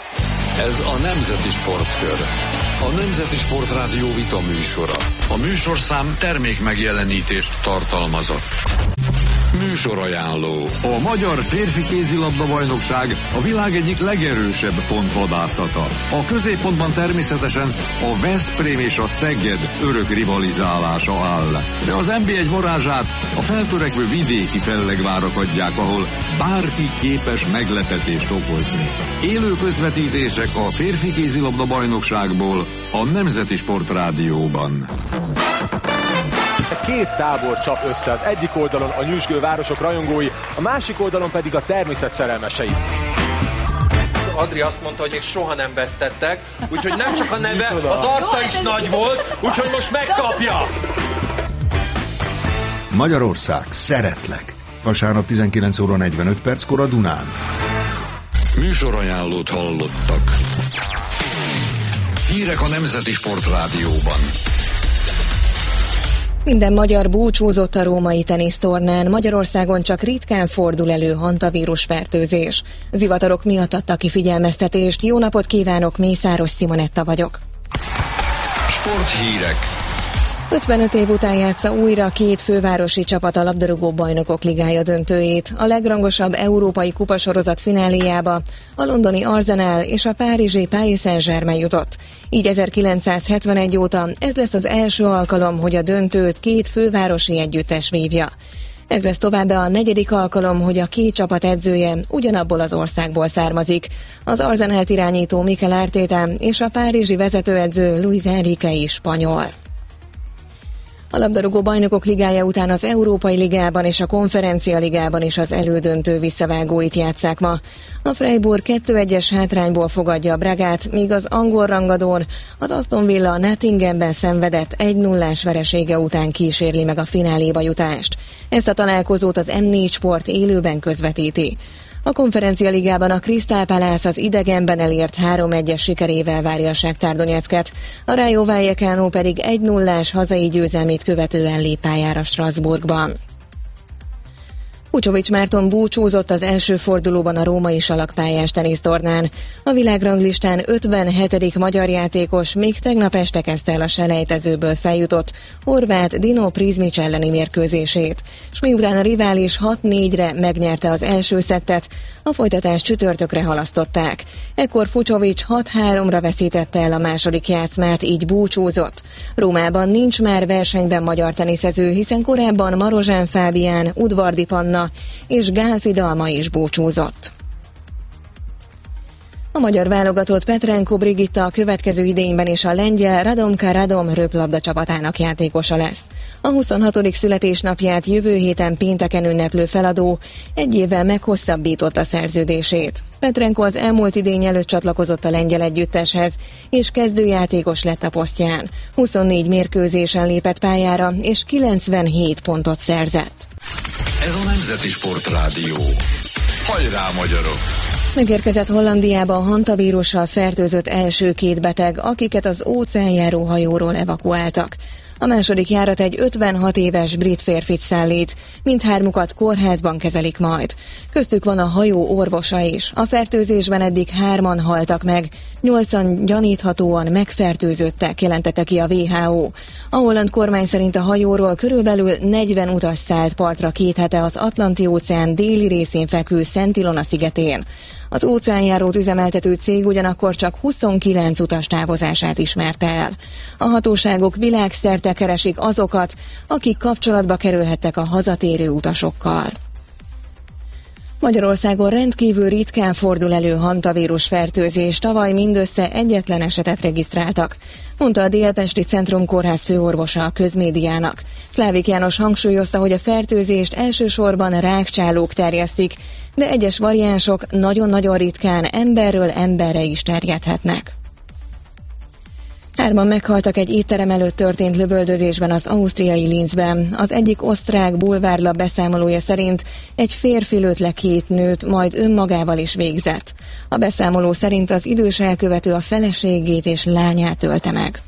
Ez a Nemzeti Sportkör. A Nemzeti Sportrádió vita műsora. A műsorszám termék megjelenítést tartalmazott. Műsorajánló. A Magyar Férfi Kézilabda Bajnokság a világ egyik legerősebb pontvadászata. A középpontban természetesen a Veszprém és a Szeged örök rivalizálása áll. De az en bé egy varázsát a feltörekvő vidéki fellegvárak adják, ahol bárki képes meglepetést okozni. Élő közvetítések a Férfi Kézilabda Bajnokságból a Nemzeti Sportrádióban. Két tábor csap össze, az egyik oldalon a nyüzsgő városok rajongói, a másik oldalon pedig a természet szerelmesei. Adri azt mondta, hogy még soha nem vesztettek, úgyhogy nem csak a neve, az arca is nagy volt, úgyhogy most megkapja! Magyarország, szeretlek! vasárnap tizenkilenc óra negyvenöt perckor a Dunán. Műsorajánlót hallottak. Hírek a Nemzeti Sportrádióban. Minden magyar búcsúzott a római tenisztornán. Magyarországon csak ritkán fordul elő hantavírus fertőzés. Zivatarok miatt adtak ki figyelmeztetést. Jó napot kívánok, Mészáros Simonetta vagyok. Sporthírek. ötvenöt év után játsza újra két fővárosi csapat a labdarúgó bajnokok ligája döntőjét. A legrangosabb európai kupasorozat fináléjába a londoni Arsenal és a párizsi Paris Saint-Germain jutott. Így ezerkilencszázhetvenegy óta ez lesz az első alkalom, hogy a döntőt két fővárosi együttes vívja. Ez lesz továbbá a negyedik alkalom, hogy a két csapat edzője ugyanabból az országból származik. Az Arsenalt irányító Mikel Arteta és a párizsi vezetőedző Luis Enrique is spanyol. A labdarúgó bajnokok ligája után az Európai Ligában és a Konferencia Ligában is az elődöntő visszavágóit játsszák ma. A Freiburg kettő egyes hátrányból fogadja a Bragát, míg az angol rangadón az Aston Villa Nottinghamben szenvedett egy nullás veresége után kísérli meg a fináléba jutást. Ezt a találkozót az em négy Sport élőben közvetíti. A Konferencia Ligában a Crystal Palace az idegenben elért három egyes sikerével várja a Shakhtar Donetsket, a Rayo Vallecano pedig egy nullás hazai győzelmét követően lép pályára Strasbourgban. Pucsovics Márton búcsúzott az első fordulóban a római salakpályás tenisztornán. A világranglistán ötvenhetedik magyar játékos még tegnap este kezdte el a selejtezőből feljutott horvát Dino Prizmic elleni mérkőzését, s miután a rivális hat négyre megnyerte az első szettet, a folytatást csütörtökre halasztották. Ekkor Pucsovics hat háromra veszítette el a második játszmát, így búcsúzott. Rómában nincs már versenyben magyar teniszező, hiszen korábban Marozsán Fábián, Udvardi Panna és Gálfi Dalma is búcsúzott. A magyar válogatott Petrenko Brigitta a következő idényben is a lengyel Radomka Radom röplabda csapatának játékosa lesz. A huszonhatodik születésnapját jövő héten pénteken ünneplő feladó egy évvel meghosszabbította szerződését. Petrenko az elmúlt idény előtt csatlakozott a lengyel együtteshez, és kezdőjátékos lett a posztján. huszonnégy mérkőzésen lépett pályára, és kilencvenhét pontot szerzett. Ez a Nemzeti Sportrádió. Hajrá, magyarok! Megérkezett Hollandiába a hantavírussal fertőzött első két beteg, akiket az óceánjáró hajóról evakuáltak. A második járat egy ötvenhat éves brit férfit szállít, mindhármukat kórházban kezelik majd. Köztük van a hajó orvosa is. A fertőzésben eddig hárman haltak meg, nyolcan gyaníthatóan megfertőzöttek, jelentette ki a vé há ó. A holland kormány szerint a hajóról körülbelül negyven utas szállt partra két hete az Atlanti-óceán déli részén fekvő Szent Ilona szigetén. Az óceánjárót üzemeltető cég ugyanakkor csak huszonkilenc utas távozását ismerte el. A hatóságok világszerte keresik azokat, akik kapcsolatba kerülhettek a hazatérő utasokkal. Magyarországon rendkívül ritkán fordul elő hantavírus fertőzés, tavaly mindössze egyetlen esetet regisztráltak, mondta a Délpesti Centrum Kórház főorvosa a Közmédiának. Szlávik János hangsúlyozta, hogy a fertőzést elsősorban rákcsálók terjesztik, de egyes variánsok nagyon-nagyon ritkán emberről emberre is terjedhetnek. Hárman meghaltak egy étterem előtt történt lövöldözésben az ausztriai Linzben. Az egyik osztrák bulvárlap beszámolója szerint egy férfi lőtt le két nőt, majd önmagával is végzett. A beszámoló szerint az idős elkövető a feleségét és lányát ölte meg.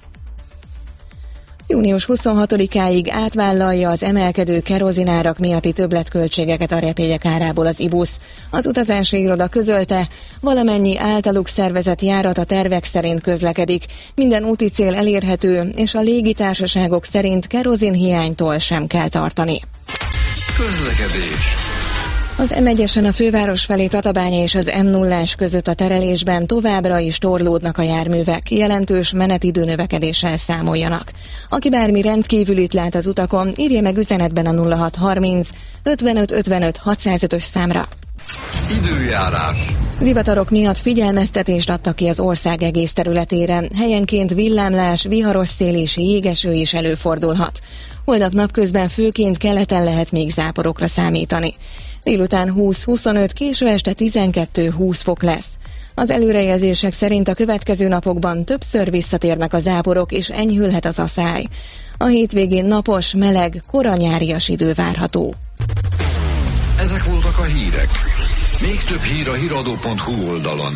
június huszonhatodikáig átvállalja az emelkedő kerozinárak miatti többletköltségeket a repjegyek árából az i busz. Az utazási iroda közölte, valamennyi általuk szervezett járat a tervek szerint közlekedik, minden úti cél elérhető, és a légitársaságok szerint kerozinhiánytól sem kell tartani. Közlekedés. Az em egyesen a főváros felé Tatabánya és az em nullás között a terelésben továbbra is torlódnak a járművek, jelentős menetidő növekedéssel számoljanak. Aki bármi rendkívülit lát az utakon, írja meg üzenetben a nulla hat harminc ötvenöt ötvenöt hatszázötös számra. Időjárás. Zivatarok miatt figyelmeztetést adtak ki az ország egész területére. Helyenként villámlás, viharos szél és jégeső is előfordulhat. Holnap napközben főként keleten lehet még záporokra számítani. Délután húsz-huszonöt, késő este tizenkettő-húsz fok lesz. Az előrejelzések szerint a következő napokban többször visszatérnek a záporok, és enyhülhet az aszály. A hétvégén napos, meleg, kora nyárias idő várható. Ezek voltak a hírek. Még több hír a híradó pont hu oldalon.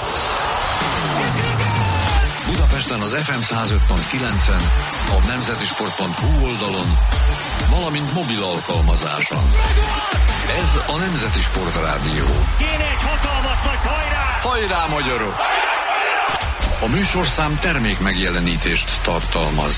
Budapesten az ef em száz öt pont kilencen, a nemzeti sport pont hu oldalon, valamint mobil alkalmazáson. Ez a Nemzeti Sport Rádió. Kéne egy hatalmas nagy hajrá! Hajrá, magyarok! A műsorszám termék megjelenítést tartalmaz.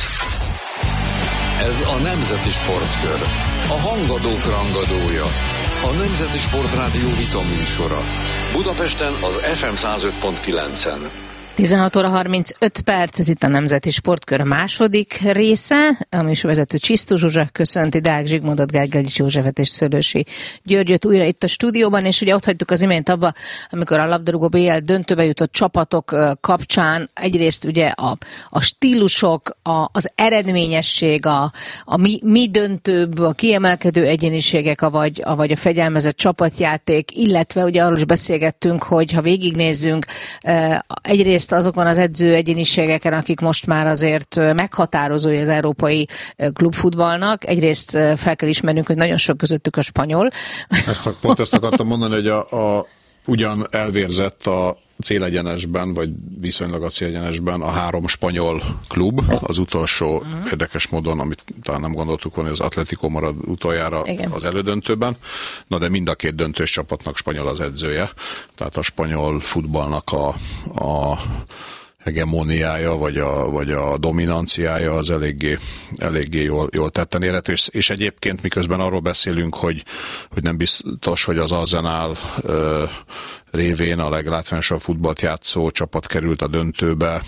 Ez a Nemzeti Sportkör. A hangadók rangadója. A Nemzeti Sport Rádió vita műsora. Budapesten az ef em száz öt pont kilencen. tizenhat óra harmincöt perc, ez itt a Nemzeti Sportkör második része. A műsorvezető Csisztus Zsuzsa köszönti Deák Zsigmondot, Gergely Józsefet és Szőlősi Györgyöt újra itt a stúdióban, és ugye ott hagytuk az imént abba, amikor a labdarúgó bé el döntőbe jutott csapatok kapcsán egyrészt ugye a, a stílusok, a, az eredményesség, a, a mi, mi döntőbb, a kiemelkedő egyéniségek, avagy, avagy a fegyelmezett csapatjáték, illetve ugye arról is beszélgettünk, hogy ha végignézzünk, egyrészt azokon az edző egyéniségeken, akik most már azért meghatározói az európai klubfutballnak. Egyrészt fel kell ismernünk, hogy nagyon sok közöttük a spanyol. Ezt, pont ezt akartam mondani, hogy a, a, ugyan elvérzett a célegyenesben, vagy viszonylag a célegyenesben a három spanyol klub. Az utolsó uh-huh. érdekes módon, amit talán nem gondoltuk volna, hogy az Atlético marad utoljára Igen. az elődöntőben. Na de mind a két döntős csapatnak spanyol az edzője. Tehát a spanyol futballnak a, a hegemóniája, vagy a, vagy a dominanciája az eléggé, eléggé jól, jól tetten érhető, és, és egyébként miközben arról beszélünk, hogy, hogy nem biztos, hogy az Arsenal ö, révén a leglátványosabb futballt játszó csapat került a döntőbe,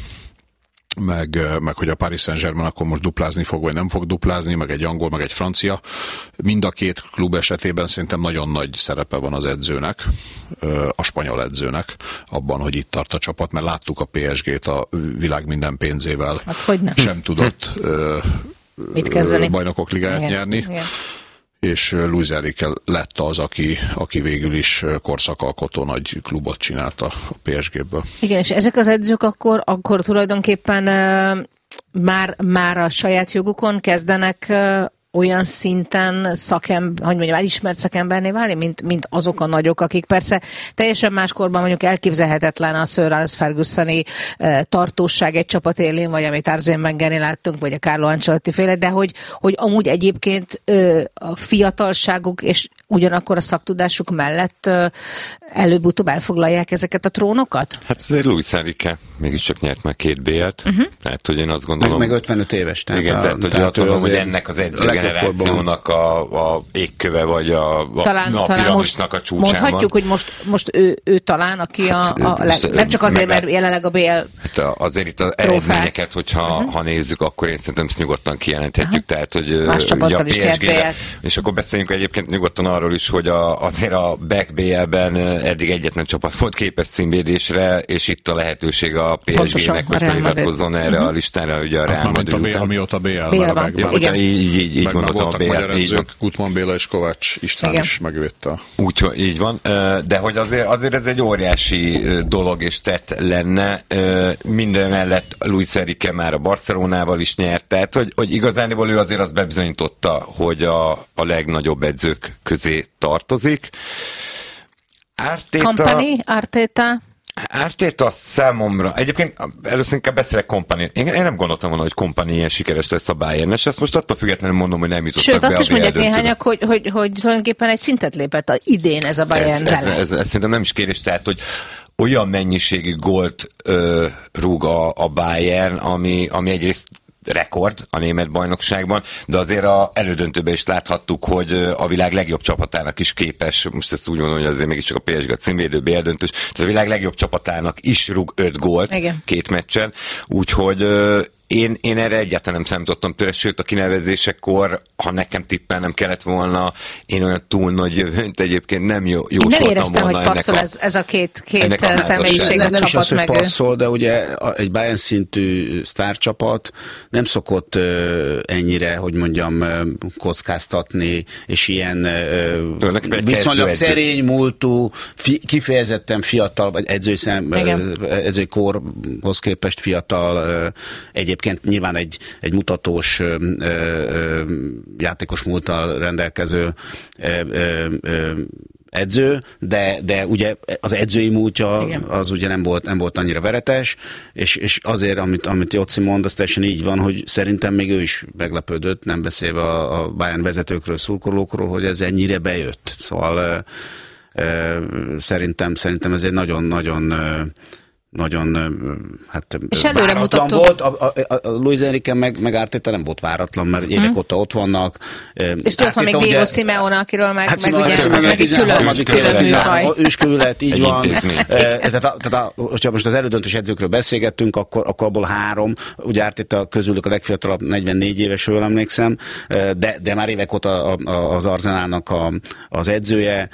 meg, meg hogy a Paris Saint-Germain akkor most duplázni fog, vagy nem fog duplázni, meg egy angol, meg egy francia. Mind a két klub esetében szerintem nagyon nagy szerepe van az edzőnek, a spanyol edzőnek, abban, hogy itt tart a csapat, mert láttuk a pé es gét a világ minden pénzével hát, sem tudott Mit kezdeni? Bajnokok ligáját Igen. nyerni. Igen. És Luis Enrique lett az, aki, aki végül is korszakalkotó nagy klubot csinálta a pé es géből. Igen, és ezek az edzők akkor, akkor tulajdonképpen uh, már, már a saját jogukon kezdenek uh, olyan szinten szakember, hogy mondjam, elismert szakemberné válni, mint, mint azok a nagyok, akik persze teljesen máskorban mondjuk elképzelhetetlen a Sir Alex Ferguson-i uh, tartóság egy csapat élén, vagy amit Arsène Wengernél láttunk, vagy a Carlo Ancelotti féle, de hogy, hogy amúgy egyébként uh, a fiatalságuk és ugyanakkor a szaktudásuk mellett uh, előbb-utóbb elfoglalják ezeket a trónokat? Hát azért Luis Enrique mégiscsak nyert meg két bé el-t, uh-huh. tehát hogy én azt gondolom... Meg, meg ötvenöt éves. Tehát igen, a, tehát hogy tehát azt gondolom, hogy ennek az edző generációnak a, a égköve, vagy a, a, talán, a talán piramisnak a csúcsán mondhatjuk, van. hogy most, most ő, ő talán, aki a, a leg, nem csak azért, mert jelenleg a bé el hát azért itt az eredményeket, hogyha uh-huh. ha nézzük, akkor én szerintem ezt nyugodtan kijelenthetjük, uh-huh. tehát hogy más csapattal is nyert bé el. És akkor beszéljünk egyébként nyugodtan arról is, hogy a, azért a Back bé el-ben eddig egyetlen csapat volt képes címvédésre, és itt a lehetőség a pé es gének, hogy feliratkozzon erre uh-huh. a listára, ugye a Real Madrid után. Amióta bé el, bé el van. Ja, ugye így, így, így gondoltam a bé el. Gutmann Béla és Kovács István Igen. is megvédte. Úgyhogy így van, de hogy azért, azért ez egy óriási dolog és tett lenne. Minden mellett Luis Enrique már a Barcelonával is nyert, tehát hogy, hogy igazániból ő azért azt bebizonyította, hogy a, a legnagyobb edzők közé tartozik. Arteta... Company, Arteta... Arteta számomra, egyébként először inkább beszélek Kompany. Én, én nem gondoltam volna, hogy Kompany ilyen sikeres lesz a Bayern, és ezt most attól függetlenül mondom, hogy nem jutottak Sőt, be a Sőt, azt is mondják néhányak, hogy, hogy, hogy tulajdonképpen egy szintet lépett a idén ez a Bayern ez, ez, ez, ez szerintem nem is kérdés, tehát, hogy olyan mennyiségű gólt ö, rúg a, a Bayern, ami, ami egyrészt rekord a német bajnokságban, de azért a elődöntőben is láthattuk, hogy a világ legjobb csapatának is képes, most ezt úgy mondom, hogy azért mégiscsak a pé es gé a címvédő bé el döntős, tehát a világ legjobb csapatának is rúg öt gólt Igen. két meccsen, úgyhogy Én, én erre egyáltalán nem számítottam tőle, sőt a kinevezésekor, ha nekem tippelnem kellett volna, én olyan túl nagy jövőnt egyébként nem jó, jósoltam nem éreztem, volna. Hogy passzol a, ez, ez a két, két a személyiség nem, a nem csapat is az, meg. hogy passzol, de ugye egy Bayern szintű sztárcsapat nem szokott uh, ennyire, hogy mondjam, uh, kockáztatni, és ilyen uh, viszonylag szerény múltú, fi, kifejezetten fiatal, vagy edzői, szem, uh, edzői korhoz képest fiatal uh, egyéb egyébként nyilván egy, egy mutatós ö, ö, játékos múlttal rendelkező ö, ö, ö, edző, de, de ugye az edzői múltja igen. az ugye nem volt, nem volt annyira veretes, és, és azért, amit, amit Jóci mond, az teljesen így van, hogy szerintem még ő is meglepődött, nem beszélve a, a Bayern vezetőkről, szurkolókról, hogy ez ennyire bejött. Szóval ö, ö, szerintem, szerintem ez egy nagyon-nagyon nagyon hát váratlan volt. A, a, a Luis Enrique meg, meg Arteta nem volt váratlan, mert uh-huh. évek óta ott vannak. És ott van még Diego Simeone, akiről meg, hát meg ugye ez meg egy külön, külön műfaj. Őskövület, így van. Tehát, tehát hogyha most az elődöntős edzőkről beszélgettünk, akkor, akkor abból három, ugye Arteta közülük a legfiatalabb negyvennégy éves, jól emlékszem, de, de már évek óta az Arsenalnak a, az edzője,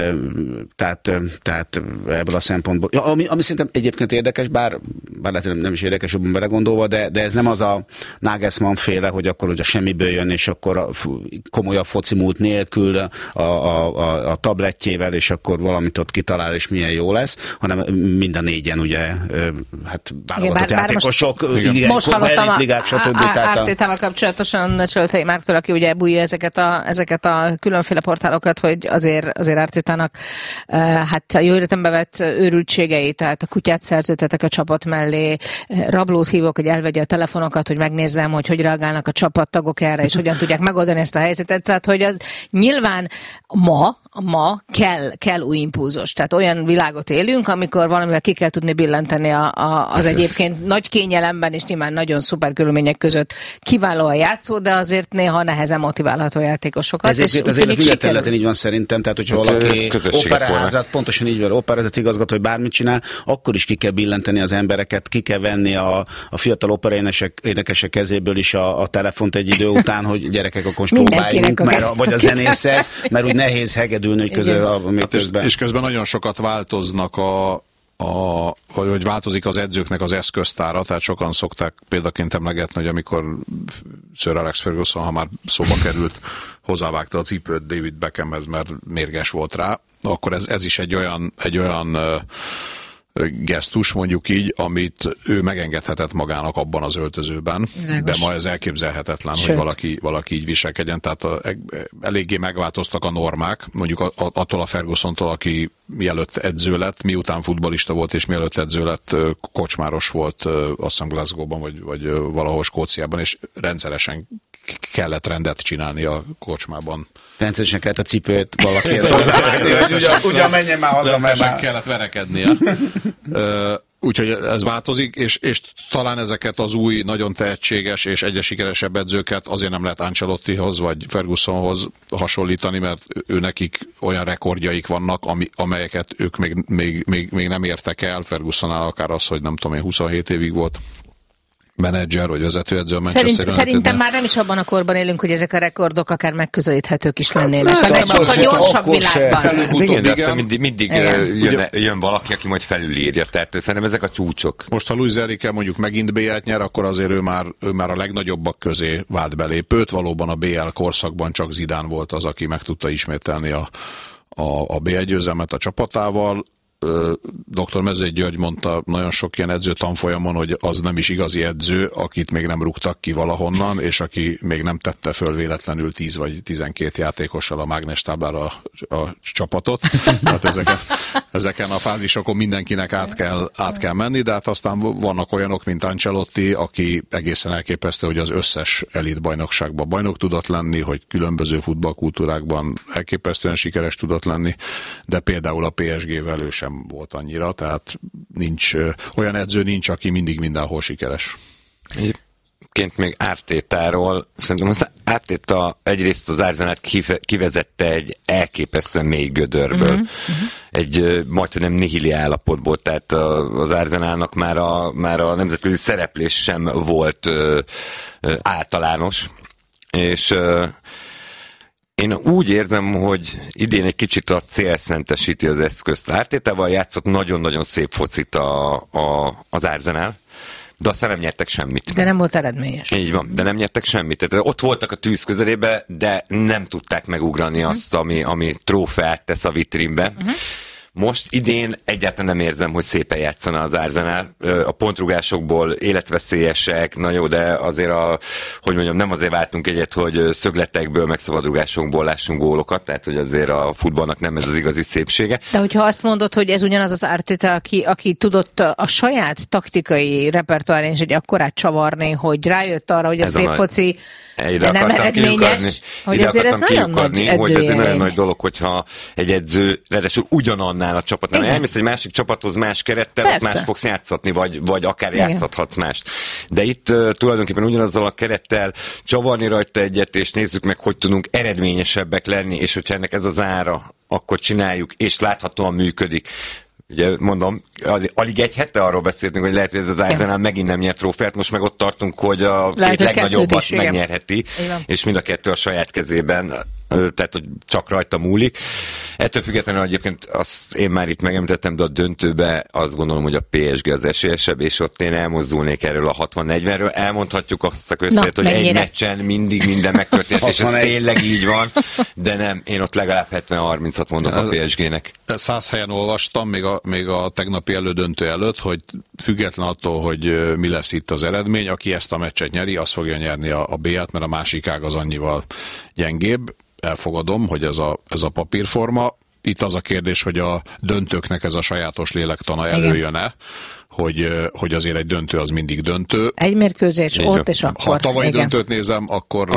tehát, tehát ebből a szempontból. Ja, ami, ami szerintem egyébként érdekes, bár, bár lehet, nem, nem is érdekes, jobban belegondolva, de, de ez nem az a Nagelsmann féle, hogy akkor ugye semmiből jön, és akkor a komolyabb foci múlt nélkül a, a, a, a tablettjével, és akkor valamit ott kitalál, és milyen jó lesz, hanem mind a négyen ugye, hát válogatott játékosok, most hallottam Artétával kapcsolatosan Csöltei Márktól, aki ugye bújja ezeket a, ezeket a különféle portálokat, hogy azért, azért Artétának hát a jó életembe vett őrültségei, tehát a kutyát szerződtetek a csapat mellé, rablót hívok, hogy elvegye a telefonokat, hogy megnézzem, hogy hogy reagálnak a csapattagok erre, és hogyan tudják megoldani ezt a helyzetet. Tehát, hogy az nyilván ma, ma kell, kell új impulzus. Tehát olyan világot élünk, amikor valamivel ki kell tudni billenteni a, a, az egyébként nagy kényelemben, és nyilván nagyon szuper körülmények között kiváló a játszó, de azért néha nehezen motiválható játékosokat. Ez és az élet ügyet területen így van szerintem, tehát hogyha valaki operázat, pontosan így van, operázat igazgató, hogy bármit csinál, akkor is ki kell billenteni az embereket, ki kell venni a, a fiatal operaénekesek énekesek kezéből is a, a telefont egy idő után, hogy gyerekek, akkor próbáljunk, mert a, vagy a zenészek, mert úgy nehéz hegedülni közül a hát és, és közben nagyon sokat változnak a, a hogy változik az edzőknek az eszköztára, tehát sokan szokták példaként emlegetni, hogy amikor Sir Alex Ferguson, ha már szóba került, hozzávágta a cipőt David Beckhamhez, mert mérges volt rá, akkor ez, ez is egy olyan, egy olyan gesztus, mondjuk így, amit ő megengedhetett magának abban az öltözőben, Világos. De ma ez elképzelhetetlen, Sőt. hogy valaki, valaki így viselkedjen, tehát a, eléggé megváltoztak a normák, mondjuk a, a, attól a Fergusontól, aki mielőtt edző lett, miután futballista volt, és mielőtt edző lett, kocsmáros volt, azt hiszem Glasgow-ban, vagy, vagy valahol Skóciában, és rendszeresen kellett rendet csinálni a kocsmában. Rendszeresen kellett a cipőt valakihez hozzávágni, hogy ugyan, ugyan menjen már haza, mert már... kellett verekednie. Úgyhogy ez változik, és, és talán ezeket az új, nagyon tehetséges és egyre sikeresebb edzőket azért nem lehet Ancelottihoz vagy Fergusonhoz hasonlítani, mert ő nekik olyan rekordjaik vannak, ami, amelyeket ők még, még, még, még nem értek el. Fergusonnál akár az, hogy nem tudom én, huszonhét évig volt menedzser vagy vezetőedző a Manchester Szerint, Szerintem már nem is abban a korban élünk, hogy ezek a rekordok akár megközelíthetők is lennének. Csak a gyorsabb világban. Igen, de aztán mindig, mindig jön, jön valaki, aki majd felülírja. Tehát szerintem ezek a csúcsok. Most ha Luis Enrique mondjuk megint bé el-t nyer, akkor azért ő már, ő már a legnagyobbak közé vált belépőt. Valóban a bé el korszakban csak Zidane volt az, aki meg tudta ismételni a, a, a bé el győzelmet a csapatával. doktor Mezei György mondta nagyon sok ilyen edző tanfolyamon, hogy az nem is igazi edző, akit még nem rúgtak ki valahonnan, és aki még nem tette föl véletlenül tíz vagy tizenkét játékossal a mágnestáblára a, a csapatot. Hát ezeken, ezeken a fázisokon mindenkinek át kell, át kell menni, de hát aztán vannak olyanok, mint Ancelotti, aki egészen elképesztő, hogy az összes elit bajnokságban bajnok tudott lenni, hogy különböző futballkultúrákban elképesztően sikeres tudott lenni, de például a pé es gé-vel ő sem volt annyira, tehát nincs, olyan edző nincs, aki mindig mindenhol sikeres. Egyébként még Artétáról, szerintem az Artéta egyrészt az Arsenalt kivezette egy elképesztően mély gödörből. Uh-huh. Egy majdnem nihili állapotból, tehát az Arsenalnak már a, már a nemzetközi szereplés sem volt ö, ö, általános, és ö, én úgy érzem, hogy idén egy kicsit a cél szentesíti az eszközt. Artétával játszott nagyon-nagyon szép focit a, a, az Arsenal, de aztán nem nyertek semmit. De nem volt eredményes. Így van, de nem nyertek semmit. Tehát ott voltak a tűz közelébe, de nem tudták megugrani uh-huh. azt, ami, ami trófeát tesz a vitrínbe. Uh-huh. Most idén egyáltalán nem érzem, hogy szépen játszana az Arsenal. A pontrugásokból életveszélyesek, na jó, de azért a, hogy mondjam, nem azért váltunk egyet, hogy szögletekből, meg szabadrugásokból lássunk gólokat, tehát hogy azért a futballnak nem ez az igazi szépsége. De hogyha azt mondod, hogy ez ugyanaz az Arteta, aki, aki tudott a saját taktikai repertoárján is egy akkorát csavarni, hogy rájött arra, hogy a ez szép a foci ide nem eredményes, hogy ezért ez nagyon nagy hogy ez egy nagyon nagy dolog, hogyha egy edző, ráadásul ugyanannál a csapatnál, elmész egy másik csapathoz más kerettel, ott más fogsz játszatni, vagy, vagy akár igen. játszathatsz mást. De itt uh, tulajdonképpen ugyanazzal a kerettel csavarni rajta egyet, és nézzük meg, hogy tudunk eredményesebbek lenni, és hogyha ennek ez az ára, akkor csináljuk, és láthatóan működik. Ugye mondom, alig egy hete arról beszéltünk, hogy lehet, hogy ez az Arsenal megint nem nyert trófeát, most meg ott tartunk, hogy a lehet, két legnagyobbat is, megnyerheti, igen. és mind a kettő a saját kezében, tehát hogy csak rajta múlik. Ettől függetlenül egyébként azt én már itt megemlítettem, de a döntőbe azt gondolom, hogy a pé es gé az esélyesebb, és ott én elmozdulnék erről a hatvan negyvenről. Elmondhatjuk azt a közszeret, hogy mennyire? Egy meccsen mindig minden megtörtént, és ez tényleg így van, de nem, én ott legalább hetven harmincat mondok a pé es gének. Száz helyen olvastam, még a, még a tegnapi elődöntő előtt, hogy független attól, hogy mi lesz itt az eredmény, aki ezt a meccset nyeri, az fogja nyerni a, a bé-t, mert a másik ág az annyival gyengébb. Elfogadom, hogy ez a, ez a papírforma. Itt az a kérdés, hogy a döntőknek ez a sajátos lélektana előjön-e, hogy, hogy azért egy döntő az mindig döntő. Egy mérkőzés ott és akkor. Ha tavalyi igen. döntőt nézem, akkor...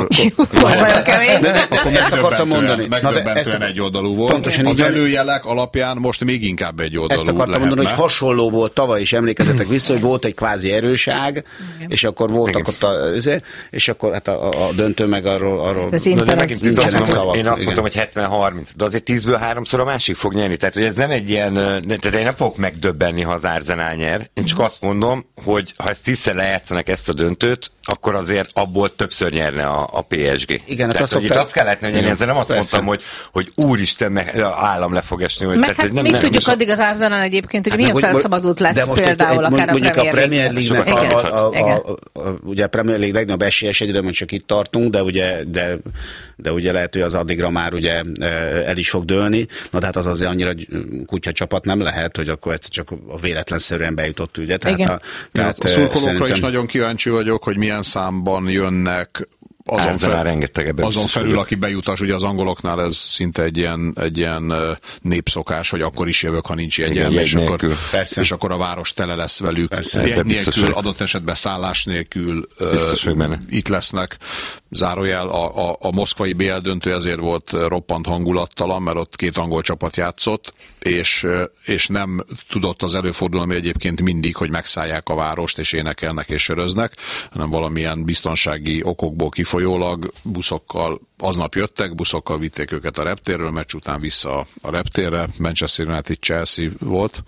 Akkor ezt akartam mondani. Megdöbbentően egy oldalú volt. Az előjelek alapján most még inkább egy oldalú Ezt akartam lehetne. mondani, hogy hasonló volt tavaly is, emlékezzetek vissza, hogy volt egy kvázi erőság, és akkor voltak igen. ott a, és akkor hát a, a döntő meg arról... arról hát nincsenek szavak. Én azt mondtam, hogy hetven harminc, de azért tízből háromszor a másik fog nyerni. Tehát, hogy ez nem egy ilyen... Tehát én nem fogok megdöbbenni, ha az Arsenal nyer. Én csak azt mondom, hogy ha ezt tízszer lejátszanak ezt a döntőt, akkor azért abból többször nyerne a, a pé es gé. Igen, tehát, azt, hogy itt azt kell látni, hogy én ezzel nem azt persze. mondtam, hogy, hogy úristen, meg állam le fog esni. Hogy, meg tehát, hát nem, még nem, tudjuk nem, addig az Arsenal egyébként, hogy hát milyen felszabadult lesz például akár a Premier League. A Premier League-nek a, a, a, a, ugye a Premier League legnagyobb esélyes, egyre még csak itt tartunk, de ugye, de, de ugye lehet, hogy az addigra már ugye el is fog dőlni. Na de hát az azért annyira kutya csapat nem lehet, hogy akkor egyszer csak a véletlenszerűen bejutott, ugye. Tehát a, tehát a szurkolókra szerintem... is nagyon kíváncsi vagyok, hogy milyen számban jönnek azon, fel, azon felül, aki bejutas, ugye az angoloknál ez szinte egy ilyen, egy ilyen népszokás, hogy akkor is jövök, ha nincs jegyem, és, akkor, és akkor a város tele lesz velük. Persze, jegy nélkül, adott esetben szállás nélkül uh, itt lesznek. Zárójel, a, a, a moszkvai bé el döntő ezért volt roppant hangulattalan, mert ott két angol csapat játszott, és, és nem tudott az előfordulni egyébként mindig, hogy megszállják a várost, és énekelnek és söröznek, hanem valamilyen biztonsági okokból kifolyólag buszokkal, aznap jöttek, buszokkal vitték őket a reptérről, meccs után vissza a reptérre, Manchester United Chelsea volt.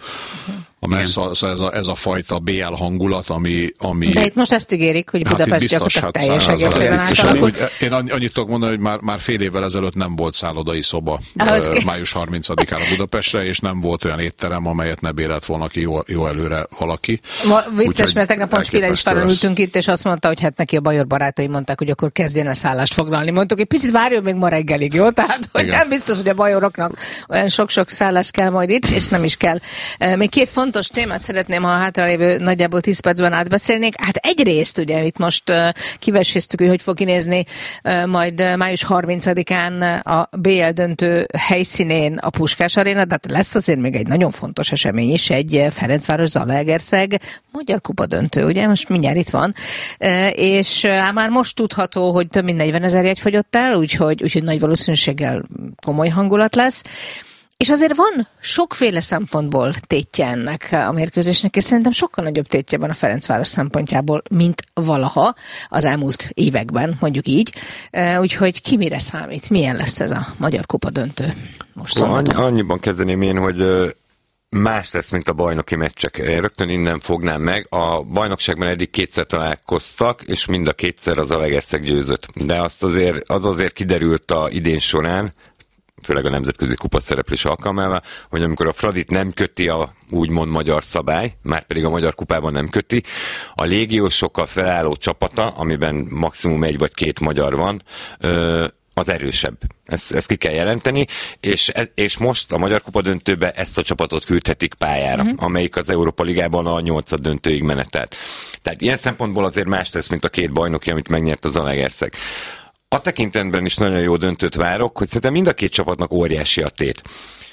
A meccs, szóval ez a, ez a fajta bé el hangulat, ami... ami de itt most ezt ígérik, hogy Budapest hát gyakorlatilag hát teljes egészében átalakult. Én annyit tudok mondani, hogy már, már fél évvel ezelőtt nem volt szállodai szoba uh, május harmincadikán a Budapestre, és nem volt olyan étterem, amelyet ne bérelt volna ki jó, jó előre valaki. Ma, vicces, úgy, mert tegnap Poncskire is felültünk itt, és azt mondta, hogy hát neki a Bajor barátai mondták, hogy akkor kezdjen el szállást foglalni. Mondtuk, hogy picit várjon még ma reggelig, jó? Tehát, hogy igen. nem biztos, hogy a bajoroknak olyan sok-sok szállás kell majd itt, és nem is kell. Még két fontos témát szeretném, ha a hátralévő nagyjából tíz percben átbeszélnék. Hát egyrészt ugye itt most kiveséztük, hogy hogy fog kinézni majd május harmincadikán a bé el döntő helyszínén a Puskás Aréna, de hát lesz azért még egy nagyon fontos esemény is, egy Ferencváros-Zalaegerszeg Magyar Kupa döntő, ugye most mindjárt itt van, és már most tudható, hogy több mint negyvenezer jegy fogyott el, úgyhogy, úgyhogy nagy valószínűséggel komoly hangulat lesz. És azért van sokféle szempontból tétje ennek a mérkőzésnek, és szerintem sokkal nagyobb tétje van a Ferencváros szempontjából, mint valaha az elmúlt években, mondjuk így. Úgyhogy ki mire számít? Milyen lesz ez a Magyar Kupa döntő most szombaton? Annyi, annyiban kezdeném én, hogy más lesz, mint a bajnoki meccsek. Rögtön innen fognám meg. A bajnokságban eddig kétszer találkoztak, és mind a kétszer az Zalaegerszeg győzött. De azt azért, az azért kiderült a idén során, főleg a nemzetközi kupa szereplés alkalmával, hogy amikor a Fradit nem köti a úgymond magyar szabály, már pedig a Magyar Kupában nem köti, a légiósokkal felálló csapata, amiben maximum egy vagy két magyar van, ö, az erősebb. Ezt, ezt ki kell jelenteni, és, és most a Magyar Kupa döntőbe ezt a csapatot küldhetik pályára, uh-huh. amelyik az Európa Ligában a nyolcad döntőig menetelt. Tehát ilyen szempontból azért más tesz, mint a két bajnoki, amit megnyert a Zalaegerszeg. A tekintetben is nagyon jó döntőt várok, hogy szerintem mind a két csapatnak óriási a tét.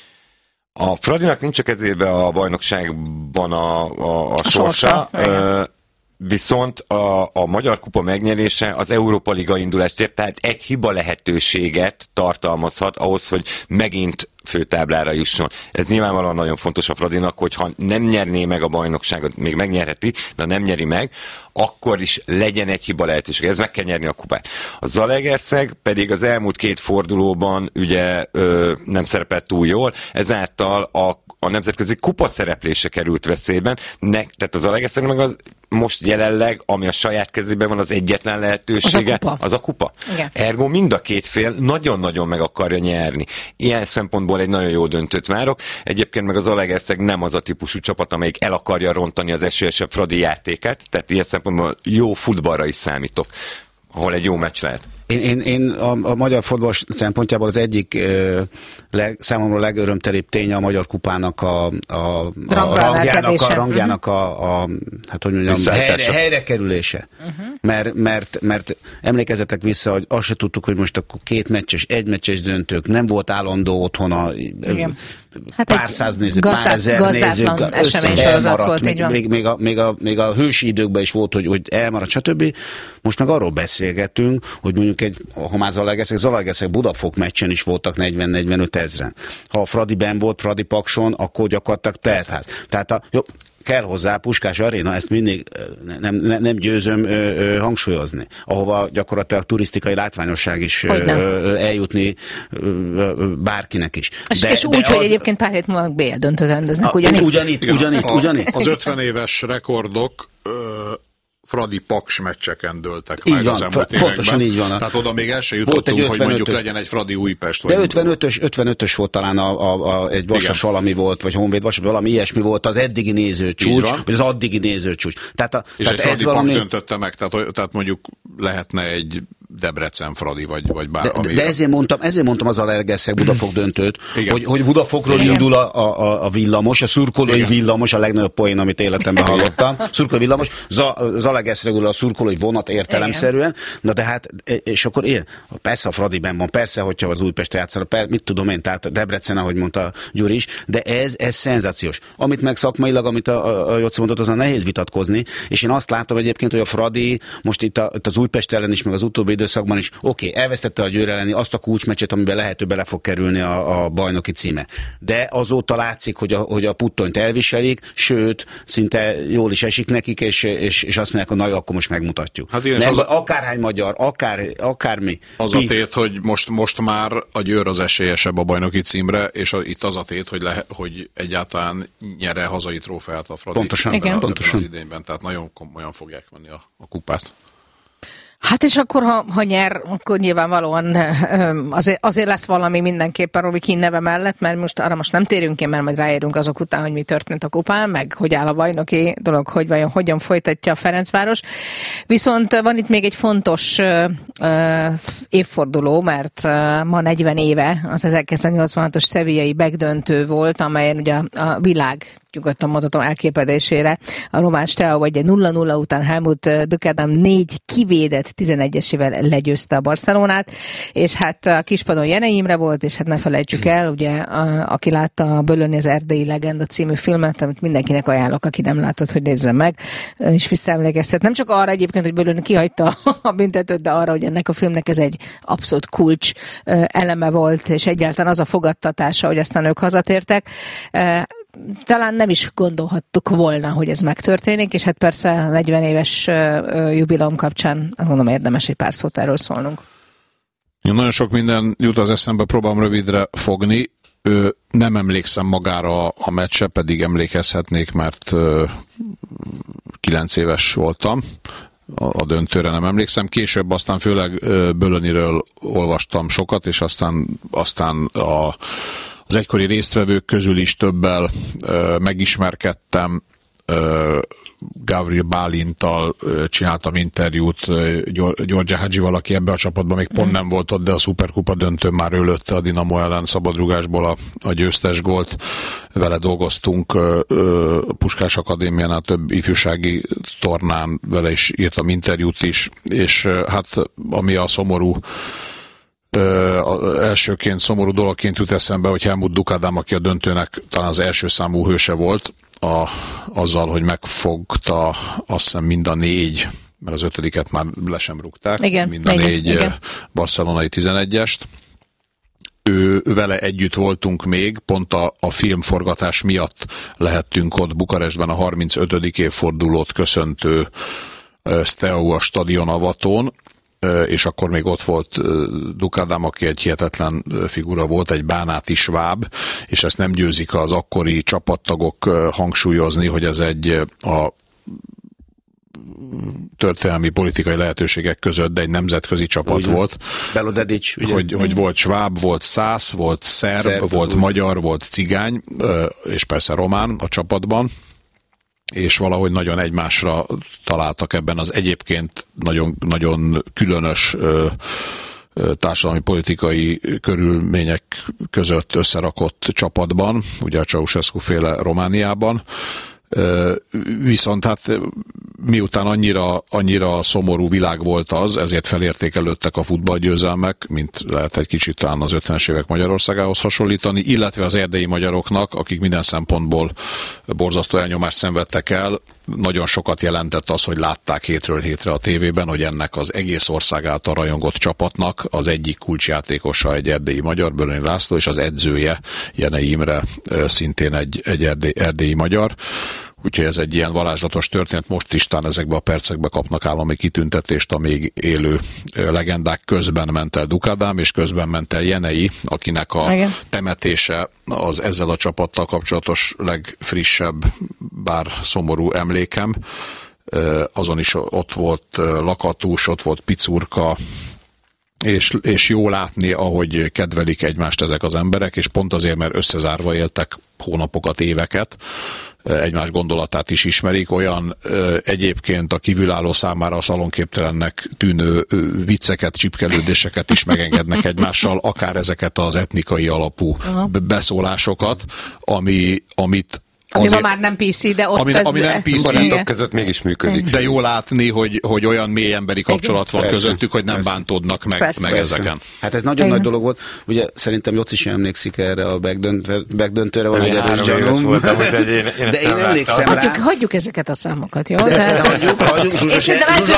A Fradinak nincs a kezébe a bajnokságban a, a, a, a sorsa, sorsa. Viszont a, a Magyar Kupa megnyerése az Európa Liga indulást ért, tehát egy hiba lehetőséget tartalmazhat ahhoz, hogy megint főtáblára jusson. Ez nyilvánvalóan nagyon fontos a Fradinak, hogyha nem nyerné meg a bajnokságot, még megnyerheti, de nem nyeri meg, akkor is legyen egy hiba lehetőség. Ez meg kell nyerni a kupát. A Zalaegerszeg pedig az elmúlt két fordulóban ugye ö, nem szerepelt túl jól, ezáltal a, a nemzetközi kupa szereplése került veszélyben, ne, tehát az Zalaegerszeg meg az most jelenleg, ami a saját kezében van, az egyetlen lehetősége, az a kupa. Az a kupa. Ergo mind a két fél nagyon-nagyon meg akarja nyerni. Ilyen szempontból egy nagyon jó döntőt várok. Egyébként meg az Zalaegerszeg nem az a típusú csapat, amelyik el akarja rontani az esélyesebb Fradi játékát, tehát ilyen szempontból jó futballra is számítok, ahol egy jó meccs lehet. Én, én, én a, a magyar fotball szempontjából az egyik ö, leg, számomra legörömtelibb tény a Magyar Kupának a, a, a rangjának, a, rangjának a, a, hát hogy mondjam, helyre, helyre kerülése. Uh-huh. Mert, mert, mert emlékezzetek vissza, hogy azt se tudtuk, hogy most akkor két meccses, egy meccses döntők, nem volt állandó otthona, hát pár száz néző, gazdát, pár ezer néző, elmaradt, még, még, még, a, még, a, még a hősi időkben is volt, hogy, hogy elmaradt, stb. Most meg arról beszélgetünk, hogy mondjuk egy, ha már Zalaegerszeg, Zalaegerszeg Budafok meccsen is voltak negyven-negyvenöt ezren. Ha a Fradi benn volt, Fradi Pakson, akkor gyakorlatilag teltház. Tehát a, jó, kell hozzá Puskás Aréna, ezt mindig nem, nem, nem győzöm ö, ö, hangsúlyozni, ahova gyakorlatilag turisztikai látványosság is ö, ö, eljutni ö, ö, bárkinek is. És, de, és úgy, hogy az... egyébként pár hét múlva bé el döntőt rendeznek, ugyanitt. Ugyanitt, igen, ugyanitt, a, ugyanitt. Az ötven éves rekordok ö, Fradi Paks meccseken dőltek így meg van, az elmúlt években. Így van. Tehát oda még el se jutottunk, hogy mondjuk legyen egy Fradi Újpest. De ötvenötös, ötvenötös volt talán a, a, a, egy Vasas valami volt, vagy Honvéd Vasas, valami ilyesmi volt az eddigi nézőcsúcs, vagy az addigi nézőcsúcs. Tehát a, és tehát egy ez Fradi valami... Paks döntötte meg, tehát, tehát mondjuk lehetne egy Debrecen Fradi, vagy, vagy bár... De, de ezért mondtam, ezért mondtam az Zalaegerszeg Budafok döntőt, hogy, hogy Budafokról igen. indul a, a, a villamos, a szurkolói igen. villamos, a legnagyobb poén, amit életemben hallottam. Szurkolói villamos, Zalaegerszegről a szurkolói vonat értelemszerűen, na de hát, és akkor én, persze a Fradiben van, persze, hogyha az Újpest játszanak, mit tudom én, tehát Debrecen, ahogy mondta Gyuri is, de ez, ez szenzációs. Amit meg szakmailag, amit a, a Jóci mondott, azon nehéz vitatkozni, és én azt látom egyébként, hogy a Fradi most itt, a, itt az Újpest ellen is, meg az utóbbi időszakban is, oké, okay, elvesztette a Győr elleni azt a kulcsmeccset, amiben lehető bele fog kerülni a, a bajnoki címe. De azóta látszik, hogy a, hogy a puttonyt elviselik, sőt, szinte jól is esik nekik, és, és, és azt mondják, hogy na jó, akkor most megmutatjuk. Hát igen, az a... akárhány magyar, akár, akármi. Az a tét, hogy most, most már a Győr az esélyesebb a bajnoki címre, és a, itt az a tét, hogy, le, hogy egyáltalán nyere hazai trófeát a Fradi. Pontosan, igen. Pontosan. Az idényben, tehát nagyon komolyan fogják venni a, a kupát. Hát és akkor, ha, ha nyer, akkor nyilvánvalóan azért, azért lesz valami mindenképpen Robi Kín neve mellett, mert most arra most nem térünk ki, mert majd ráérünk azok után, hogy mi történt a kupán, meg hogy áll a bajnoki dolog, hogy vajon hogyan folytatja a Ferencváros. Viszont van itt még egy fontos uh, évforduló, mert uh, ma negyven éve az ezerkilencszáznyolcvanhatos szevillai begdöntő volt, amelyen ugye a, a világ nyugodtan mondhatom elképedésére. A román Steaua vagy egy nulla nulla után Helmut Dökedem négy kivédett tizenegyesével legyőzte a Barcelonát, és hát a kispadon Jenei Imre volt, és hát ne felejtsük el, ugye, a, aki látta a Bölöni az erdélyi legenda című filmet, amit mindenkinek ajánlok, aki nem látott, hogy nézze meg, és visszaemlékeztet. Nem csak arra egyébként, hogy Bölöni kihagyta a büntetőt, de arra, hogy ennek a filmnek ez egy abszolút kulcs eleme volt, és egyáltalán az a fogadtatása, hogy aztán ők hazatértek. Talán nem is gondolhattuk volna, hogy ez megtörténik, és hát persze a negyven éves jubileum kapcsán azt gondolom érdemes egy pár szót erről szólnunk. Én nagyon sok minden jut az eszembe, próbálom rövidre fogni. Ö, nem emlékszem magára a meccse, pedig emlékezhetnék, mert ö, kilenc éves voltam. A, a döntőre nem emlékszem. Később aztán főleg ö, Bölöniről olvastam sokat, és aztán, aztán a az egykori résztvevők közül is többel ö, megismerkedtem. Gavril Bálinttal csináltam interjút, György Hadzsival, aki ebbe a csapatban még pont nem volt ott, de a Szuperkupa döntőn már ő lőtte a Dinamo ellen szabadrugásból a, a győztes gólt. Vele dolgoztunk Puskás Akadémiánál több ifjúsági tornán, vele is írtam interjút is, és hát ami a szomorú Uh, elsőként szomorú dologként jut eszembe, hogy Helmut Dukadám, aki a döntőnek talán az első számú hőse volt, a, azzal, hogy megfogta azt hiszem mind a négy, mert az ötödiket már le sem rúgták, igen, mind a igen, négy igen. barcelonai tizenegyest. Ő, vele együtt voltunk még, pont a, a filmforgatás miatt lehettünk ott Bukarestben a harmincötödik évfordulót köszöntő uh, Steaua stadionavatón, és akkor még ott volt Dukadám, aki egy hihetetlen figura volt, egy bánáti sváb, és ezt nem győzik az akkori csapattagok hangsúlyozni, hogy ez egy a történelmi politikai lehetőségek között, de egy nemzetközi csapat ugye. Volt. Belodedics, ugye? Hogy, hogy volt sváb, volt szász, volt szerb, szerb volt úgy. Magyar, volt cigány, és persze román a csapatban, és valahogy nagyon egymásra találtak ebben az egyébként nagyon, nagyon különös ö, ö, társadalmi politikai körülmények között összerakott csapatban, ugye a Ceausescu féle Romániában. Ö, viszont hát miután annyira, annyira szomorú világ volt az, ezért felértékelődtek a futballgyőzelmek, mint lehet egy kicsit talán az ötvenes évek Magyarországához hasonlítani, illetve az erdélyi magyaroknak, akik minden szempontból borzasztó elnyomást szenvedtek el, nagyon sokat jelentett az, hogy látták hétről hétre a tévében, hogy ennek az egész ország által rajongott csapatnak az egyik kulcsjátékosa egy erdélyi magyar, Böröni László, és az edzője, Jenei Imre, szintén egy, egy erdély, erdélyi magyar. Úgyhogy ez egy ilyen varázslatos történet, most is talán ezekben a percekben kapnak állami kitüntetést a még élő legendák. Közben ment el Dukadám, és közben ment el Jenei, akinek a igen. temetése az ezzel a csapattal kapcsolatos legfrissebb, bár szomorú emlékem. Azon is ott volt Lakatus, ott volt Picurka, És, és jó látni, ahogy kedvelik egymást ezek az emberek, és pont azért, mert összezárva éltek hónapokat, éveket, egymás gondolatát is ismerik, olyan ö, egyébként a kívülálló számára a szalonképtelennek tűnő ö, vicceket, csipkelődéseket is megengednek egymással, akár ezeket az etnikai alapú b- beszólásokat, ami, amit Ami azért, ma már nem pé cé, de ott ami, ami nem pé cé, barátok között mégis működik. De jó látni, hogy, hogy olyan mély emberi kapcsolat van persze, közöttük, hogy nem persze. bántódnak meg, persze, meg persze. ezeken. Hát ez nagyon igen. nagy dolog volt. Ugye szerintem Jocsi sem emlékszik erre a backdöntőre, van egy erős gyanúm. De én emlékszem rá. Hagyjuk, hagyjuk ezeket a számokat, jó? De, de hagyjuk, hagyjuk. Zsuzsa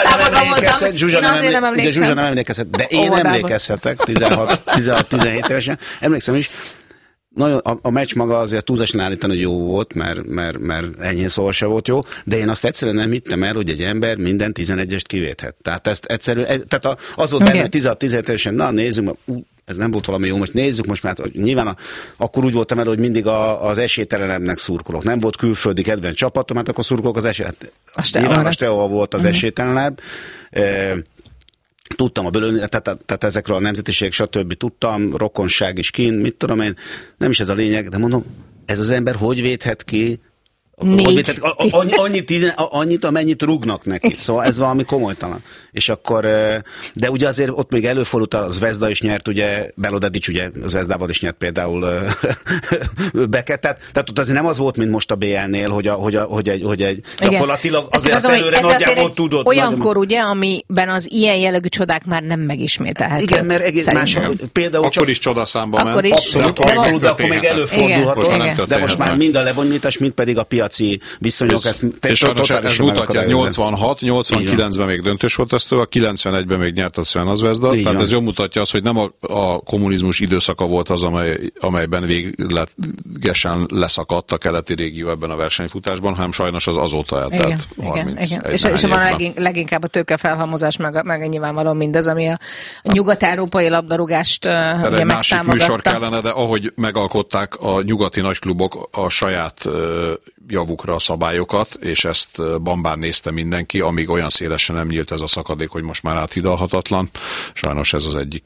nem emlékezhet. De én emlékezhetek, tizenhat-tizenhét évesen. Emlékszem is. Nagyon, a, a meccs maga azért túlzásan állítani, hogy jó volt, mert, mert, mert enyhén szóval se volt jó, de én azt egyszerűen nem hittem el, hogy egy ember minden tizenegyest kivéthet. Tehát ezt egyszerűen, tehát az volt benne, hogy tizenhat-tizenhét évesen, na nézzük, ú, ez nem volt valami jó, most nézzük, most már nyilván a, akkor úgy voltam el, hogy mindig a, az esélytelenebbnek szurkolok. Nem volt külföldi kedvenc csapatom, hát akkor szurkolok az esély. Hát, nyilván a Steaua volt az esélytelenebb. E, Tudtam a bölőni, tehát, tehát ezekről a nemzetiségek, stb. Tudtam, rokonság is kint, mit tudom én, nem is ez a lényeg, de mondom, ez az ember hogy védhet ki, hogy védhet, annyi, annyi tizen, annyit, amennyit rúgnak neki, szóval ez valami komolytalan. És akkor, de ugye azért ott még előfordult, a Zvezda is nyert, ugye, Belodedics ugye Zvezdával is nyert például Beket, tehát, tehát ott azért nem az volt, mint most a bé el-nél, hogy, a, hogy, a, hogy egy, hogy egy gyakorlatilag azért az előre nagyjából tudod. Olyankor ugye, amiben az ilyen jellegű csodák már nem megismételhető. Igen, mert egész más, például akkor is csodaszámba ment. Is. Abszolút, abszolút, de akkor még előfordulhatott, de most már mind a lebonyolítás, mind pedig a piaci viszonyok. És, és sajnos ez mutatja, ez nyolcvanhat, nyolcvankilencben még döntős volt ezt, a kilencvenegyben még nyert a Crvena Zvezda, tehát van. Ez jól mutatja azt, hogy nem a, a kommunizmus időszaka volt az, amely, amelyben véglegesen leszakadt a keleti régió ebben a versenyfutásban, hanem sajnos az azóta eltelt harminc. És, és van legin, leginkább a tőkefelhalmozás, meg, meg nyilvánvalóan mindez, ami a, a nyugat-európai labdarúgást uh, ugye másik műsor kellene, de ahogy megalkották a nyugati nagyklubok a saját uh, javukra a szabályokat, és ezt bambán nézte mindenki, amíg olyan szélesen nem nyílt ez a szakadék, hogy most már áthidalhatatlan. Sajnos ez az egyik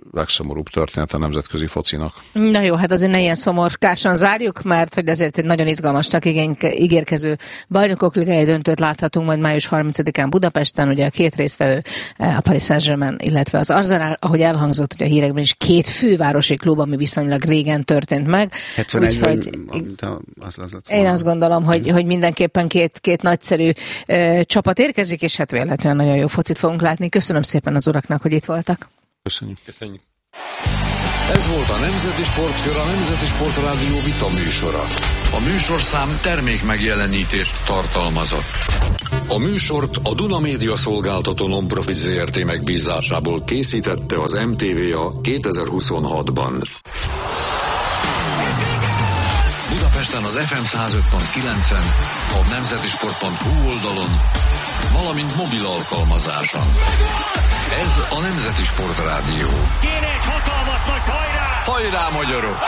legszomorúbb történet a nemzetközi focinak. Na jó, hát azért ne ilyen szomorkásan zárjuk, mert hogy azért egy nagyon izgalmasnak ígérkező bajnokok ligája döntőt láthatunk majd május harmincadikán Budapesten, ugye a két résztvevő, a Paris Saint-Germain, illetve az Arsenal, ahogy elhangzott ugye a hírekben is, két fővárosi klub, ami viszonylag régen történt meg. Úgyhogy az, az én azt gondolom, hogy, hogy mindenképpen két, két nagyszerű uh, csapat érkezik, és hát vélhetően nagyon jó focit fogunk látni. Köszönöm szépen az uraknak, hogy itt voltak. Köszönjük. Köszönjük. Ez volt a Nemzeti Sportkör, a Nemzeti Sportrádió vita műsora. A műsorszám termék megjelenítést tartalmazott. A műsort a Duna Média Szolgáltató Non-Profit Zé Er Té megbízásából készítette az em té vé á kétezer-huszonhatban. Budapesten az ef em száz öt pont kilencen, a nemzetisport pont hu oldalon, valamint mobil alkalmazáson. Ez a Nemzeti Sportrádió. Kéne egy hatalmas nagy hajrá! Hajrá, magyarok!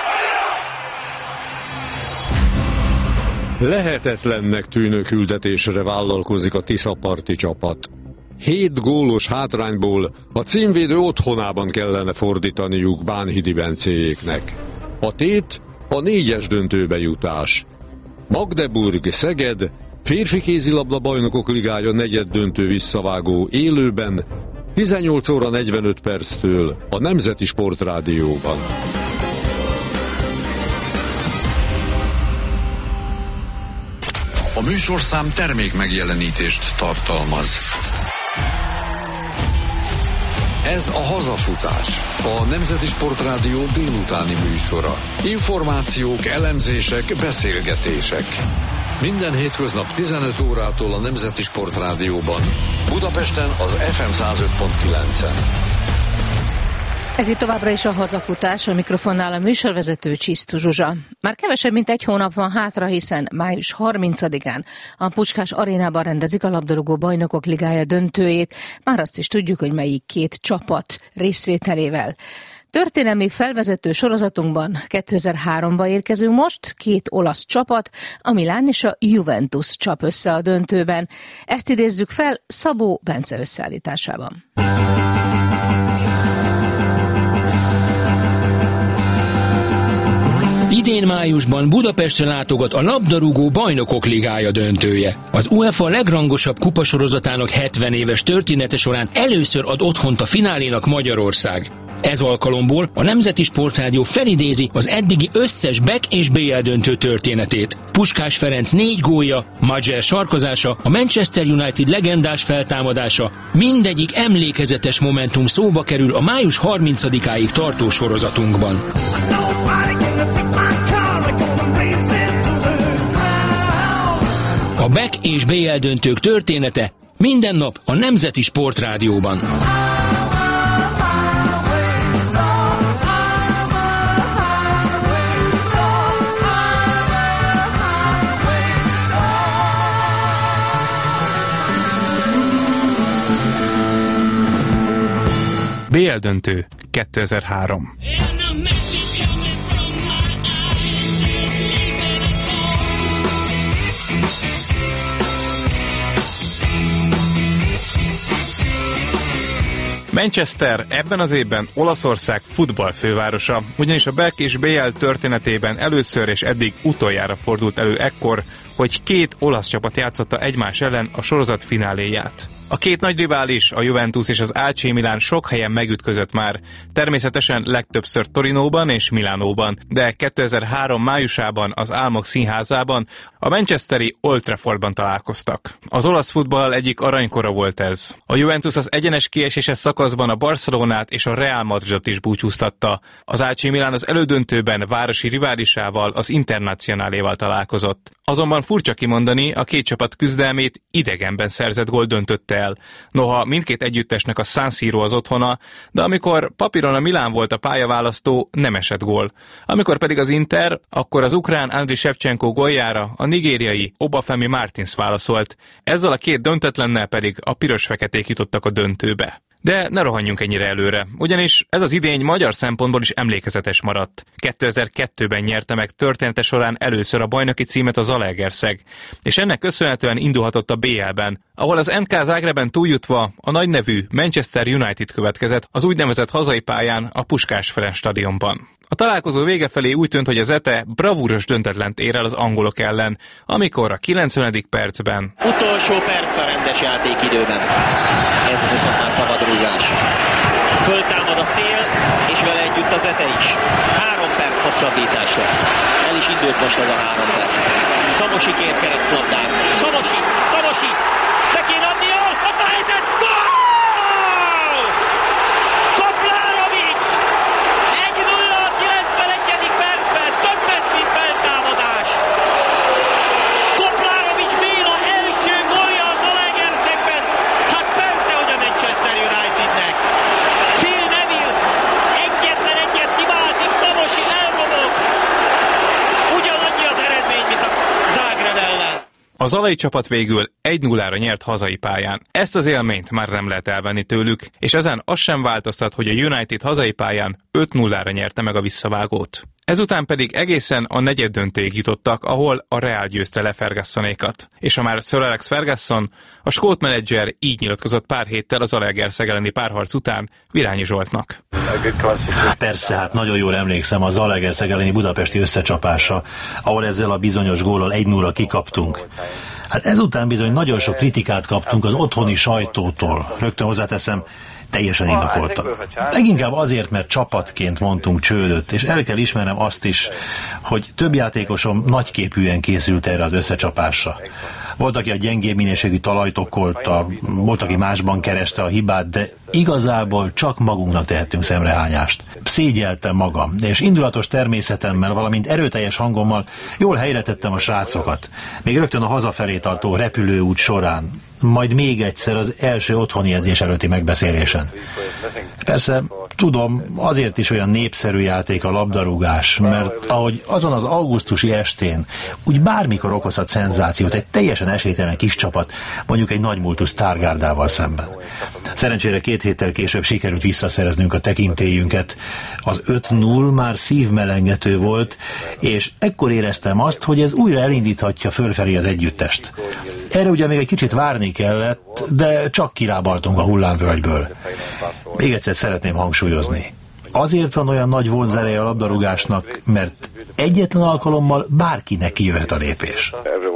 Lehetetlennek tűnő küldetésre vállalkozik a Tiszaparti csapat. Hét gólos hátrányból a címvédő otthonában kellene fordítaniuk Bánhidi Bencéjéknek. A tét a négyes döntőbe jutás. Magdeburg, Szeged, férfi kézilabda bajnokok ligája negyed döntő visszavágó élőben, tizennyolc óra negyvenöt perctől a Nemzeti Sportrádióban. A műsorszám termék megjelenítést tartalmaz. Ez a Hazafutás, a Nemzeti Sportrádió délutáni műsora. Információk, elemzések, beszélgetések. Minden hétköznap tizenöt órától a Nemzeti Sportrádióban. Budapesten az ef em száz öt pont kilencen. Ez itt továbbra is a Hazafutás, a mikrofonnál a műsorvezető Csisztu Zsuzsa. Már kevesebb, mint egy hónap van hátra, hiszen május harmincadikán a Puskás Arénában rendezik a labdarúgó bajnokok ligája döntőjét. Már azt is tudjuk, hogy melyik két csapat részvételével. Történelmi felvezető sorozatunkban kétezer-háromba érkezünk most, két olasz csapat, a Milán és a Juventus csap össze a döntőben. Ezt idézzük fel Szabó Bence összeállításában. Idén májusban Budapestre látogat a labdarúgó bajnokok ligája döntője. Az UEFA legrangosabb kupasorozatának hetven éves története során először ad otthont a finálénak Magyarország. Ez alkalomból a Nemzeti Sportrádió felidézi az eddigi összes back és bé el döntő történetét. Puskás Ferenc négy gólja, Majer sarkozása, a Manchester United legendás feltámadása, mindegyik emlékezetes momentum szóba kerül a május harmincadikáig tartó sorozatunkban. A back és bé el döntők története minden nap a Nemzeti Sportrádióban. bé el döntő kétezer-három. Manchester ebben az évben Olaszország futballfővárosa, ugyanis a back és bé el történetében először és eddig utoljára fordult elő ekkor, hogy két olasz csapat játszotta egymás ellen a sorozat fináléját. A két nagy rivális, a Juventus és az á cé Milán sok helyen megütközött már, természetesen legtöbbször Torinóban és Milánóban, de kétezer-három májusában az Álmok Színházában, a manchesteri Old Traffordban találkoztak. Az olasz futball egyik aranykora volt ez. A Juventus az egyenes kieséses szakaszban a Barcelonát és a Real Madridot is búcsúztatta. Az á cé Milán az elődöntőben városi riválisával, az Internacionáléval találkozott. Azonban furcsa kimondani, a két csapat küzdelmét idegenben szerzett gól döntötte el. Noha mindkét együttesnek a San Siro az otthona, de amikor papíron a Milán volt a pályaválasztó, nem esett gól. Amikor pedig az Inter, akkor az ukrán Andriy Shevchenko góljára a nigériai Obafemi Martins válaszolt. Ezzel a két döntetlennel pedig a piros-feketék jutottak a döntőbe. De ne rohanjunk ennyire előre, ugyanis ez az idény magyar szempontból is emlékezetes maradt. kétezer-kettőben nyerte meg története során először a bajnoki címet a Zalaegerszeg, és ennek köszönhetően indulhatott a bé el-ben, ahol az em ká Zágrebben túljutva a nagynevű Manchester United következett az úgynevezett hazai pályán a Puskás Ferenc stadionban. A találkozó vége felé úgy tűnt, hogy az Ete bravúros döntetlent ér el az angolok ellen, amikor a kilencvenedik percben... Utolsó perc a rendes játékidőben. Ez viszont már szabad rúgás. Föltámad a szél, és vele együtt az Ete is. Három perc hosszabbítás lesz. El is indult most ez a három perc. Szamosi kér keresztlabdát. Szamosi! Szamosi! Be kéne adni a helyzet! Gól! Koplárovics! egy nulla a kilencvenegyedik percben. Több lesz, mint feltámadás. Koplárovics Béla első gólja a Zalaegerszegben. Hát persze, hogy a Manchester Unitednek. Phil Neville egyetlen egyet hibázik, Szamosi elrobog. Ugyanannyi az eredmény, mint a Zágráb ellen. A zalai csapat végül egy nullára nyert hazai pályán. Ezt az élményt már nem lehet elvenni tőlük, és ezen az sem változtat, hogy a United hazai pályán öt nullára nyerte meg a visszavágót. Ezután pedig egészen a negyeddöntőig jutottak, ahol a Real győzte le Fergussonékat. És ha már Sir Alex Ferguson, a skót menedzser így nyilatkozott pár héttel az Zalaegerszeg elleni párharc után Virányi Zsoltnak. Persze, hát nagyon jól emlékszem a Zalaegerszeg elleni budapesti összecsapásra, ahol ezzel a bizonyos góllal egy nulla kikaptunk. Hát ezután bizony nagyon sok kritikát kaptunk az otthoni sajtótól. Rögtön hozzáteszem, teljesen indokoltan. Leginkább azért, mert csapatként mondtunk csődöt, és el kell ismernem azt is, hogy több játékosom nagyképűen készült erre az összecsapásra. Volt, aki a gyengébb minőségű talajt okolta, volt, aki másban kereste a hibát, de igazából csak magunknak tehettünk szemrehányást. Szégyeltem magam, és indulatos természetemmel, valamint erőteljes hangommal jól helyre tettem a srácokat. Még rögtön a hazafelé tartó repülőút során, majd még egyszer az első otthoni edzés előtti megbeszélésen. Persze, tudom, azért is olyan népszerű játék a labdarúgás, mert ahogy azon az augusztusi estén, úgy bármikor okozhat szenzációt egy teljesen esélytelen kis csapat, mondjuk egy nagymúltú sztárgárdával szemben. Szerencsére két héttel később sikerült visszaszereznünk a tekintélyünket. Az öt null már szívmelengető volt, és ekkor éreztem azt, hogy ez újra elindíthatja fölfelé az együttest. Erre ugye még egy kicsit várni kellett, de csak kilábaltunk a hullámvölgyből. Még egyszer szeretném hangsúlyozni. Azért van olyan nagy vonzereje a labdarúgásnak, mert egyetlen alkalommal bárkinek kijöhet a lépés.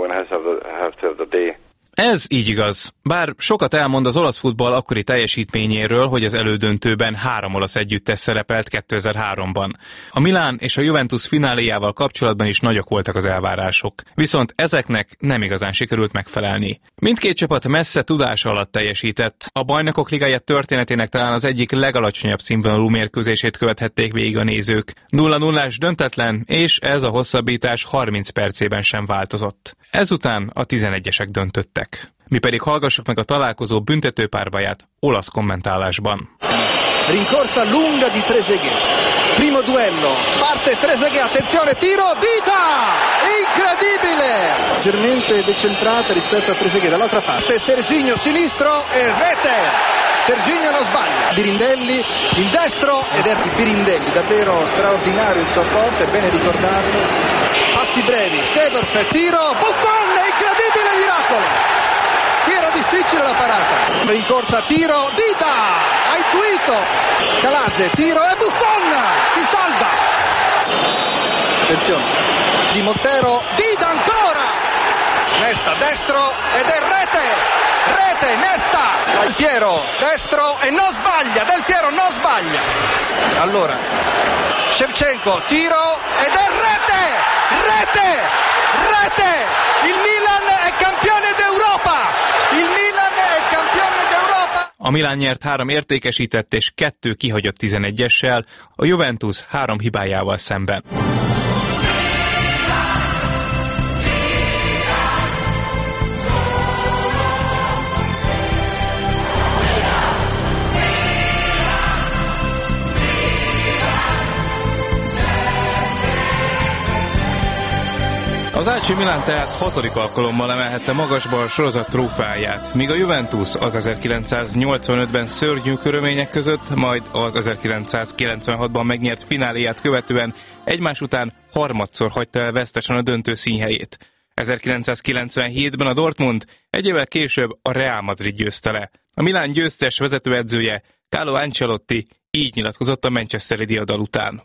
Ez így igaz. Bár sokat elmond az olasz futball akkori teljesítményéről, hogy az elődöntőben három olasz együttes szerepelt kétezer-háromban. A Milán és a Juventus fináléjával kapcsolatban is nagyok voltak az elvárások. Viszont ezeknek nem igazán sikerült megfelelni. Mindkét csapat messze tudása alatt teljesített. A Bajnokok Ligája történetének talán az egyik legalacsonyabb színvonalú mérkőzését követhették végig a nézők. nulla nullás döntetlen, és ez a hosszabbítás harminc percében sem változott. Ezután a tizenegyesek döntöttek. Mi pedig hallgassuk meg a találkozó büntető párbaját olasz kommentálásban. Rincorsa lunga di Trezeguet. Primo duello. Parte Trezeguet. Attenzione, tiro. Dita! Incredibile! Leggermente decentrata rispetto a Trezeguet. Dall'altra parte Serginho sinistro e rete. Serginho non sbaglia. Birindelli, il destro ed è Birindelli. Davvero straordinario il suo apporto, è bene ricordarlo. Passi brevi. Seedorf, tiro. Buffon! Incredibile miracolo! Qui era difficile la parata. Rincorsa, tiro. Dita! Ha intuito. Calazze, tiro e Buffon! Si salva. Attenzione. Di Montero. Dita ancora. Nesta, destro ed è rete. Rete, Nesta. Del Piero, destro e non sbaglia. Del Piero non sbaglia. Allora. Shevchenko, tiro ed è rete. Rete. Rete. Il Milan è campione d'Europa. Il Milan è campione d'Europa. A Milan nyert három értékesített és kettő kihagyott tizenegyessel, a Juventus három hibájával szemben. Az Az á cé Milan tehát hatodik alkalommal emelhette magasba a sorozat trófeáját, míg a Juventus az ezerkilencszáznyolcvanötben szörnyű körülmények között, majd az ezerkilencszázkilencvenhatban megnyert fináléját követően egymás után harmadszor hagyta el vesztesen a döntő színhelyét. ezerkilencszázkilencvenhétben a Dortmund, egy évvel később a Real Madrid győzte le. A Milán győztes vezetőedzője Carlo Ancelotti így nyilatkozott a manchesteri diadal után.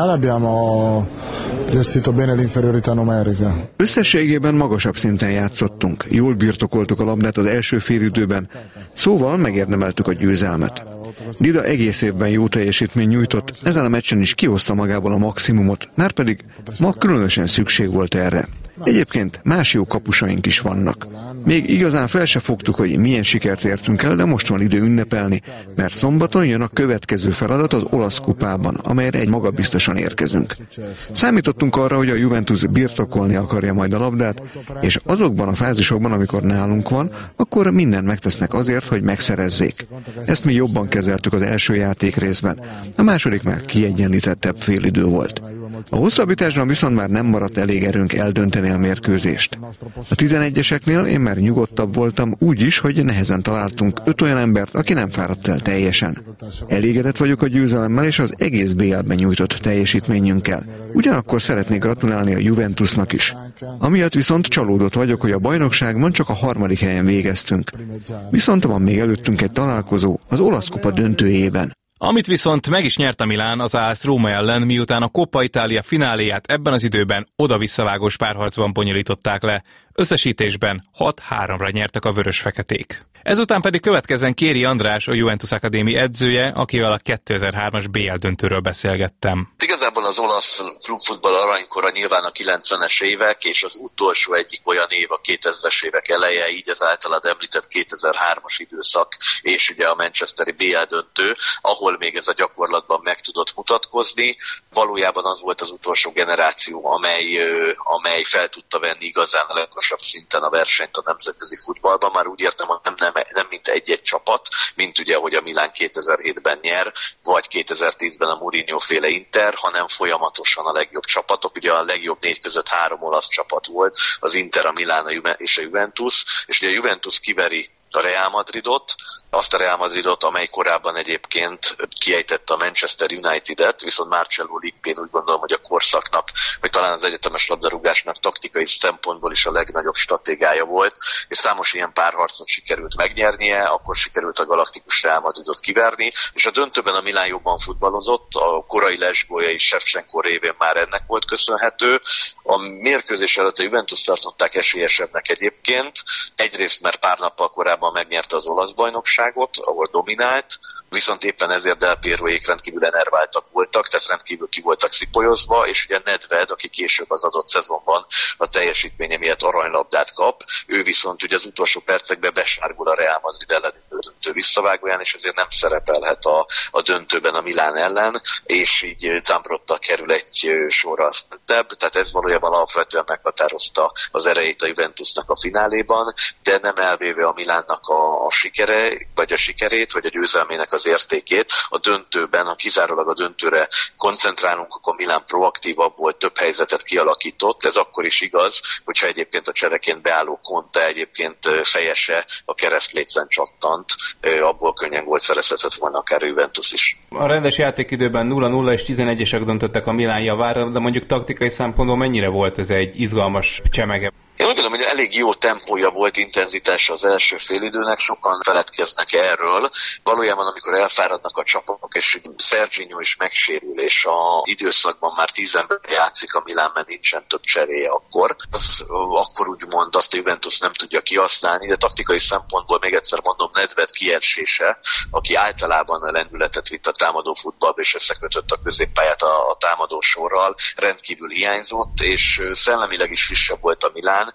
Összességében magasabb szinten játszottunk, jól birtokoltuk a labdát az első félidőben, szóval megérdemeltük a győzelmet. Dida egész évben jó teljesítmény nyújtott, ezen a meccsen is kihozta magából a maximumot, márpedig ma különösen szükség volt erre. Egyébként más jó kapusaink is vannak. Még igazán fel se fogtuk, hogy milyen sikert értünk el, de most van idő ünnepelni, mert szombaton jön a következő feladat az olasz kupában, amelyre egy magabiztosan érkezünk. Számítottunk arra, hogy a Juventus birtokolni akarja majd a labdát, és azokban a fázisokban, amikor nálunk van, akkor mindent megtesznek azért, hogy megszerezzék. Ezt mi jobban kezeltük az első játék részben, a második már kiegyenlítettebb félidő volt. A hosszabbításban viszont már nem maradt elég erőnk eldönteni a mérkőzést. A tizenegyeseknél én már nyugodtabb voltam úgy is, hogy nehezen találtunk öt olyan embert, aki nem fáradt el teljesen. Elégedett vagyok a győzelemmel és az egész bé el-ben nyújtott teljesítményünkkel. Ugyanakkor szeretnék gratulálni a Juventusnak is. Amiatt viszont csalódott vagyok, hogy a bajnokságban csak a harmadik helyen végeztünk. Viszont van még előttünk egy találkozó az olasz kupa döntőjében. Amit viszont meg is nyert a Milán az á es Róma ellen, miután a Coppa Italia fináléját ebben az időben oda-visszavágós párharcban bonyolították le. Összesítésben hat háromra nyertek a vörös-feketék. Ezután pedig következzen Kéri András, a Juventus Akadémi edzője, akivel a kétezer-hármas bé el döntőről beszélgettem. Igazából az olasz klubfutball aranykora nyilván a kilencvenes évek, és az utolsó egyik olyan év a kétezres évek eleje, így az általad említett kétezer-hármas időszak, és ugye a manchesteri bé el döntő, ahol még ez a gyakorlatban meg tudott mutatkozni. Valójában az volt az utolsó generáció, amely, amely fel tudta venni igazán a legmagasabb szinten a versenyt a nemzetközi futballban. Már úgy értem, hogy nem, nem, nem mint egy-egy csapat, mint ugye, hogy a Milán kétezer-hétben nyer, vagy kétezer-tízben a Mourinho féle Inter, hanem folyamatosan a legjobb csapatok. Ugye a legjobb négy között három olasz csapat volt, az Inter, a Milán és a Juventus, és ugye a Juventus kiveri a Real Madridot, azt a Real Madridot, amely korábban egyébként kiejtette a Manchester United-et, viszont Marcello Lippén úgy gondolom, hogy a korszaknak, vagy talán az egyetemes labdarúgásnak taktikai szempontból is a legnagyobb stratégiája volt, és számos ilyen párharcot sikerült megnyernie, akkor sikerült a galaktikus Real Madridot kiverni, és a döntőben a Milán jobban futballozott, a korai lesgólya is Shevchenko révén már ennek volt köszönhető. A mérkőzés előtt a Juventus tartották esélyesebbnek egyébként, egyrészt mert pár nappal korábban megnyerte az olasz bajnokságot, ahol dominált, viszont éppen ezért Del Pieroék rendkívül enerváltak voltak, tehát rendkívül ki voltak szipolyozva, és ugye Nedved, aki később az adott szezonban a teljesítménye miatt aranylabdát kap, ő viszont ugye az utolsó percekben besárgul a Real Madrid elleni döntő visszavágóján, és ezért nem szerepelhet a, a döntőben a Milán ellen, és így Zambrotta kerül egy sorral föntebb, tehát ez valójában alapvetően meghatározta az erejét a Juventusnak a fináléban, de nem elvéve a Milánnak a, a sikere, vagy a sikerét, vagy a győzelmének az értékét. A döntőben, ha kizárólag a döntőre koncentrálunk, akkor Milán proaktívabb volt, több helyzetet kialakított. Ez akkor is igaz, hogyha egyébként a csereként beálló Conte egyébként fejese a keresztlécen csattant, abból könnyen gólt szerezhetett volna akár a Juventus is. A rendes játékidőben nulla nulla és tizenegyesek döntöttek a Milán javára, de mondjuk taktikai szempontból mennyire volt ez egy izgalmas csemege? Én úgy gondolom, hogy elég jó tempója volt, intenzitása az első félidőnek, sokan feledkeznek erről. Valójában, amikor elfáradnak a csapatok, és Serginho is megsérül, és a időszakban már tíz ember játszik a Milánban, nincsen több cseréje akkor, az, akkor úgymond azt a Juventus nem tudja kihasználni, de taktikai szempontból még egyszer mondom, Nedved kiesése, aki általában a lendületet vitt a támadó futballba, és összekötött a középpályát a, a támadó sorral, rendkívül hiányzott, és szellemileg is frissebb volt a Milán,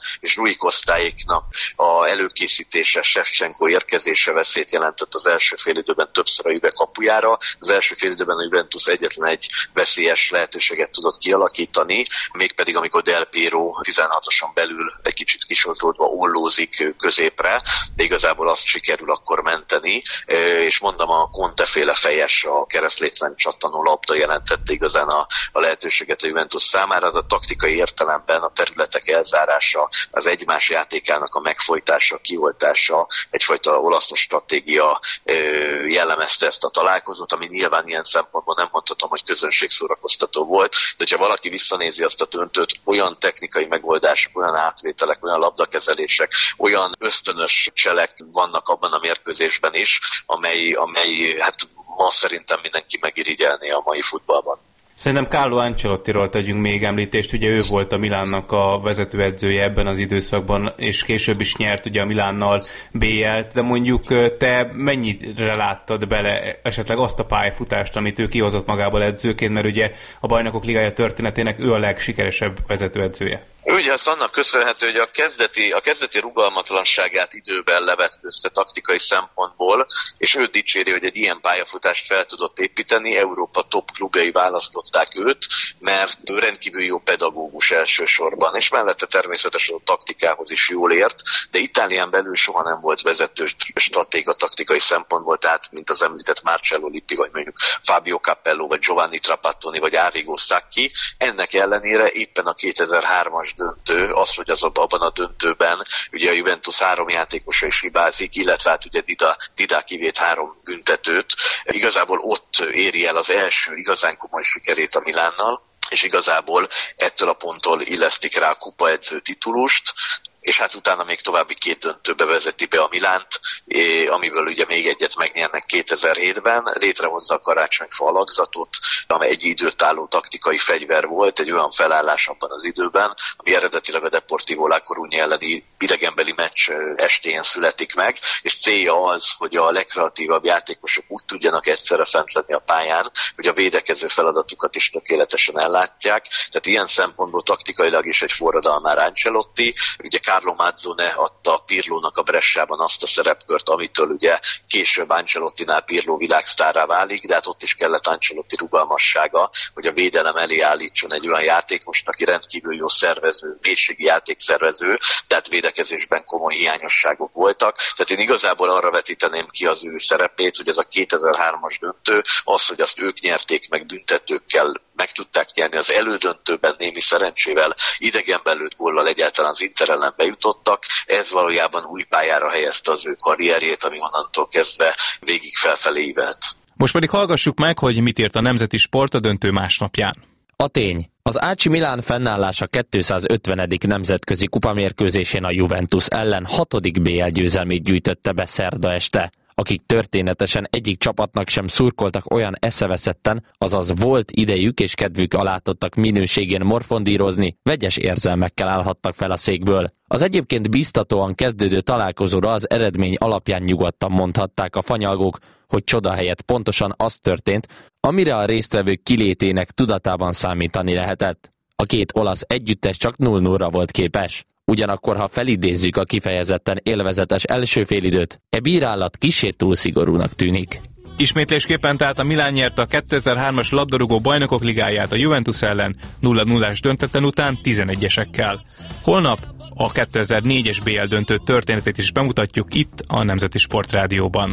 és Rui Cosztáéknak a előkészítése, Shevchenko érkezése veszélyt jelentett az első félidőben többször a Juve kapujára. Az első félidőben a Juventus egyetlen egy veszélyes lehetőséget tudott kialakítani, mégpedig amikor Del Piero tizenhatoson belül egy kicsit kisodródva ollózik középre, de igazából azt sikerül akkor menteni, és mondom, a Conte-féle fejes, a keresztlétlen csattanó labda jelentette igazán a, a lehetőséget a Juventus számára, de a taktikai értelemben a területek elzárása, az egymás játékának a megfojtása, kioltása, egyfajta olasz stratégia jellemezte ezt a találkozót, ami nyilván ilyen szempontból nem mondhatom, hogy közönségszórakoztató volt, de ha valaki visszanézi azt a döntőt, olyan technikai megoldások, olyan átvételek, olyan labdakezelések, olyan ösztönös cselek vannak abban a mérkőzésben is, amely, amely hát ma szerintem mindenki megirigyelné a mai futballban. Szerintem Carlo Ancelottiról tegyünk még említést, ugye ő volt a Milánnak a vezetőedzője ebben az időszakban, és később is nyert ugye a Milánnal bé el-t, de mondjuk te mennyire láttad bele esetleg azt a pályafutást, amit ő kihozott magából edzőként, mert ugye a Bajnokok Ligája történetének ő a legsikeresebb vezetőedzője. Ugye ezt annak köszönhető, hogy a kezdeti, a kezdeti rugalmatlanságát időben levetközte taktikai szempontból, és ő dicséri, hogy egy ilyen pályafutást fel tudott építeni, Európa top klubjai választották őt, mert rendkívül jó pedagógus elsősorban, és mellette természetesen a taktikához is jól ért, de Itálián belül soha nem volt vezető stratéga taktikai szempontból, tehát mint az említett Marcello Lippi, vagy mondjuk Fabio Capello, vagy Giovanni Trapattoni, vagy Arrigo Sacchi. Ennek ellenére éppen a kétezer-hármas döntő, az, hogy az abban a döntőben ugye a Juventus három játékosa is hibázik, illetve hát ugye Dida, Dida kivét három büntetőt. Igazából ott éri el az első igazán komoly sikerét a Milánnal, és igazából ettől a ponttól illesztik rá a kupaedző titulust, és hát utána még további két döntőbe vezeti be a Milánt, amiből ugye még egyet megnyernek kétezer-hétben, létrehozza a karácsonyfa alakzatot, amely egy időtálló taktikai fegyver volt, egy olyan felállás abban az időben, ami eredetileg a Deportivo La Coruña elleni idegenbeli meccs estéjén születik meg, és célja az, hogy a legkreatívabb játékosok úgy tudjanak egyszerre fent lenni a pályán, hogy a védekező feladatukat is tökéletesen ellátják. Tehát ilyen szempontból taktikailag is egy forradalmár Ancelotti. Ugye Carlo Mazzone adta Pirlónak a Bressában azt a szerepkört, amitől ugye később Ancelottinál Pirlo világsztárrá válik, de hát ott is kellett Ancelotti rugalmassága, hogy a védelem elé állítson egy olyan játékost, aki rendkívül jó szervező, mélységi játékszervező, tehát védekezésben komoly hiányosságok voltak. Tehát én igazából arra vetíteném ki az ő szerepét, hogy ez a kétezer-hármas döntő, az, hogy azt ők nyerték meg büntetőkkel, meg tudták nyerni az elődöntőben némi szerencsével, idegenben lőtt góllal egyáltalán az Inter ellen bejutottak, ez valójában új pályára helyezte az ő karrierjét, ami onnantól kezdve végig felfelé ívelt. Most pedig hallgassuk meg, hogy mit írt a Nemzeti Sport a döntő másnapján. A tény. Az Ácsi Milán fennállása kétszázötvenedik nemzetközi kupamérkőzésén a Juventus ellen hatodik bé el győzelmét gyűjtötte be szerda este. Akik történetesen egyik csapatnak sem szurkoltak olyan eszeveszetten, azaz volt idejük és kedvük alátottak minőségén morfondírozni, vegyes érzelmekkel állhattak fel a székből. Az egyébként biztatóan kezdődő találkozóra az eredmény alapján nyugodtan mondhatták a fanyalgók, hogy csoda helyett pontosan az történt, amire a résztvevők kilétének tudatában számítani lehetett. A két olasz együttes csak nulla nullra volt képes. Ugyanakkor, ha felidézzük a kifejezetten élvezetes első félidőt, e bírálat kissé túl szigorúnak tűnik. Ismétlésképpen tehát a Milán nyerte a kétezer-hármas labdarúgó bajnokok ligáját a Juventus ellen nulla nullás döntetlen után tizenegyesekkel. Holnap a kétezer-négyes bé el döntő történetét is bemutatjuk itt a Nemzeti Sportrádióban.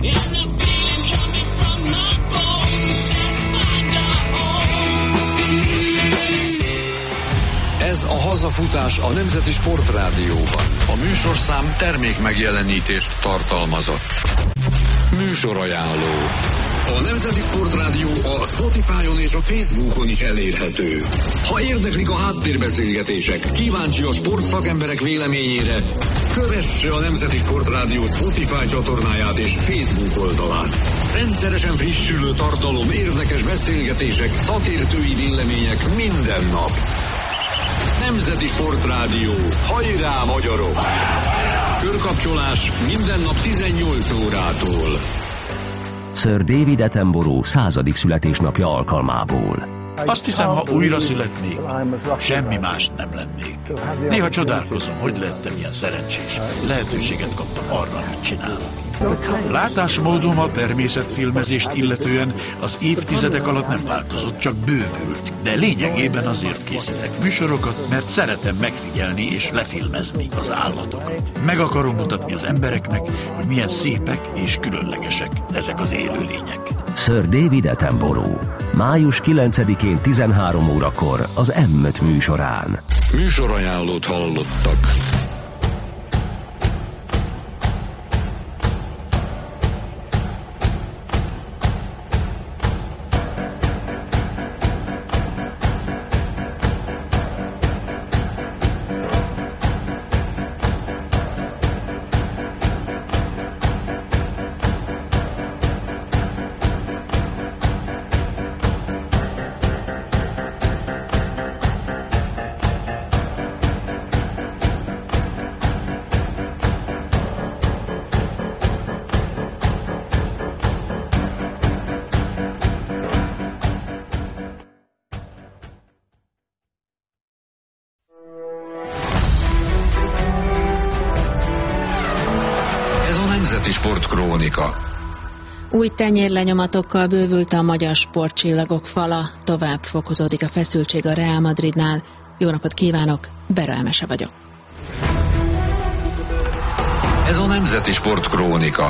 Ez a hazafutás a Nemzeti Sportrádióban. A műsorszám termék megjelenítést tartalmazott. Műsorajánló. A Nemzeti Sportrádió a Spotify-on és a Facebookon is elérhető. Ha érdeklik a háttérbeszélgetések, kíváncsi a sportszakemberek véleményére, kövesse a Nemzeti Sportrádió Spotify csatornáját és Facebook oldalát. Rendszeresen frissülő tartalom, érdekes beszélgetések, szakértői vélemények minden nap. Nemzeti Sportrádió. Hajrá, magyarok! Körkapcsolás minden nap tizennyolc órától. Sir David Attenborough századik születésnapja alkalmából. Azt hiszem, ha újra születnék, semmi más nem lennék. Néha csodálkozom, hogy lettem ilyen szerencsés. Lehetőséget kaptam arra, amit csinálok. Látásmódom a természetfilmezést illetően az évtizedek alatt nem változott, csak bővült. De lényegében azért készítek műsorokat, mert szeretem megfigyelni és lefilmezni az állatokat. Meg akarom mutatni az embereknek, hogy milyen szépek és különlegesek ezek az élőlények. Sir David Attenborough. május kilencedikén tizenhárom órakor az M öt műsorán. Műsorajánlót hallottak. Sportkrónika. Új tenyérlenyomatokkal bővült a magyar sportcsillagok fala, tovább fokozódik a feszültség a Real Madridnál. Jó napot kívánok, Bera Emese vagyok. Ez a Nemzeti Sportkrónika.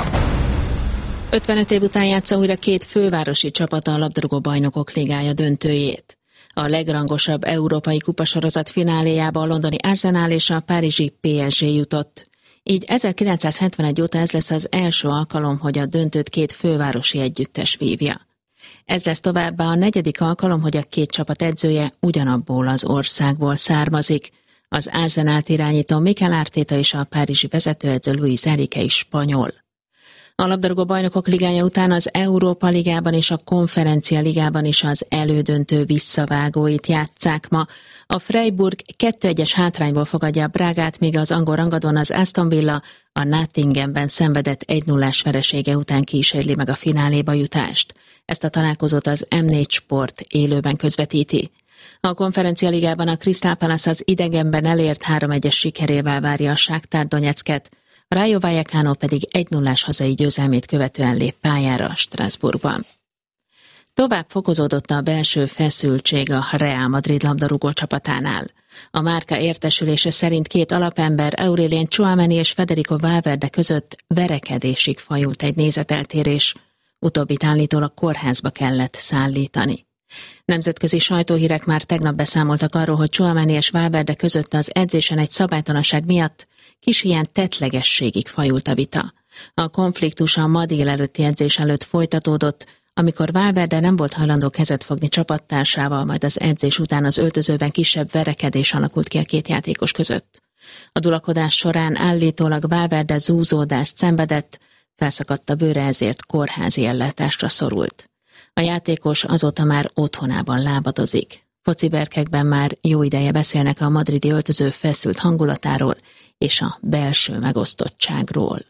ötvenöt év után játsza újra két fővárosi csapata a labdarúgó bajnokok ligája döntőjét. A legrangosabb európai kupasorozat fináléjába a londoni Arsenal és a párizsi pé es gé jutott. Így ezerkilencszázhetvenegy óta ez lesz az első alkalom, hogy a döntőt két fővárosi együttes vívja. Ez lesz továbbá a negyedik alkalom, hogy a két csapat edzője ugyanabból az országból származik. Az Arsenált irányító Mikel Arteta és a párizsi vezetőedző Luis Enrique is spanyol. A labdarúgó bajnokok ligája után az Európa ligában és a Konferencia ligában is az elődöntő visszavágóit játsszák ma. A Freiburg kettő egyes hátrányból fogadja a Brágát, míg az angol rangadón az Aston Villa a Nottinghamben szenvedett egy nullás veresége után kísérli meg a fináléba jutást. Ezt a találkozót az M négy Sport élőben közvetíti. A Konferencia ligában a Crystal Palace az idegenben elért három egyes sikerével várja a Shakhtar Donetsket, a Rayo Vallecano pedig egy nullás hazai győzelmét követően lép pályára Strasbourgban. Tovább fokozódott a belső feszültség a Real Madrid labdarúgó csapatánál. A márka értesülése szerint két alapember, Aurélien Tchouaméni és Federico Valverde között verekedésig fajult egy nézeteltérés. Utóbbit állítólag kórházba kellett szállítani. Nemzetközi sajtóhírek már tegnap beszámoltak arról, hogy Tchouaméni és Valverde között az edzésen egy szabálytalanság miatt kis ilyen tettlegességig fajult a vita. A konfliktus a ma délelőtti edzés előtt folytatódott, amikor Valverde nem volt hajlandó kezet fogni csapattársával, majd az edzés után az öltözőben kisebb verekedés alakult ki a két játékos között. A dulakodás során állítólag Valverde zúzódást szenvedett, felszakadt a bőre, ezért kórházi ellátásra szorult. A játékos azóta már otthonában lábadozik. Fociberkekben már jó ideje beszélnek a madridi öltöző feszült hangulatáról és a belső megosztottságról.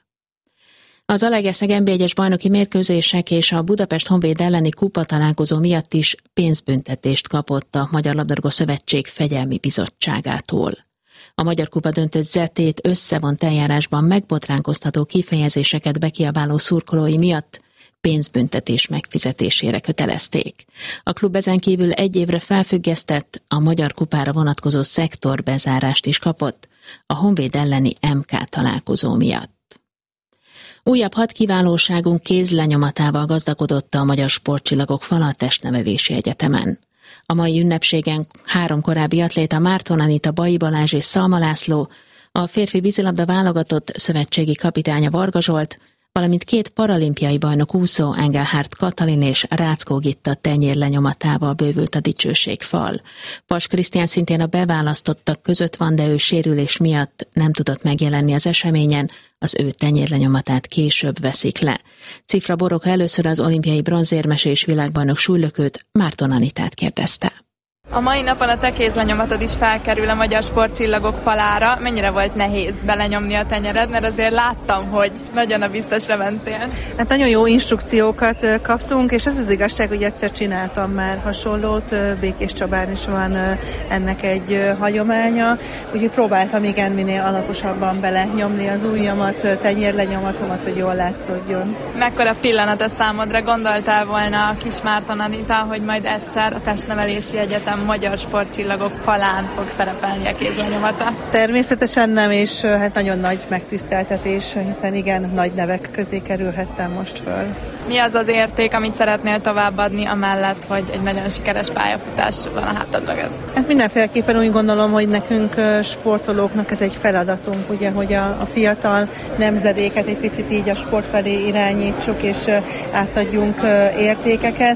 Az Zalaegerszeg en bé egyes bajnoki mérkőzések és a Budapest Honvéd elleni kupa találkozó miatt is pénzbüntetést kapott a Magyar Labdarúgó Szövetség Fegyelmi Bizottságától. A Magyar Kupa döntő zetét összevont eljárásban megbotránkoztató kifejezéseket bekiabáló szurkolói miatt pénzbüntetés megfizetésére kötelezték. A klub ezen kívül egy évre felfüggesztett, a Magyar Kupára vonatkozó szektorbezárást is kapott a Honvéd elleni em ká találkozó miatt. Újabb hat kiválóságunk kézlenyomatával gazdagodott a Magyar Sportcsillagok fala a Testnevelési Egyetemen. A mai ünnepségen három korábbi atléta, Márton Anita, Bai Balázs és Szalma László, a férfi vízilabda válogatott szövetségi kapitánya Varga Zsolt, valamint két paralimpiai bajnok úszó, Engelhardt Katalin és Ráckó Gitta tenyérlenyomatával bővült a dicsőségfal. Paks Krisztián szintén a beválasztottak között van, de ő sérülés miatt nem tudott megjelenni az eseményen, az ő tenyérlenyomatát később veszik le. Cifra Boroka először az olimpiai bronzérmes és világbajnok súlylökőt, Márton Anitát kérdezte. A mai napon a te kézlenyomatod is felkerül a Magyar Sportcsillagok falára. Mennyire volt nehéz belenyomni a tenyered, mert azért láttam, hogy nagyon a biztosra mentél. Hát nagyon jó instrukciókat kaptunk, és ez az igazság, hogy egyszer csináltam már hasonlót, Békés Csabán is van ennek egy hagyománya, úgyhogy próbáltam igen minél alaposabban belenyomni az ujjamat, tenyérlenyomatomat, hogy jól látszódjon. Mekkora pillanat a számodra? Gondoltál volna a kis Márton Anita, hogy majd egyszer a Testnevelési Egyetem Magyar Sportcsillagok falán fog szerepelni a kézlenyomata? Természetesen nem, és hát nagyon nagy megtiszteltetés, hiszen igen, nagy nevek közé kerülhettem most föl. Mi az az érték, amit szeretnél továbbadni amellett, hogy egy nagyon sikeres pályafutás van a hátad mögött? Hát mindenféleképpen úgy gondolom, hogy nekünk sportolóknak ez egy feladatunk, ugye, hogy a, a fiatal nemzedéket egy picit így a sport felé irányítsuk, és átadjunk értékeket,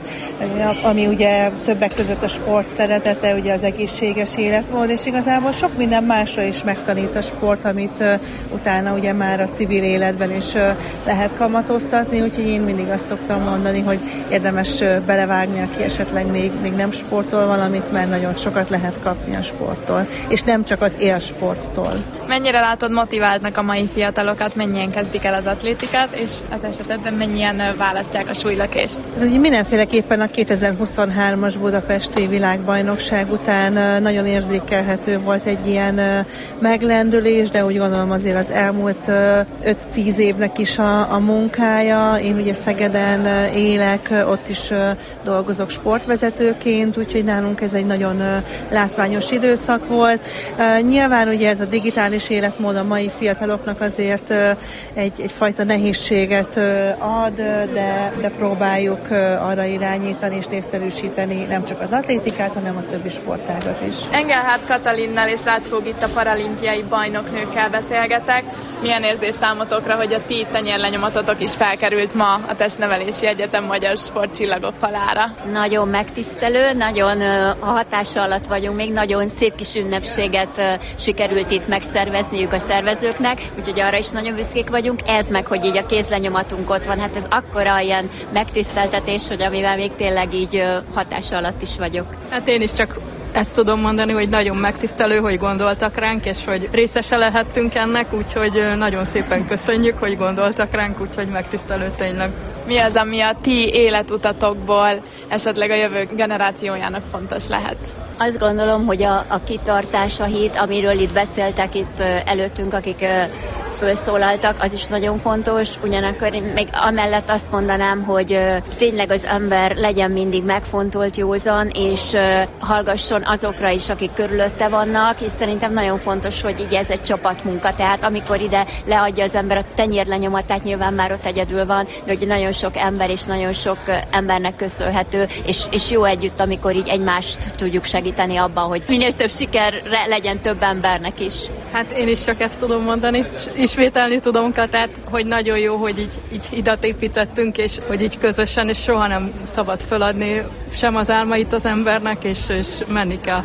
ami ugye többek között a sport szeretete, ugye az egészséges életmód, és igazából sok minden másra is megtanít a sport, amit utána ugye már a civil életben is lehet kamatoztatni, úgyhogy én mindig azt szoktam mondani, hogy érdemes belevágni, aki esetleg még, még nem sportol valamit, mert nagyon sokat lehet kapni a sporttól, és nem csak az élsporttól. Mennyire látod motiváltnak a mai fiatalokat, mennyien kezdik el az atlétikát, és az esetben mennyien választják a súlylökést? Ugye mindenféleképpen a kétezer-huszonhármas budapesti világbajnokság után nagyon érzékelhető volt egy ilyen meglendülés, de úgy gondolom azért az elmúlt öt-tíz évnek is a, a munkája. Én ugye Szegeden élek, ott is dolgozok sportvezetőként, úgyhogy nálunk ez egy nagyon látványos időszak volt. Nyilván ugye ez a digitális életmód a mai fiataloknak azért egy, egyfajta nehézséget ad, de, de próbáljuk arra irányítani és népszerűsíteni nem csak az atlétikát, hanem a többi sportágat is. Engelhardt Katalinnal és Ráckó Gitta paralimpiai bajnoknőkkel beszélgetek. Milyen érzés számotokra, hogy a ti tenyérlenyomatotok is felkerült ma a Testnevelési Egyetem Magyar Sportcsillagok falára? Nagyon megtisztelő, nagyon a hatása alatt vagyunk, még nagyon szép kis ünnepséget sikerült itt megszervezniük a szervezőknek, úgyhogy arra is nagyon büszkék vagyunk. Ez meg, hogy így a kézlenyomatunk ott van, hát ez akkora ilyen megtiszteltetés, hogy amivel még tényleg így hatása alatt is vagyok. Hát én is csak ezt tudom mondani, hogy nagyon megtisztelő, hogy gondoltak ránk, és hogy részese lehettünk ennek, úgyhogy nagyon szépen köszönjük, hogy gondoltak ránk, úgyhogy megtisztelő tényleg. Mi az, ami a ti életutatokból esetleg a jövő generációjának fontos lehet? Azt gondolom, hogy a, a kitartás, a hit, amiről itt beszéltek itt előttünk, akik felszólaltak, az is nagyon fontos. Ugyanakkor én még amellett azt mondanám, hogy tényleg az ember legyen mindig megfontolt, józan, és hallgasson azokra is, akik körülötte vannak, és szerintem nagyon fontos, hogy így ez egy csapatmunka, tehát amikor ide leadja az ember a tenyérlenyomatát, nyilván már ott egyedül van, de hogy nagyon sok ember és nagyon sok embernek köszönhető, és, és jó együtt, amikor így egymást tudjuk segíteni abban, hogy minél több sikerre legyen több embernek is. Hát én is csak ezt tudom mondani, ismételni tudom, tehát hogy nagyon jó, hogy így, így hidat építettünk, és hogy így közösen, és soha nem szabad feladni sem az álmait az embernek, és, és menni kell.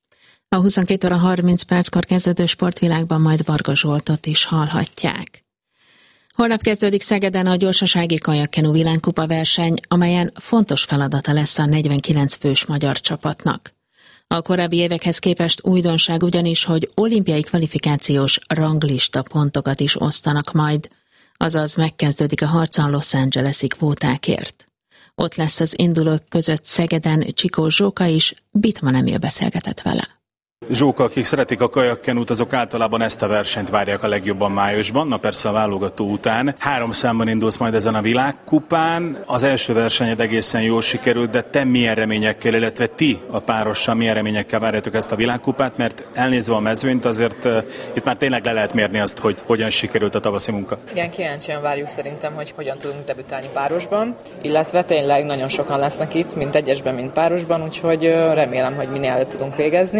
A huszonkét óra harminc perckor kezdődő Sportvilágban majd Varga Zsoltot is hallhatják. Holnap kezdődik Szegeden a gyorsasági kajakkenu világkupa verseny, amelyen fontos feladata lesz a negyvenkilenc fős magyar csapatnak. A korábbi évekhez képest újdonság ugyanis, hogy olimpiai kvalifikációs ranglista pontokat is osztanak majd, azaz megkezdődik a harc a Los Angeles-i kvótákért. Ott lesz az indulók között Szegeden Csikó Zsóka is, Bitman Emil beszélgetett vele. Zsóka, akik szeretik a kajakkenút, azok általában ezt a versenyt várják a legjobban májusban, na persze a válogató után. Három számban indulsz majd ezen a világkupán. Az első versenyed egészen jól sikerült, de te milyen reményekkel, illetve ti a párossal milyen reményekkel várjátok ezt a világkupát, mert elnézve a mezőnyt, azért uh, itt már tényleg le lehet mérni azt, hogy hogyan sikerült a tavaszi munka. Igen, kíváncsian várjuk szerintem, hogy hogyan tudunk debütálni párosban, illetve tényleg nagyon sokan lesznek itt, mint egyesben, mint párosban, úgyhogy uh, remélem, hogy minél előbb tudunk végezni, de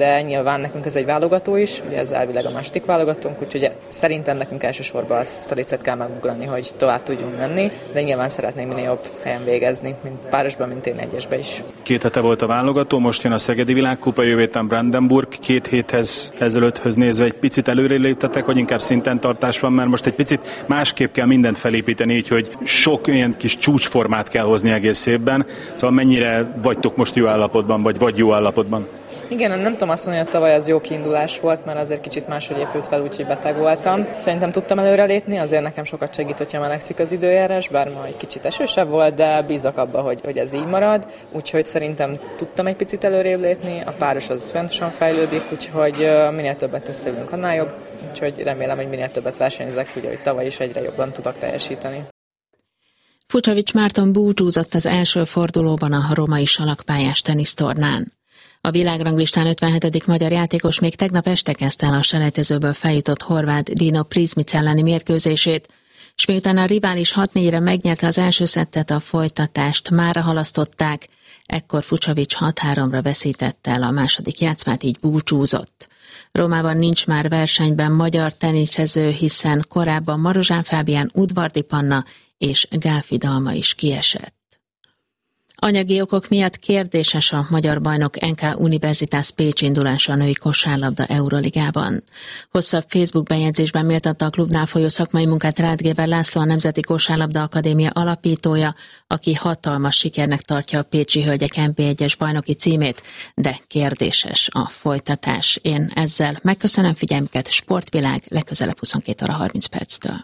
de nyilván nekünk ez egy válogató is, ugye ez elvileg a második válogatónk, úgyhogy szerintem nekünk elsősorban azt a lécet kell megugrani, hogy tovább tudjunk menni, de nyilván szeretnénk minél jobb helyen végezni, mint párosban, mint én egyesbe is. Két hete volt a válogató, most jön a Szegedi Világkupa, jövő héten Brandenburg. Két héthez ezelőtthöz nézve egy picit előre léptetek, vagy inkább szinten tartás van, mert most egy picit másképp kell mindent felépíteni, így hogy sok ilyen kis csúcsformát kell hozni egész évben. Szóval mennyire vagytok most jó állapotban, vagy vagy jó állapotban? Igen, nem tudom azt mondani, hogy tavaly az jó kiindulás volt, mert azért kicsit máshogy épült fel, úgyhogy beteg voltam. Szerintem tudtam előrelépni, azért nekem sokat segít, hogyha melegszik az időjárás, bár ma egy kicsit esősebb volt, de bízok abba, hogy, hogy ez így marad. Úgyhogy szerintem tudtam egy picit előrébb lépni, a páros az fontosan fejlődik, úgyhogy minél többet összeülünk, annál jobb. Úgyhogy remélem, hogy minél többet versenyzek, ugye, hogy tavaly is egyre jobban tudok teljesíteni. Fucsovics Márton búcsúzott az első fordulóban a római salakpályás tenisztornán. A világranglistán ötvenhetedik magyar játékos még tegnap este kezdte el a selejtezőből feljutott horvát Dino Prizmic elleni mérkőzését, s miután a rivális hat négyre megnyerte az első szettet, a folytatást mára halasztották, ekkor Fucsovics hat háromra veszítette el a második játszmát, így búcsúzott. Rómában nincs már versenyben magyar teniszező, hiszen korábban Marozsán Fábián, Udvardi Panna és Gálfi Dalma is kiesett. Anyagi okok miatt kérdéses a magyar bajnok en ká Universitas Pécs indulása a női kosárlabda Euroligában. Hosszabb Facebook bejegyzésben méltatta a klubnál folyó szakmai munkát Rádgéber László, a Nemzeti Kosárlabda Akadémia alapítója, aki hatalmas sikernek tartja a pécsi hölgyek en bé egyes bajnoki címét, de kérdéses a folytatás. Én ezzel megköszönöm figyelmüket, Sportvilág legközelebb huszonkét óra harminc perctől.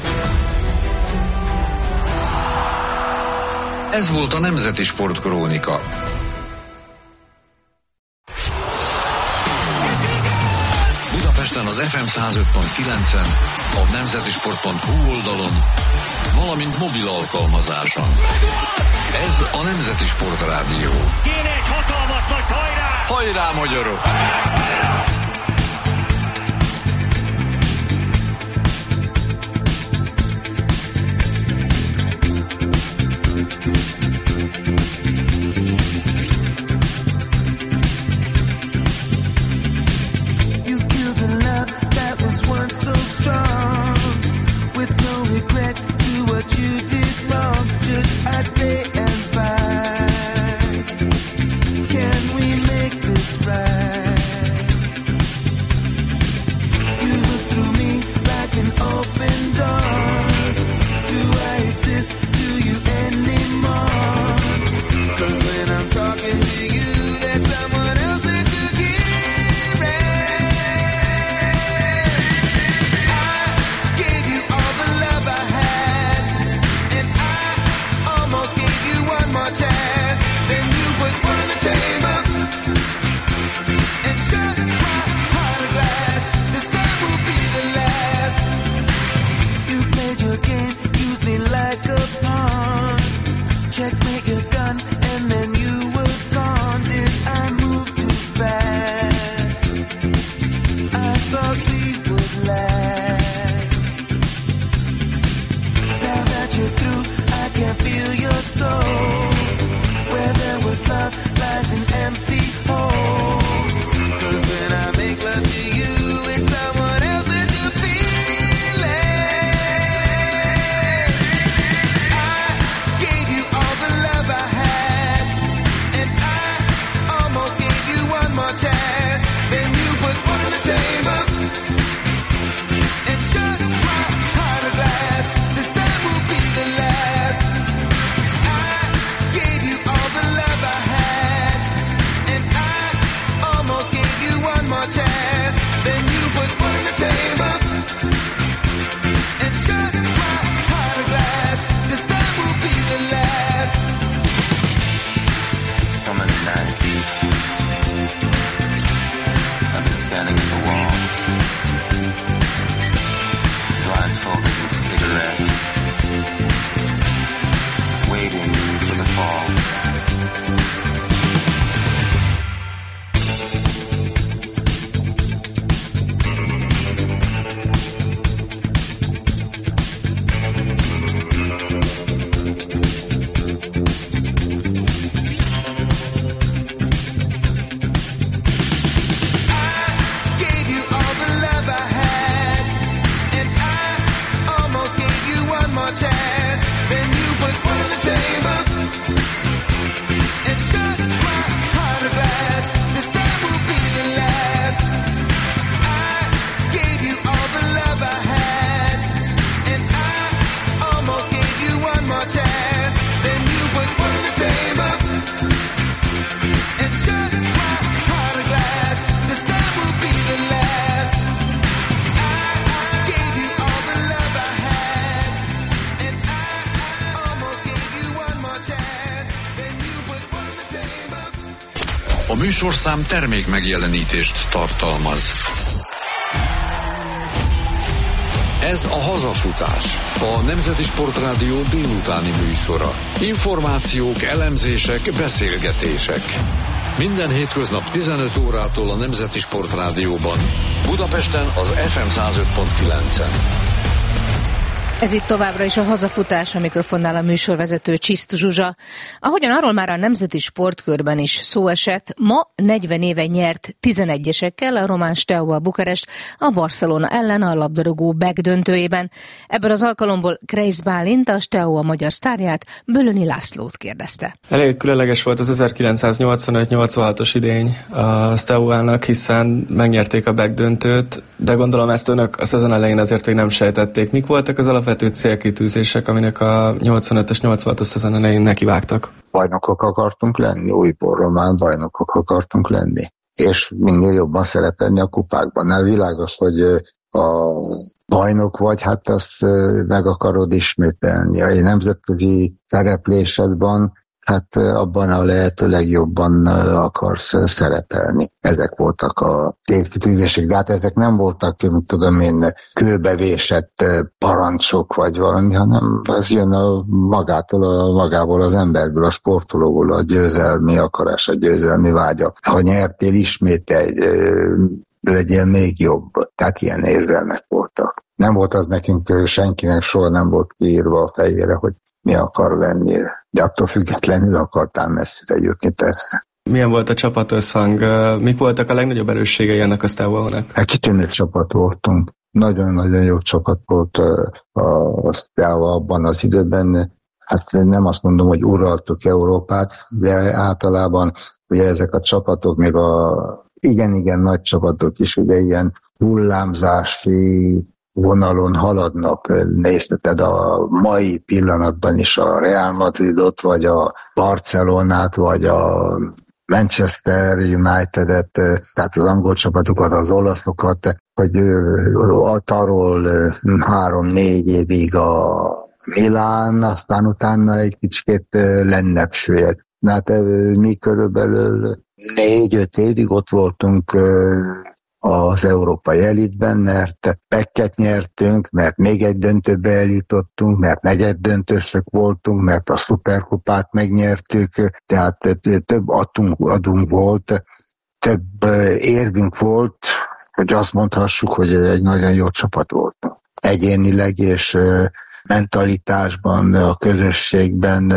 Ez volt a Nemzeti Sportkrónika. Budapesten az ef em száz öt pont kilencen, a nemzetisport pont hu oldalon, valamint mobil alkalmazáson. Ez a Nemzeti Sportrádió. Kéne egy hatalmas nagy hajrá! Hajrá, magyarok! So strong, with no regret to what you did wrong. Should I stay and fight? Can we make this right? You look through me like an open door. Do I exist to you anymore? 'Cause when I'm talking to you, there's someone else that could give it. Chance, then you put one in the chamber and shut my heart of glass. This time will be the last. You played your game, used me like a pawn. Checkmate, you're done, and then you were gone. Did I move too fast? I thought we would last. Now that you're through, I can feel your soul. Where there was love lies an empty hole. 'Cause when I make love to you, it's someone else that you're feeling. I gave you all the love I had, and I almost gave you one more chance. Then you put one in the chamber and shut my heart of glass. This time will be the last. Chance, then you put one in the chamber and shut my heart of glass. This time will be the last. Summer nights, I've been standing at the wall, blindfolded with a cigarette, waiting for the fall. A műsorszám termék megjelenítést tartalmaz. Ez a Hazafutás, a Nemzeti Sportrádió délutáni műsora. Információk, elemzések, beszélgetések. Minden hétköznap tizenöt órától a Nemzeti Sportrádióban. Budapesten az ef em száz öt pont kilencen. Ez itt továbbra is a Hazafutás, a mikrofonnál a műsorvezető Csisztu Zsuzsa. Ahogyan arról már a Nemzeti Sportkörben is szó esett, ma negyven éve nyert tizenegyesekkel a román Steaua Bukarest a Barcelona ellen a labdarúgó megdöntőjében. Ebből az alkalomból Kreisz Bálint, a Steaua magyar sztárját, Bölöni Lászlót kérdezte. Elég különleges volt az ezerkilencszáznyolcvanöt nyolcvanhatos idény a Steauának, hiszen megnyerték a megdöntőt, de gondolom ezt önök a szezon elején azért még nem sejtették. Mik voltak az alapvető célkitűzések, aminek a nyolcvanötös nyolcvanhatos szezon elején nekivágtak? Bajnokok akartunk lenni, újból román bajnokok akartunk lenni, és minél jobban szerepelni a kupákban. Nem világos, hogy a bajnok vagy, hát azt meg akarod ismételni. A nemzetközi szereplésedben, hát abban a lehető legjobban akarsz szerepelni. Ezek voltak a célkitűzések, de hát ezek nem voltak, mint tudom én, kőbevésett parancsok vagy valami, hanem ez jön a magától, a magából az emberből, a sportolóból, a győzelmi akarás, a győzelmi vágya. Ha nyertél, ismételj, legyél még jobb. Tehát ilyen érzelmek voltak. Nem volt az nekünk, senkinek soha nem volt kiírva a fejére, hogy mi akar lenni, de attól függetlenül akartál messzire jutni, persze. Milyen volt a csapatösszhang? Mik voltak a legnagyobb erősségei ennek a Steauának? Hát kitűnő csapat voltunk. Nagyon-nagyon jó csapat volt a Steaua abban az időben. Hát nem azt mondom, hogy uraltuk Európát, de általában ugye ezek a csapatok, még a igen-igen nagy csapatok is ugye ilyen hullámzási vonalon haladnak. Nézted a mai pillanatban is a Real Madridot, vagy a Barcelonát, vagy a Manchester United-et, tehát az angol csapatokat, az olaszokat, hogy arról három-négy évig a Milán, aztán utána egy kicsit lennebb süllyedt. Hát mi körülbelül négy-öt évig ott voltunk az európai elitben, mert pekket nyertünk, mert még egy döntőbe eljutottunk, mert negyed döntősök voltunk, mert a szuperkupát megnyertük, tehát több adunk, adunk volt, több érvünk volt, hogy azt mondhassuk, hogy egy nagyon jó csapat voltunk. Egyénileg és mentalitásban, a közösségben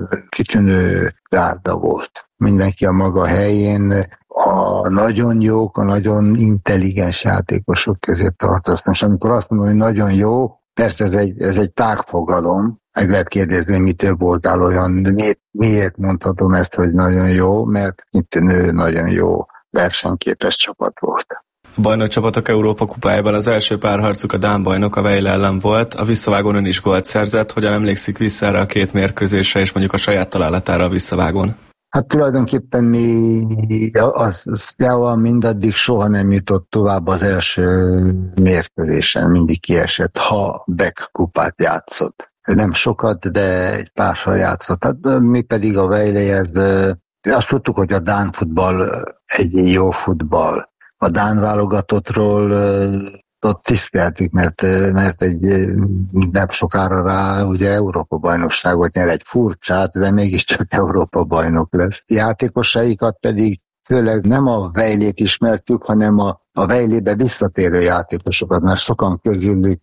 kitűnő gárda volt. Mindenki a maga helyén, a nagyon jók, a nagyon intelligens játékosok közé tartoznak. És amikor azt mondom, hogy nagyon jó, persze ez egy, ez egy tágfogalom, meg lehet kérdezni, hogy mitől voltál olyan, miért, miért mondhatom ezt, hogy nagyon jó, mert itt nő nagyon jó versenyképes csapat volt. A bajnokcsapatok Európa kupájában az első párharcuk a dán bajnok, a Vejle ellen volt. A visszavágón ön is gólt szerzett. Hogyan emlékszik vissza erre a két mérkőzésre, és mondjuk a saját találatára a visszavágón? Hát tulajdonképpen mi az Steaua mindaddig soha nem jutott tovább az első mérkőzésen, mindig kiesett, ha Beck kupát játszott. Nem sokat, de egy párszor játszott. Hát mi pedig a Vejléhez, azt tudtuk, hogy a dán futball egy jó futball. A dán válogatottról ott tiszteltük, mert, mert egy nem sokára rá ugye Európa-bajnokságot nyer, egy furcsát, de mégiscsak Európa-bajnok lesz. Játékosaikat pedig főleg nem a Vejlét ismertük, hanem a, a Vejlébe visszatérő játékosokat, mert sokan közülük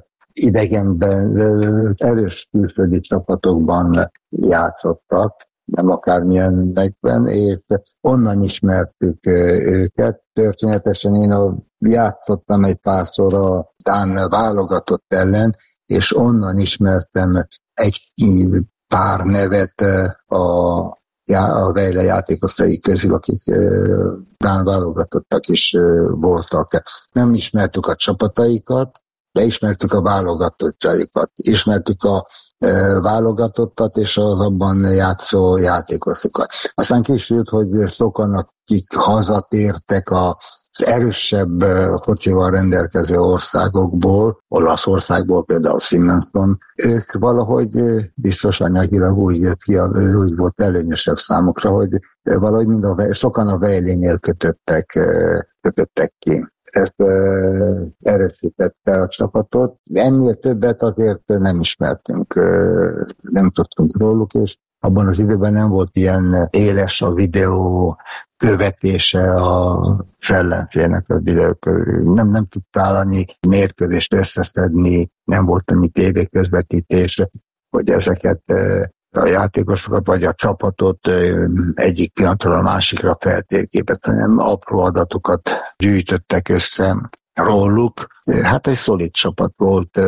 idegenben, erős külföldi csapatokban játszottak, nem akármilyenekben, és onnan ismertük őket. Történetesen én a, játszottam egy párszor a dán válogatott ellen, és onnan ismertem egy pár nevet a, a Vejle játékosai közül, akik dán válogatottak is voltak. Nem ismertük a csapataikat, de ismertük a válogatottjaikat, ismertük a válogatottat és az abban játszó játékosokat. Aztán később, hogy sokan, akik hazatértek a erősebb focival rendelkező országokból, Olaszországból például Simonson, ők valahogy biztos anyagilag úgy jött ki, úgy volt előnyösebb számukra, hogy valahogy mind a, sokan a Vejlénél kötöttek, kötöttek ki. Ezt uh, erősítette a csapatot. Ennél többet azért nem ismertünk, uh, nem tudtunk róluk, és abban az időben nem volt ilyen éles a videó követése a ellenfélnek a videók. Nem, nem tudtál annyi mérkőzést összeszedni, nem volt annyi tévéközvetítés, hogy ezeket uh, a játékosokat vagy a csapatot egyik pillanatról a másikra feltérképet, hanem apró adatokat gyűjtöttek össze róluk. Hát egy szolid csapat volt.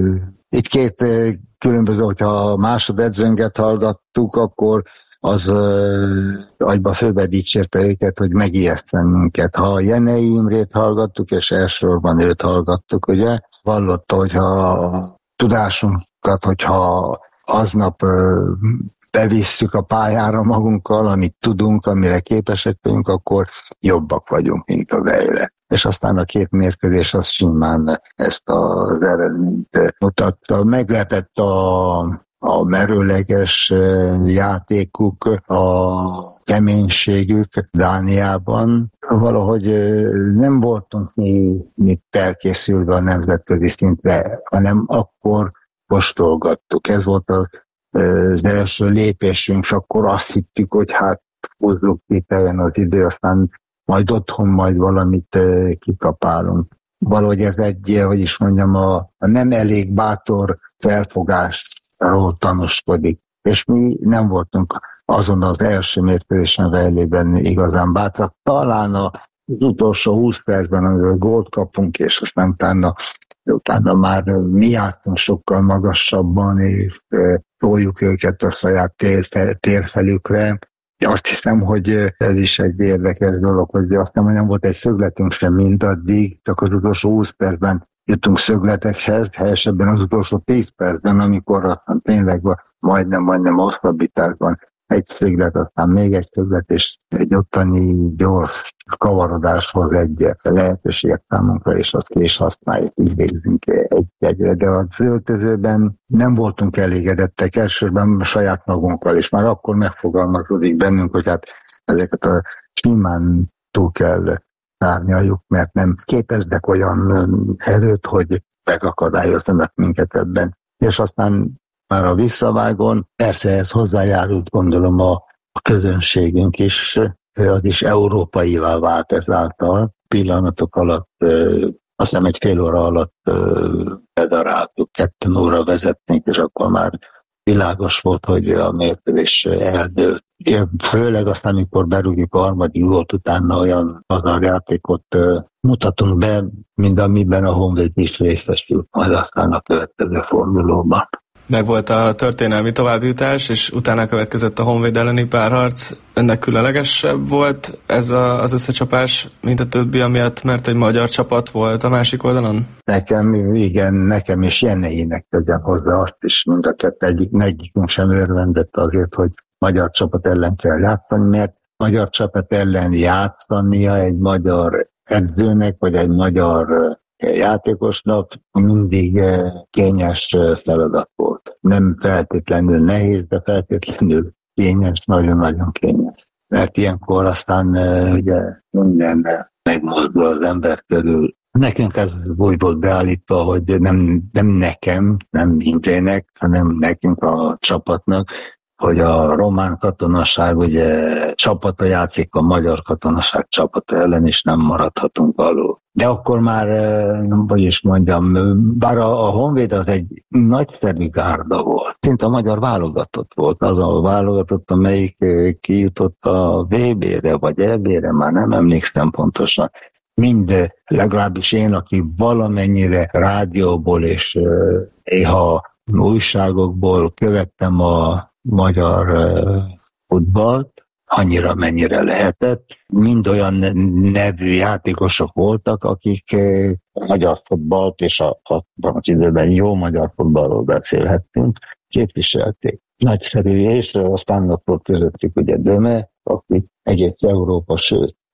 Itt két különböző, hogyha a másodedzőnket hallgattuk, akkor az agyba főbe dicsérte őket, hogy megijeszten minket. Ha a Jenei Imrét hallgattuk, és elsősorban őt hallgattuk, ugye, vallotta, hogyha a tudásunkat, hogyha aznap bevisszük a pályára magunkkal, amit tudunk, amire képesek vagyunk, akkor jobbak vagyunk, mint a Vejle. És aztán a két mérkőzés az simán ezt az eredményt mutatta. Meglepett a, a merőleges játékuk, a keménységük Dániában. Valahogy nem voltunk mi, mi felkészülve a nemzetközi szintre, hanem akkor kóstolgattuk. Ez volt az, az első lépésünk, és akkor azt hittük, hogy hát húzzuk ki, eljön az idő, aztán majd otthon majd valamit kikapálunk. Valahogy ez egy, hogy is mondjam, a, a nem elég bátor felfogásról tanúskodik. És mi nem voltunk azon az első mérkőzésen Vejlében igazán bátrak. Talán az utolsó húsz percben, amikor gólt kapunk, és aztán utána utána már mi jártunk sokkal magasabban, és toljuk őket a saját térfel, térfelükre. Azt hiszem, hogy ez is egy érdekes dolog, hogy azt nem, hogy nem volt egy szögletünk sem mindaddig, csak az utolsó húsz percben jutunk szögletekhez, helyesebben az utolsó tíz percben, amikor aztán tényleg majdnem, majdnem hosszabbításban egy szöglet, aztán még egy szöglet, és egy ottani gyors kavarodáshoz egy lehetőséget számunkra, és azt ki is használjuk, így végzünk egy-egyre. De az öltözőben nem voltunk elégedettek, elsősorban saját magunkkal, és már akkor megfogalmazódik bennünk, hogy hát ezeket a simán túl kell szárnyaljuk, mert nem képeznek olyan erőt, hogy megakadályozzanak minket ebben. És aztán már a visszavágon, persze ez hozzájárult, gondolom a, a közönségünk is, az is európaivá vált ezáltal. Pillanatok alatt, ö, azt hiszem egy fél óra alatt bedaráltuk, kettő óra vezetnénk, és akkor már világos volt, hogy a mérkőzés eldőlt. Főleg aztán, amikor berúgjuk a harmadik gólt, utána olyan pazarjátékot mutatunk be, mint amiben a Honvéd is részesült, majd aztán a következő fordulóban. Megvolt a történelmi továbbjutás, és utána következett a Honvéd elleni párharc. Önnek különlegesebb volt ez a, az összecsapás, mint a többi, amiatt, mert egy magyar csapat volt a másik oldalon? Nekem, igen, nekem és Jeneinek tegyem hozzá azt is, mind a kettő, egyik, egyikünk sem örvendett azért, hogy magyar csapat ellen kell játszani, mert magyar csapat ellen játszania egy magyar edzőnek, vagy egy magyar játékosnak mindig kényes feladat volt. Nem feltétlenül nehéz, de feltétlenül kényes, nagyon-nagyon kényes. Mert ilyenkor aztán ugye minden megmozdul az ember körül. Nekünk ez úgy volt beállítva, hogy nem, nem nekem, nem Imrének, hanem nekünk a csapatnak, hogy a román katonaság ugye csapata játszik a magyar katonaság csapata ellen, és nem maradhatunk alul. De akkor már, hogy is mondjam, bár a, a Honvéd az egy nagyszerű gárda volt. Szinte a magyar válogatott volt, az a válogatott, amelyik kijutott a vé bé-re, vagy é bé-re, már nem emlékszem pontosan. Mind, legalábbis én, aki valamennyire rádióból és néha újságokból követtem a magyar futballt, annyira mennyire lehetett. Mind olyan nevű játékosok voltak, akik a magyar futballt, és a, abban az időben jó magyar futballról beszélhettünk, képviselték. Nagyszerű, és aztán ott volt közöttük ugye Döme, aki egész Európa, sőt,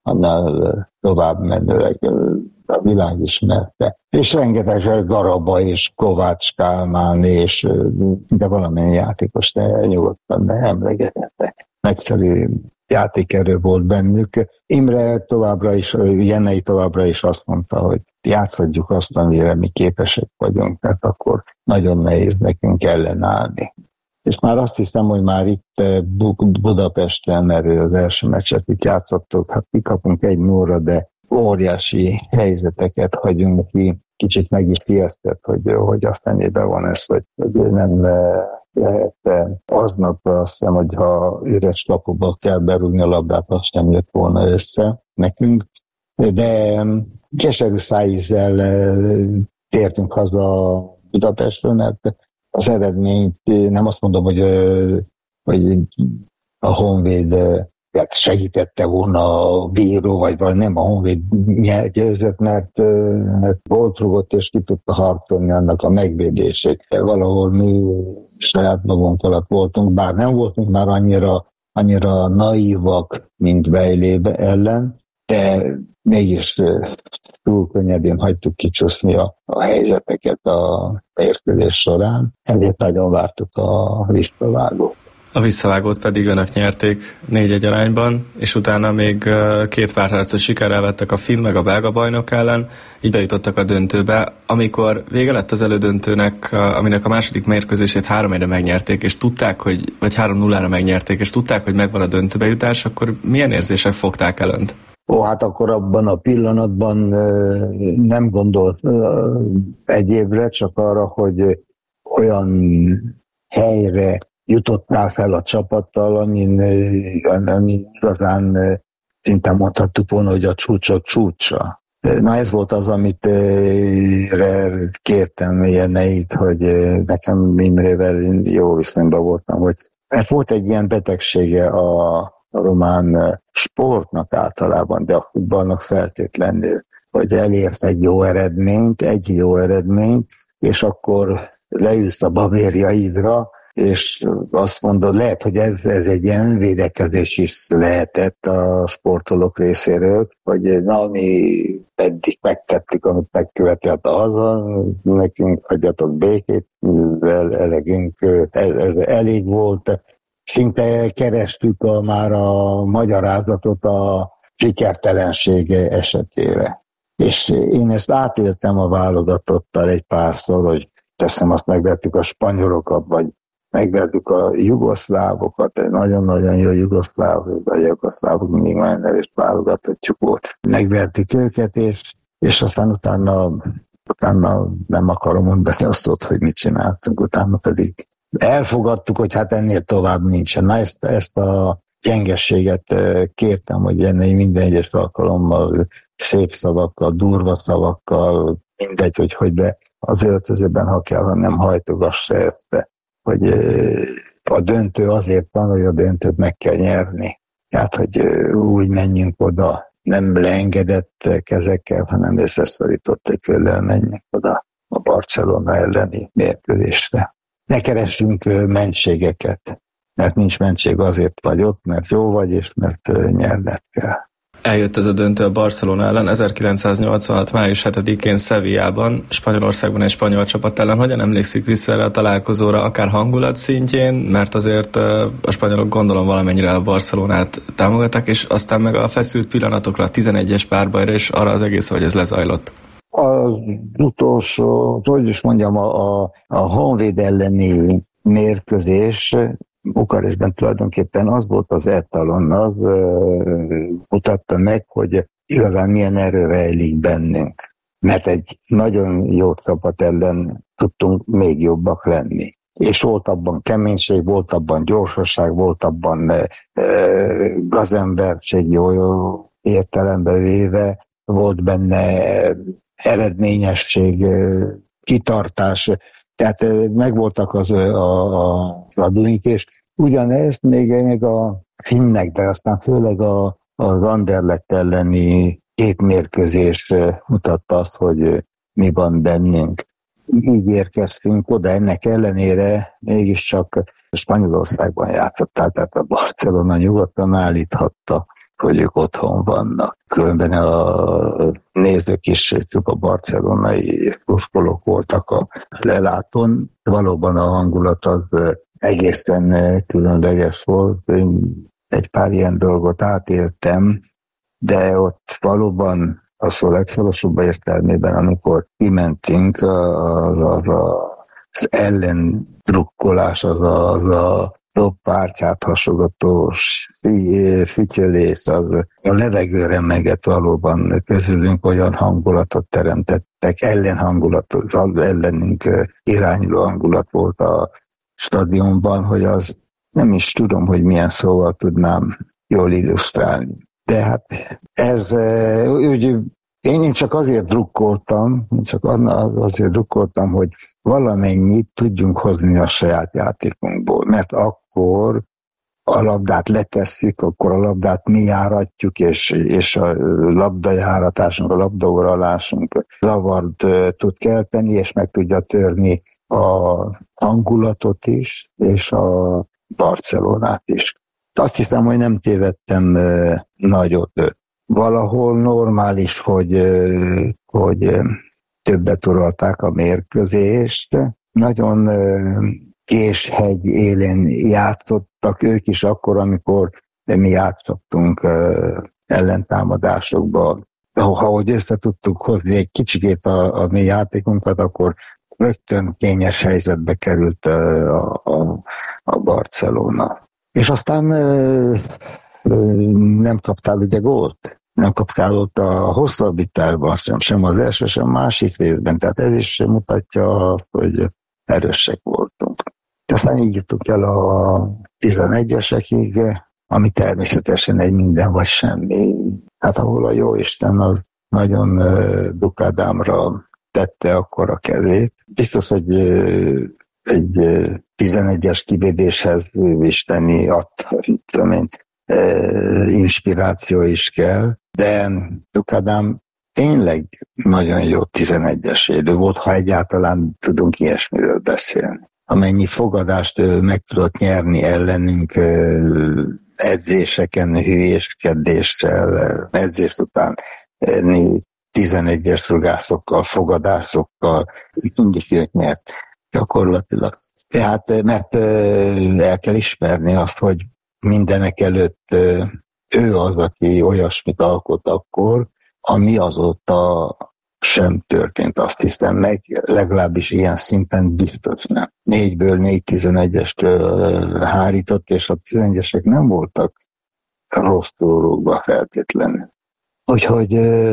annál tovább menőleg a világ ismerte. És rengeteg Garaba és Kovács Kálmán, és de valamennyi játékos ne nyugodtan ne emlegetette. Nagyszerű játékerő volt bennük. Imre továbbra is, Jenei továbbra is azt mondta, hogy játszhatjuk azt, amire mi képesek vagyunk, mert akkor nagyon nehéz nekünk ellenállni. És már azt hiszem, hogy már itt Budapesten, mert az első meccset itt játszottuk, hát mi kapunk egy nulla, de óriási helyzeteket hagyunk ki. Kicsit meg is ijesztett, hogy, hogy a fenébe van ez, hogy, hogy nem le, lehet aznap azt hiszem, hogy ha üres lapokba kell berúgni a labdát, azt sem jött volna össze nekünk. De keserű szájízzel tértünk haza Budapestről, mert az eredményt nem azt mondom, hogy, hogy a Honvéd segítette volna a bíró, vagy valami, nem a Honvéd győzött, mert, mert volt rugott, és ki tudta harcolni annak a megvédését. Valahol mi saját magunk alatt voltunk, bár nem voltunk már annyira, annyira naívak, mint Bejlébe ellen, de mégis túl könnyedén hagytuk kicsúszni a, a helyzeteket a mérkőzés során. Ezért nagyon vártuk a visszavágót. A visszavágót pedig önök nyerték négy egy arányban, és utána még két párharcos sikerrel vettek a finn meg a belga bajnok ellen, így bejutottak a döntőbe. Amikor vége lett az elődöntőnek, aminek a második mérkőzését három egyre megnyerték, és tudták, hogy, vagy három nullára megnyerték, és tudták, hogy megvan a döntőbe jutás, akkor milyen érzések fogták el önt? Ó, hát akkor abban a pillanatban nem gondolt egy évre, csak arra, hogy olyan helyre jutottál fel a csapattal, amin, amin igazán szinte mondhattuk volna, hogy a csúcsok csúcsa. Na ez volt az, amit kértem Jeneit, hogy nekem Imrével jó viszonyban voltam, hogy mert volt egy ilyen betegsége a, a román sportnak általában, de a futballnak feltétlenül, hogy elérsz egy jó eredményt, egy jó eredményt, és akkor leülsz a babérjaidra, és azt mondod, lehet, hogy ez, ez egy ilyen védekezés is lehetett a sportolók részéről, hogy na, mi eddig megtettük, amit megkövetelt a haza, nekünk hagyjatok békét, mivel elegünk, ez, ez elég volt. Szinte kerestük a, már a magyarázatot a sikertelensége esetére. És én ezt átéltem a válogatottal egy párszor, hogy teszem, azt megvettük a spanyolokat, vagy megvertük a jugoszlávokat, egy nagyon-nagyon jó jugoszlávok, a jugoszlávok mindig már erős válogatottjuk volt. Megvertük őket, és, és aztán utána, utána nem akarom mondani azt ott, hogy mit csináltunk, utána pedig elfogadtuk, hogy hát ennél tovább nincsen. Na ezt, ezt a gyengességet kértem, hogy ennél minden egyes alkalommal szép szavakkal, durva szavakkal, mindegy, hogy hogy, de az öltözőben, ha kell, ha nem hajtogassa ezt be, hogy a döntő azért van, hogy a döntőt meg kell nyerni. Tehát, hogy úgy menjünk oda, nem leengedett kezekkel, hanem összeszorított ököllel menjünk oda a Barcelona elleni mérkőzésre. Ne keressünk mentségeket, mert nincs mentség, azért vagy ott, mert jó vagy, és mert nyerned kell. Eljött ez a döntő a Barcelona ellen ezerkilencszáznyolcvanhat. május hetedikén Sevillában, Spanyolországban egy spanyol csapat ellen. Hogyan emlékszik vissza erre a találkozóra, akár hangulat szintjén, mert azért a spanyolok gondolom valamennyire a Barcelonát támogatták, és aztán meg a feszült pillanatokra, a tizenegyes párbajra, és arra az egész, hogy ez lezajlott. Az utolsó, hogy is mondjam, a, a, a Honvéd elleni mérkőzés Bukarestben tulajdonképpen az volt az etalon, az ö, mutatta meg, hogy igazán milyen erő rejlik bennünk. Mert egy nagyon jó csapat ellen tudtunk még jobbak lenni. És volt abban keménység, volt abban gyorsaság, volt abban ö, gazemberség, jó, jó értelembe véve, volt benne eredményesség, ö, kitartás. Tehát megvoltak az a, a adóink, és ugyanezt még, még a finnek, de aztán főleg a, az Anderlecht elleni két mérkőzés mutatta azt, hogy mi van bennünk. Így érkeztünk oda, ennek ellenére mégiscsak Spanyolországban játszottál, tehát a Barcelona nyugodtan állíthatta hogy ők otthon vannak. Különben a nézők is csak a barcelonai szurkolók voltak a lelátón. Valóban a hangulat az egészen különleges volt. Egy pár ilyen dolgot átéltem, de ott valóban a szó legszorosabb értelmében, amikor kimentünk, az, az, az ellendrukkolás, az a, az a dobbpártyát hasogatós fütyölész, az a levegőre meget valóban közülünk, olyan hangulatot teremtettek, ellenhangulatot, ellenünk irányuló hangulat volt a stadionban, hogy az nem is tudom, hogy milyen szóval tudnám jól illusztrálni. De hát ez, úgy, én, én csak azért drukkoltam, én csak azért drukkoltam, hogy valamennyit tudjunk hozni a saját játékunkból, mert akkor a labdát letesszük, akkor a labdát mi járatjuk, és, és a labdajáratásunk, a labdauralásunk zavart tud kelteni, és meg tudja törni a hangulatot is, és a Barcelonát is. Azt hiszem, hogy nem tévedtem nagyot. Valahol normális, hogy, hogy többet uralták a mérkőzést. Nagyon késhegy élén játszottak ők is akkor, amikor mi játszottunk ellentámadásokba. Ahogy össze tudtuk hozni egy kicsikét a, a mi játékunkat, akkor rögtön kényes helyzetbe került a, a, a Barcelona. És aztán ö, ö, nem kaptál ugye gólt. Nem kaptál ott a hosszabbításban sem, sem az első, sem a másik részben. Tehát ez is mutatja, hogy erősek voltunk. Aztán így jutunk el a tizenegyesekig, ami természetesen egy minden vagy semmi. Hát ahol a Jóisten az nagyon uh, Dukadámra tette akkor a kezét. Biztos, hogy uh, egy uh, tizenegyes kivédéshez isteni adta, tudom én, uh, inspiráció is kell, de Dukadám tényleg nagyon jó tizenegyes védő volt, ha egyáltalán tudunk ilyesmiről beszélni. Amennyi fogadást ő meg tudott nyerni ellenünk edzéseken, hülyéskedéssel, edzés után tizenegyes rugászokkal, fogadásokkal, mindig őt nyert gyakorlatilag. Tehát, mert el kell ismerni azt, hogy mindenek előtt ő az, aki olyasmit alkot akkor, ami azóta sem történt, azt hiszem meg, legalábbis ilyen szinten biztos nem. Négyből négy tizenegyest hárított, és a tizenegyesek nem voltak rosszul rúgva feltétlenül. Úgyhogy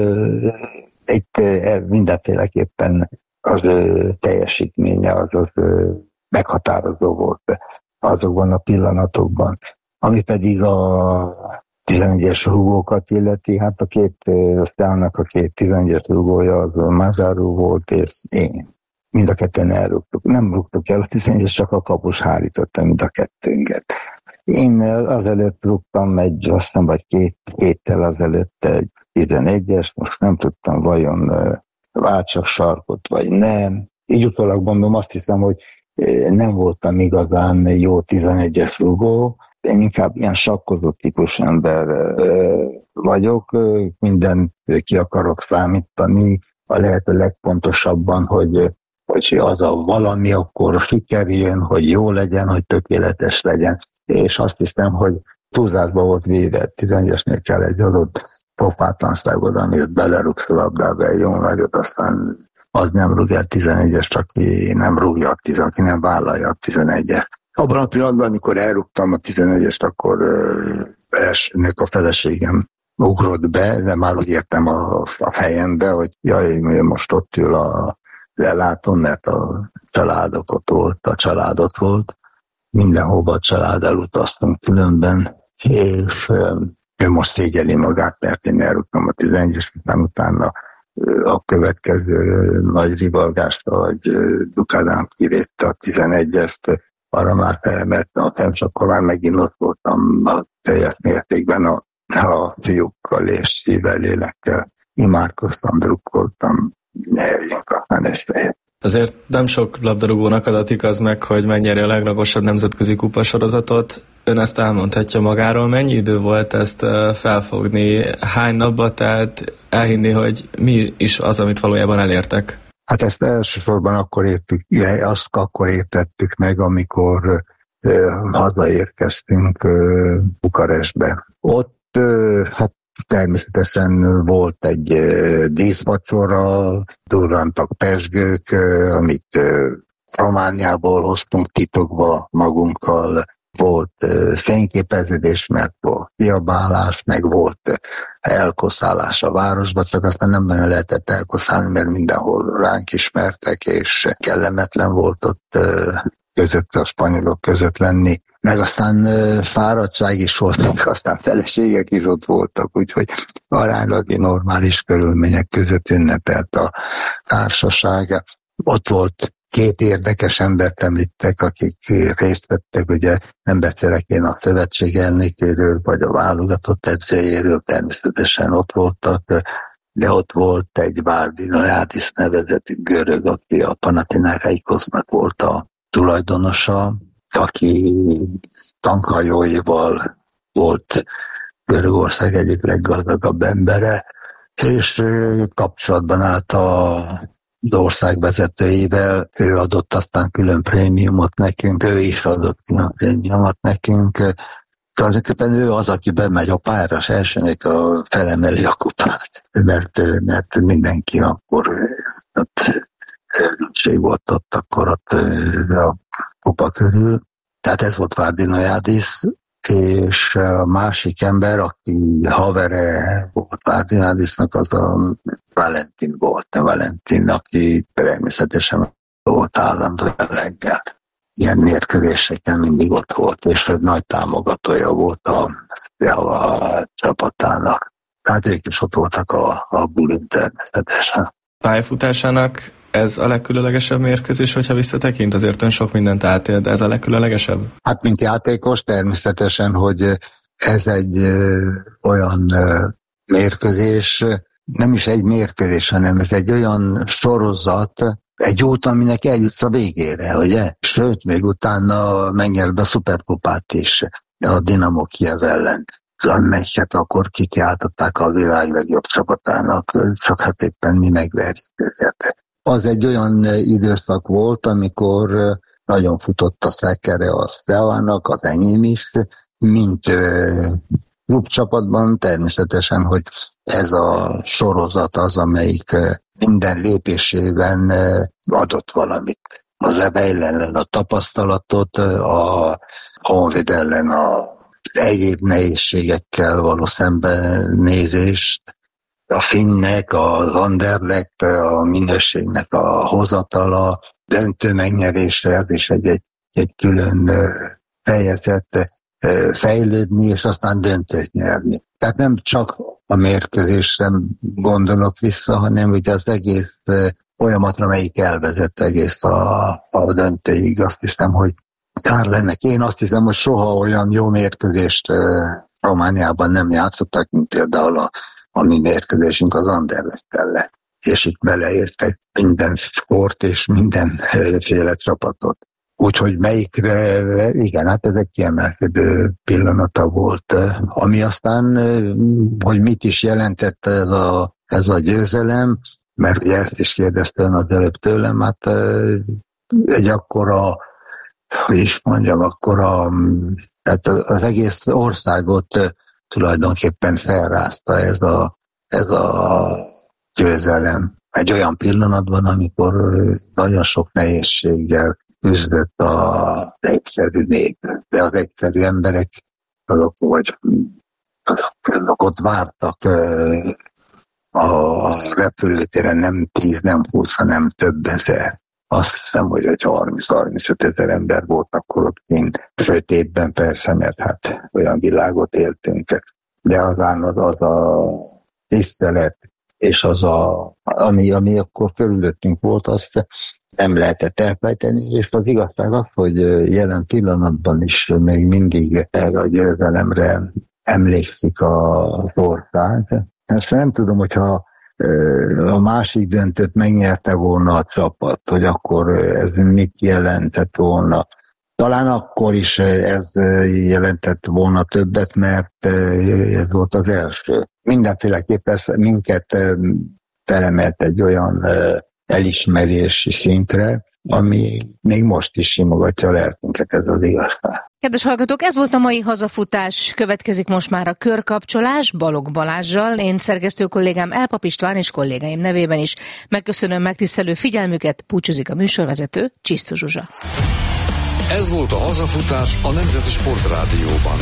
itt mindenféleképpen az teljesítménye az, az meghatározó volt azokban a pillanatokban. Ami pedig a tizenegyes rúgókat illeti, hát a két sztának a két tizenegyes rúgója az Mazáró volt, és én. Mind a ketten elrúgtuk. Nem rúgtuk el a tizenegyes, csak a kapus hárította mind a kettőnket. Én azelőtt rúgtam egy, azt hiszem, vagy két héttel azelőtt egy tizenegyes, most nem tudtam, vajon váltsak sarkot, vagy nem. Így utólag mondom, azt hiszem, hogy nem voltam igazán jó tizenegyes rúgó, én inkább ilyen sakkozó típus ember vagyok, mindent ki akarok számítani, a lehető legpontosabban, hogy, hogy az a valami akkor sikerüljön, hogy jó legyen, hogy tökéletes legyen. És azt hiszem, hogy túlzásba volt véve, tizenegyesnél kell egy adott pofátlanságod, amit belerúgsz a labdába egy jó nagyot, aztán az nem rúg el tizenegyest, aki nem rúgja a tizen, aki nem vállalja a tizenegyest. Abban a pillanatban, amikor elrúgtam a tizenegyest, akkor uh, elsőnek a feleségem ugrott be, de már úgy értem a, a fejembe, hogy jaj, most ott ül a lelátón, mert a családok ott volt, a családot volt. Mindenhova a család elutaztunk különben, és uh, ő most szégyeli magát, mert én elrúgtam a tizenegyest, aztán utána uh, a következő nagy rivalgást, hogy uh, Dukadám kivédte a tizenegyest, arra már felemeltem a fejem, és akkor már megint ott voltam a teljes mértékben a, a fiúkkal és szívvel, lélekkel. Imádkoztam, drukkoltam, ne jöjjünk a fenesztejet. Azért nem sok labdarúgónak adatik az meg, hogy megnyeri a legnagyosabb nemzetközi kupasorozatot. ön ezt elmondhatja magáról, mennyi idő volt ezt felfogni, hány napba telt elhinni, hogy mi is az, amit valójában elértek? Hát ezt elsősorban akkor értük, azt akkor értettük meg, amikor uh, hazaérkeztünk uh, Bukarestbe. Ott uh, hát természetesen volt egy uh, díszvacsora, durrantak pezsgők, uh, amit uh, Romániából hoztunk titokba magunkkal, volt uh, fényképeződés, mert volt kiabálás, meg volt uh, elkoszálás a városba, csak aztán nem nagyon lehetett elkoszálni, mert mindenhol ránk ismertek, és kellemetlen volt ott uh, között a spanyolok között lenni. Meg aztán uh, fáradtság is volt, aztán feleségek is ott voltak, úgyhogy aránylag normális körülmények között ünnepelt a társaság. Ott volt két érdekes embert említek, akik részt vettek, ugye nem beszélek én a szövetség elnökéről, vagy a válogatott edzőjéről, természetesen ott voltak, de ott volt egy Vardinaiadis nevezetű görög, aki a Panathinaikosnak volt a tulajdonosa, aki tankhajóival volt Görögország egyik leggazdagabb embere, és kapcsolatban állt a az ország vezetőivel, ő adott aztán külön prémiumot nekünk, ő is adott külön prémiumot nekünk. Tulajdonképpen ő az, aki bemegy a pályára, és elsőnek a felemeli a kupát, mert, mert mindenki akkor ott örültség volt ott, akkor ott a kupa körül. Tehát ez volt Vardinaiadis, és a másik ember, aki havere volt Vardinaiadisnak, az a Valentin volt, a Valentin, aki természetesen volt állandó jelleggel. Ilyen mérkőzéseken mindig ott volt, és egy nagy támogatója volt a, a csapatának. Tehát ők is ott voltak a, a bulin természetesen. Pályafutásának ez a legkülönlegesebb mérkőzés, hogyha visszatekint? Azért ön sok mindent átél, de ez a legkülönlegesebb? Hát, mint játékos természetesen, hogy ez egy ö, olyan ö, mérkőzés, nem is egy mérkőzés, hanem ez egy olyan sorozat, egy út, aminek eljutsz a végére, ugye? Sőt, még utána megnyered a szuperkupát is a Dinamo Kijev ellen, amelyeket akkor kikiáltották a világ legjobb csapatának, csak hát éppen mi megverjük őket. Az egy olyan időszak volt, amikor nagyon futott a szekere a Steaua-nak, az enyém is, mint klubcsapatban természetesen, hogy ez a sorozat az, amelyik minden lépésében adott valamit. Az Ebeil ellen a tapasztalatot, a Honvéd ellen a egyéb nehézségekkel való szembenézést, a finnek, az Anderlecht, a minőségnek a hozatala, döntő megnyerése, ez is egy, egy, egy külön fejezet, fejlődni, és aztán döntőt nyerni. Tehát nem csak a mérkőzésre gondolok vissza, hanem ugye az egész folyamatra, melyik elvezett egész a, a döntőig. Azt hiszem, hogy kár lenne. Én azt hiszem, hogy soha olyan jó mérkőzést Romániában nem játszottak, mint például a, a mi mérkőzésünk az Anderlecht ellen. És itt beleértek minden sport és mindenféle csapatot. Úgyhogy melyikre, igen, hát ez egy kiemelkedő pillanata volt. Ami aztán, hogy mit is jelentett ez a, ez a győzelem, mert ugye ezt is kérdeztem az előbb tőlem, hát egy akkora, hogy is mondjam, akkora, tehát az egész országot tulajdonképpen felrázta ez a, ez a győzelem. Egy olyan pillanatban, amikor nagyon sok nehézséggel küzdött az egyszerű nép, de az egyszerű emberek azok, vagy azok ott vártak a repülőtéren nem tíz, nem húsz, hanem több ezer. Azt hiszem, hogy egy harminc-harmincöt ezer ember volt akkor ott kint. Sötétben persze, mert hát olyan világot éltünk. De azán az, az a tisztelet, és az a, ami, ami akkor körülöttünk volt, azt nem lehetett elfejteni, és az igazság az, hogy jelen pillanatban is még mindig erre a győzelemre emlékszik az ország. Ezt nem tudom, hogyha a másik döntőt megnyerte volna a csapat, hogy akkor ez mit jelentett volna. Talán akkor is ez jelentett volna többet, mert ez volt az első. Mindenféleképpen minket felemelt egy olyan elismerési szintre, ami még most is simogatja a lelkünket, ez az igazság. Kedves hallgatók, ez volt a mai hazafutás. Következik most már a körkapcsolás Balogh Balázssal. Én szerkesztő kollégám Elpap István és kollégáim nevében is megköszönöm megtisztelő figyelmüket. Búcsúzik a műsorvezető, Csisztus Zsuzsa. Ez volt a hazafutás a Nemzeti Sportrádióban.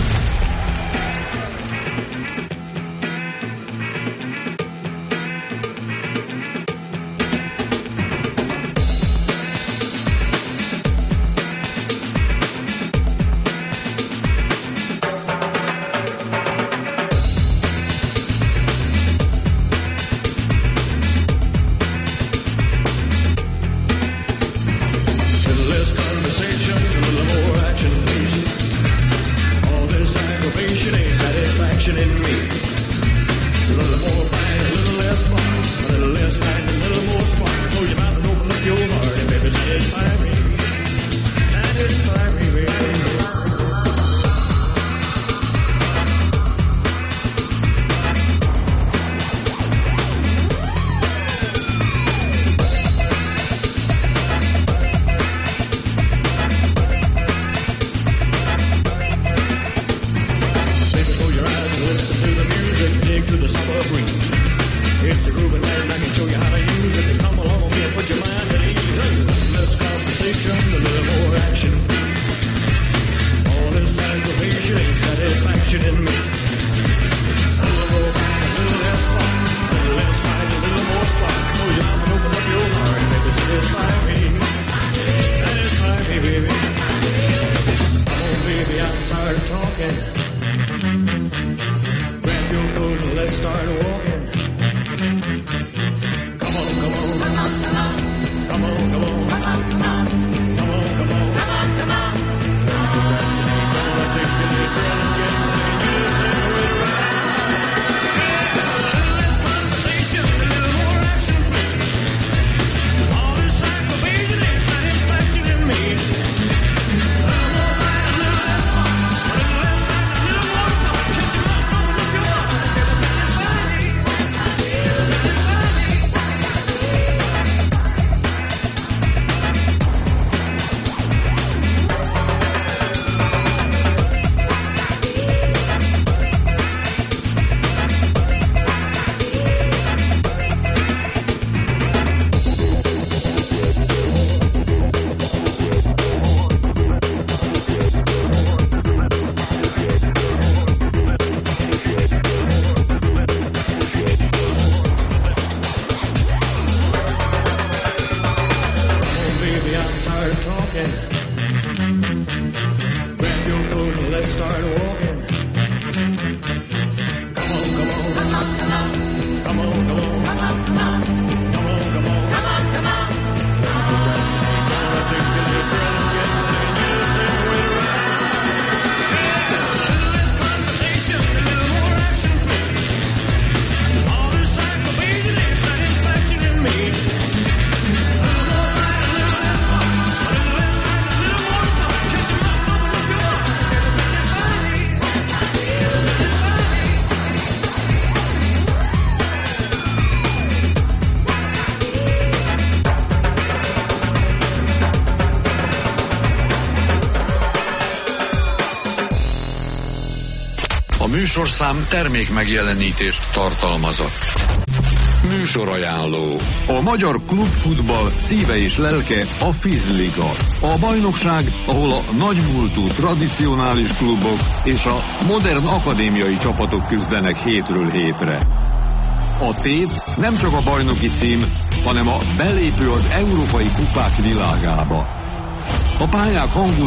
Műsorszám termék megjelenítést tartalmazott. Műsorajánló. A magyar klubfutball szíve és lelke a Fizliga. A bajnokság, ahol a nagymúltú tradicionális klubok és a modern akadémiai csapatok küzdenek hétről hétre. A tét nem csak a bajnoki cím, hanem a belépő az európai kupák világába. A pályák hangul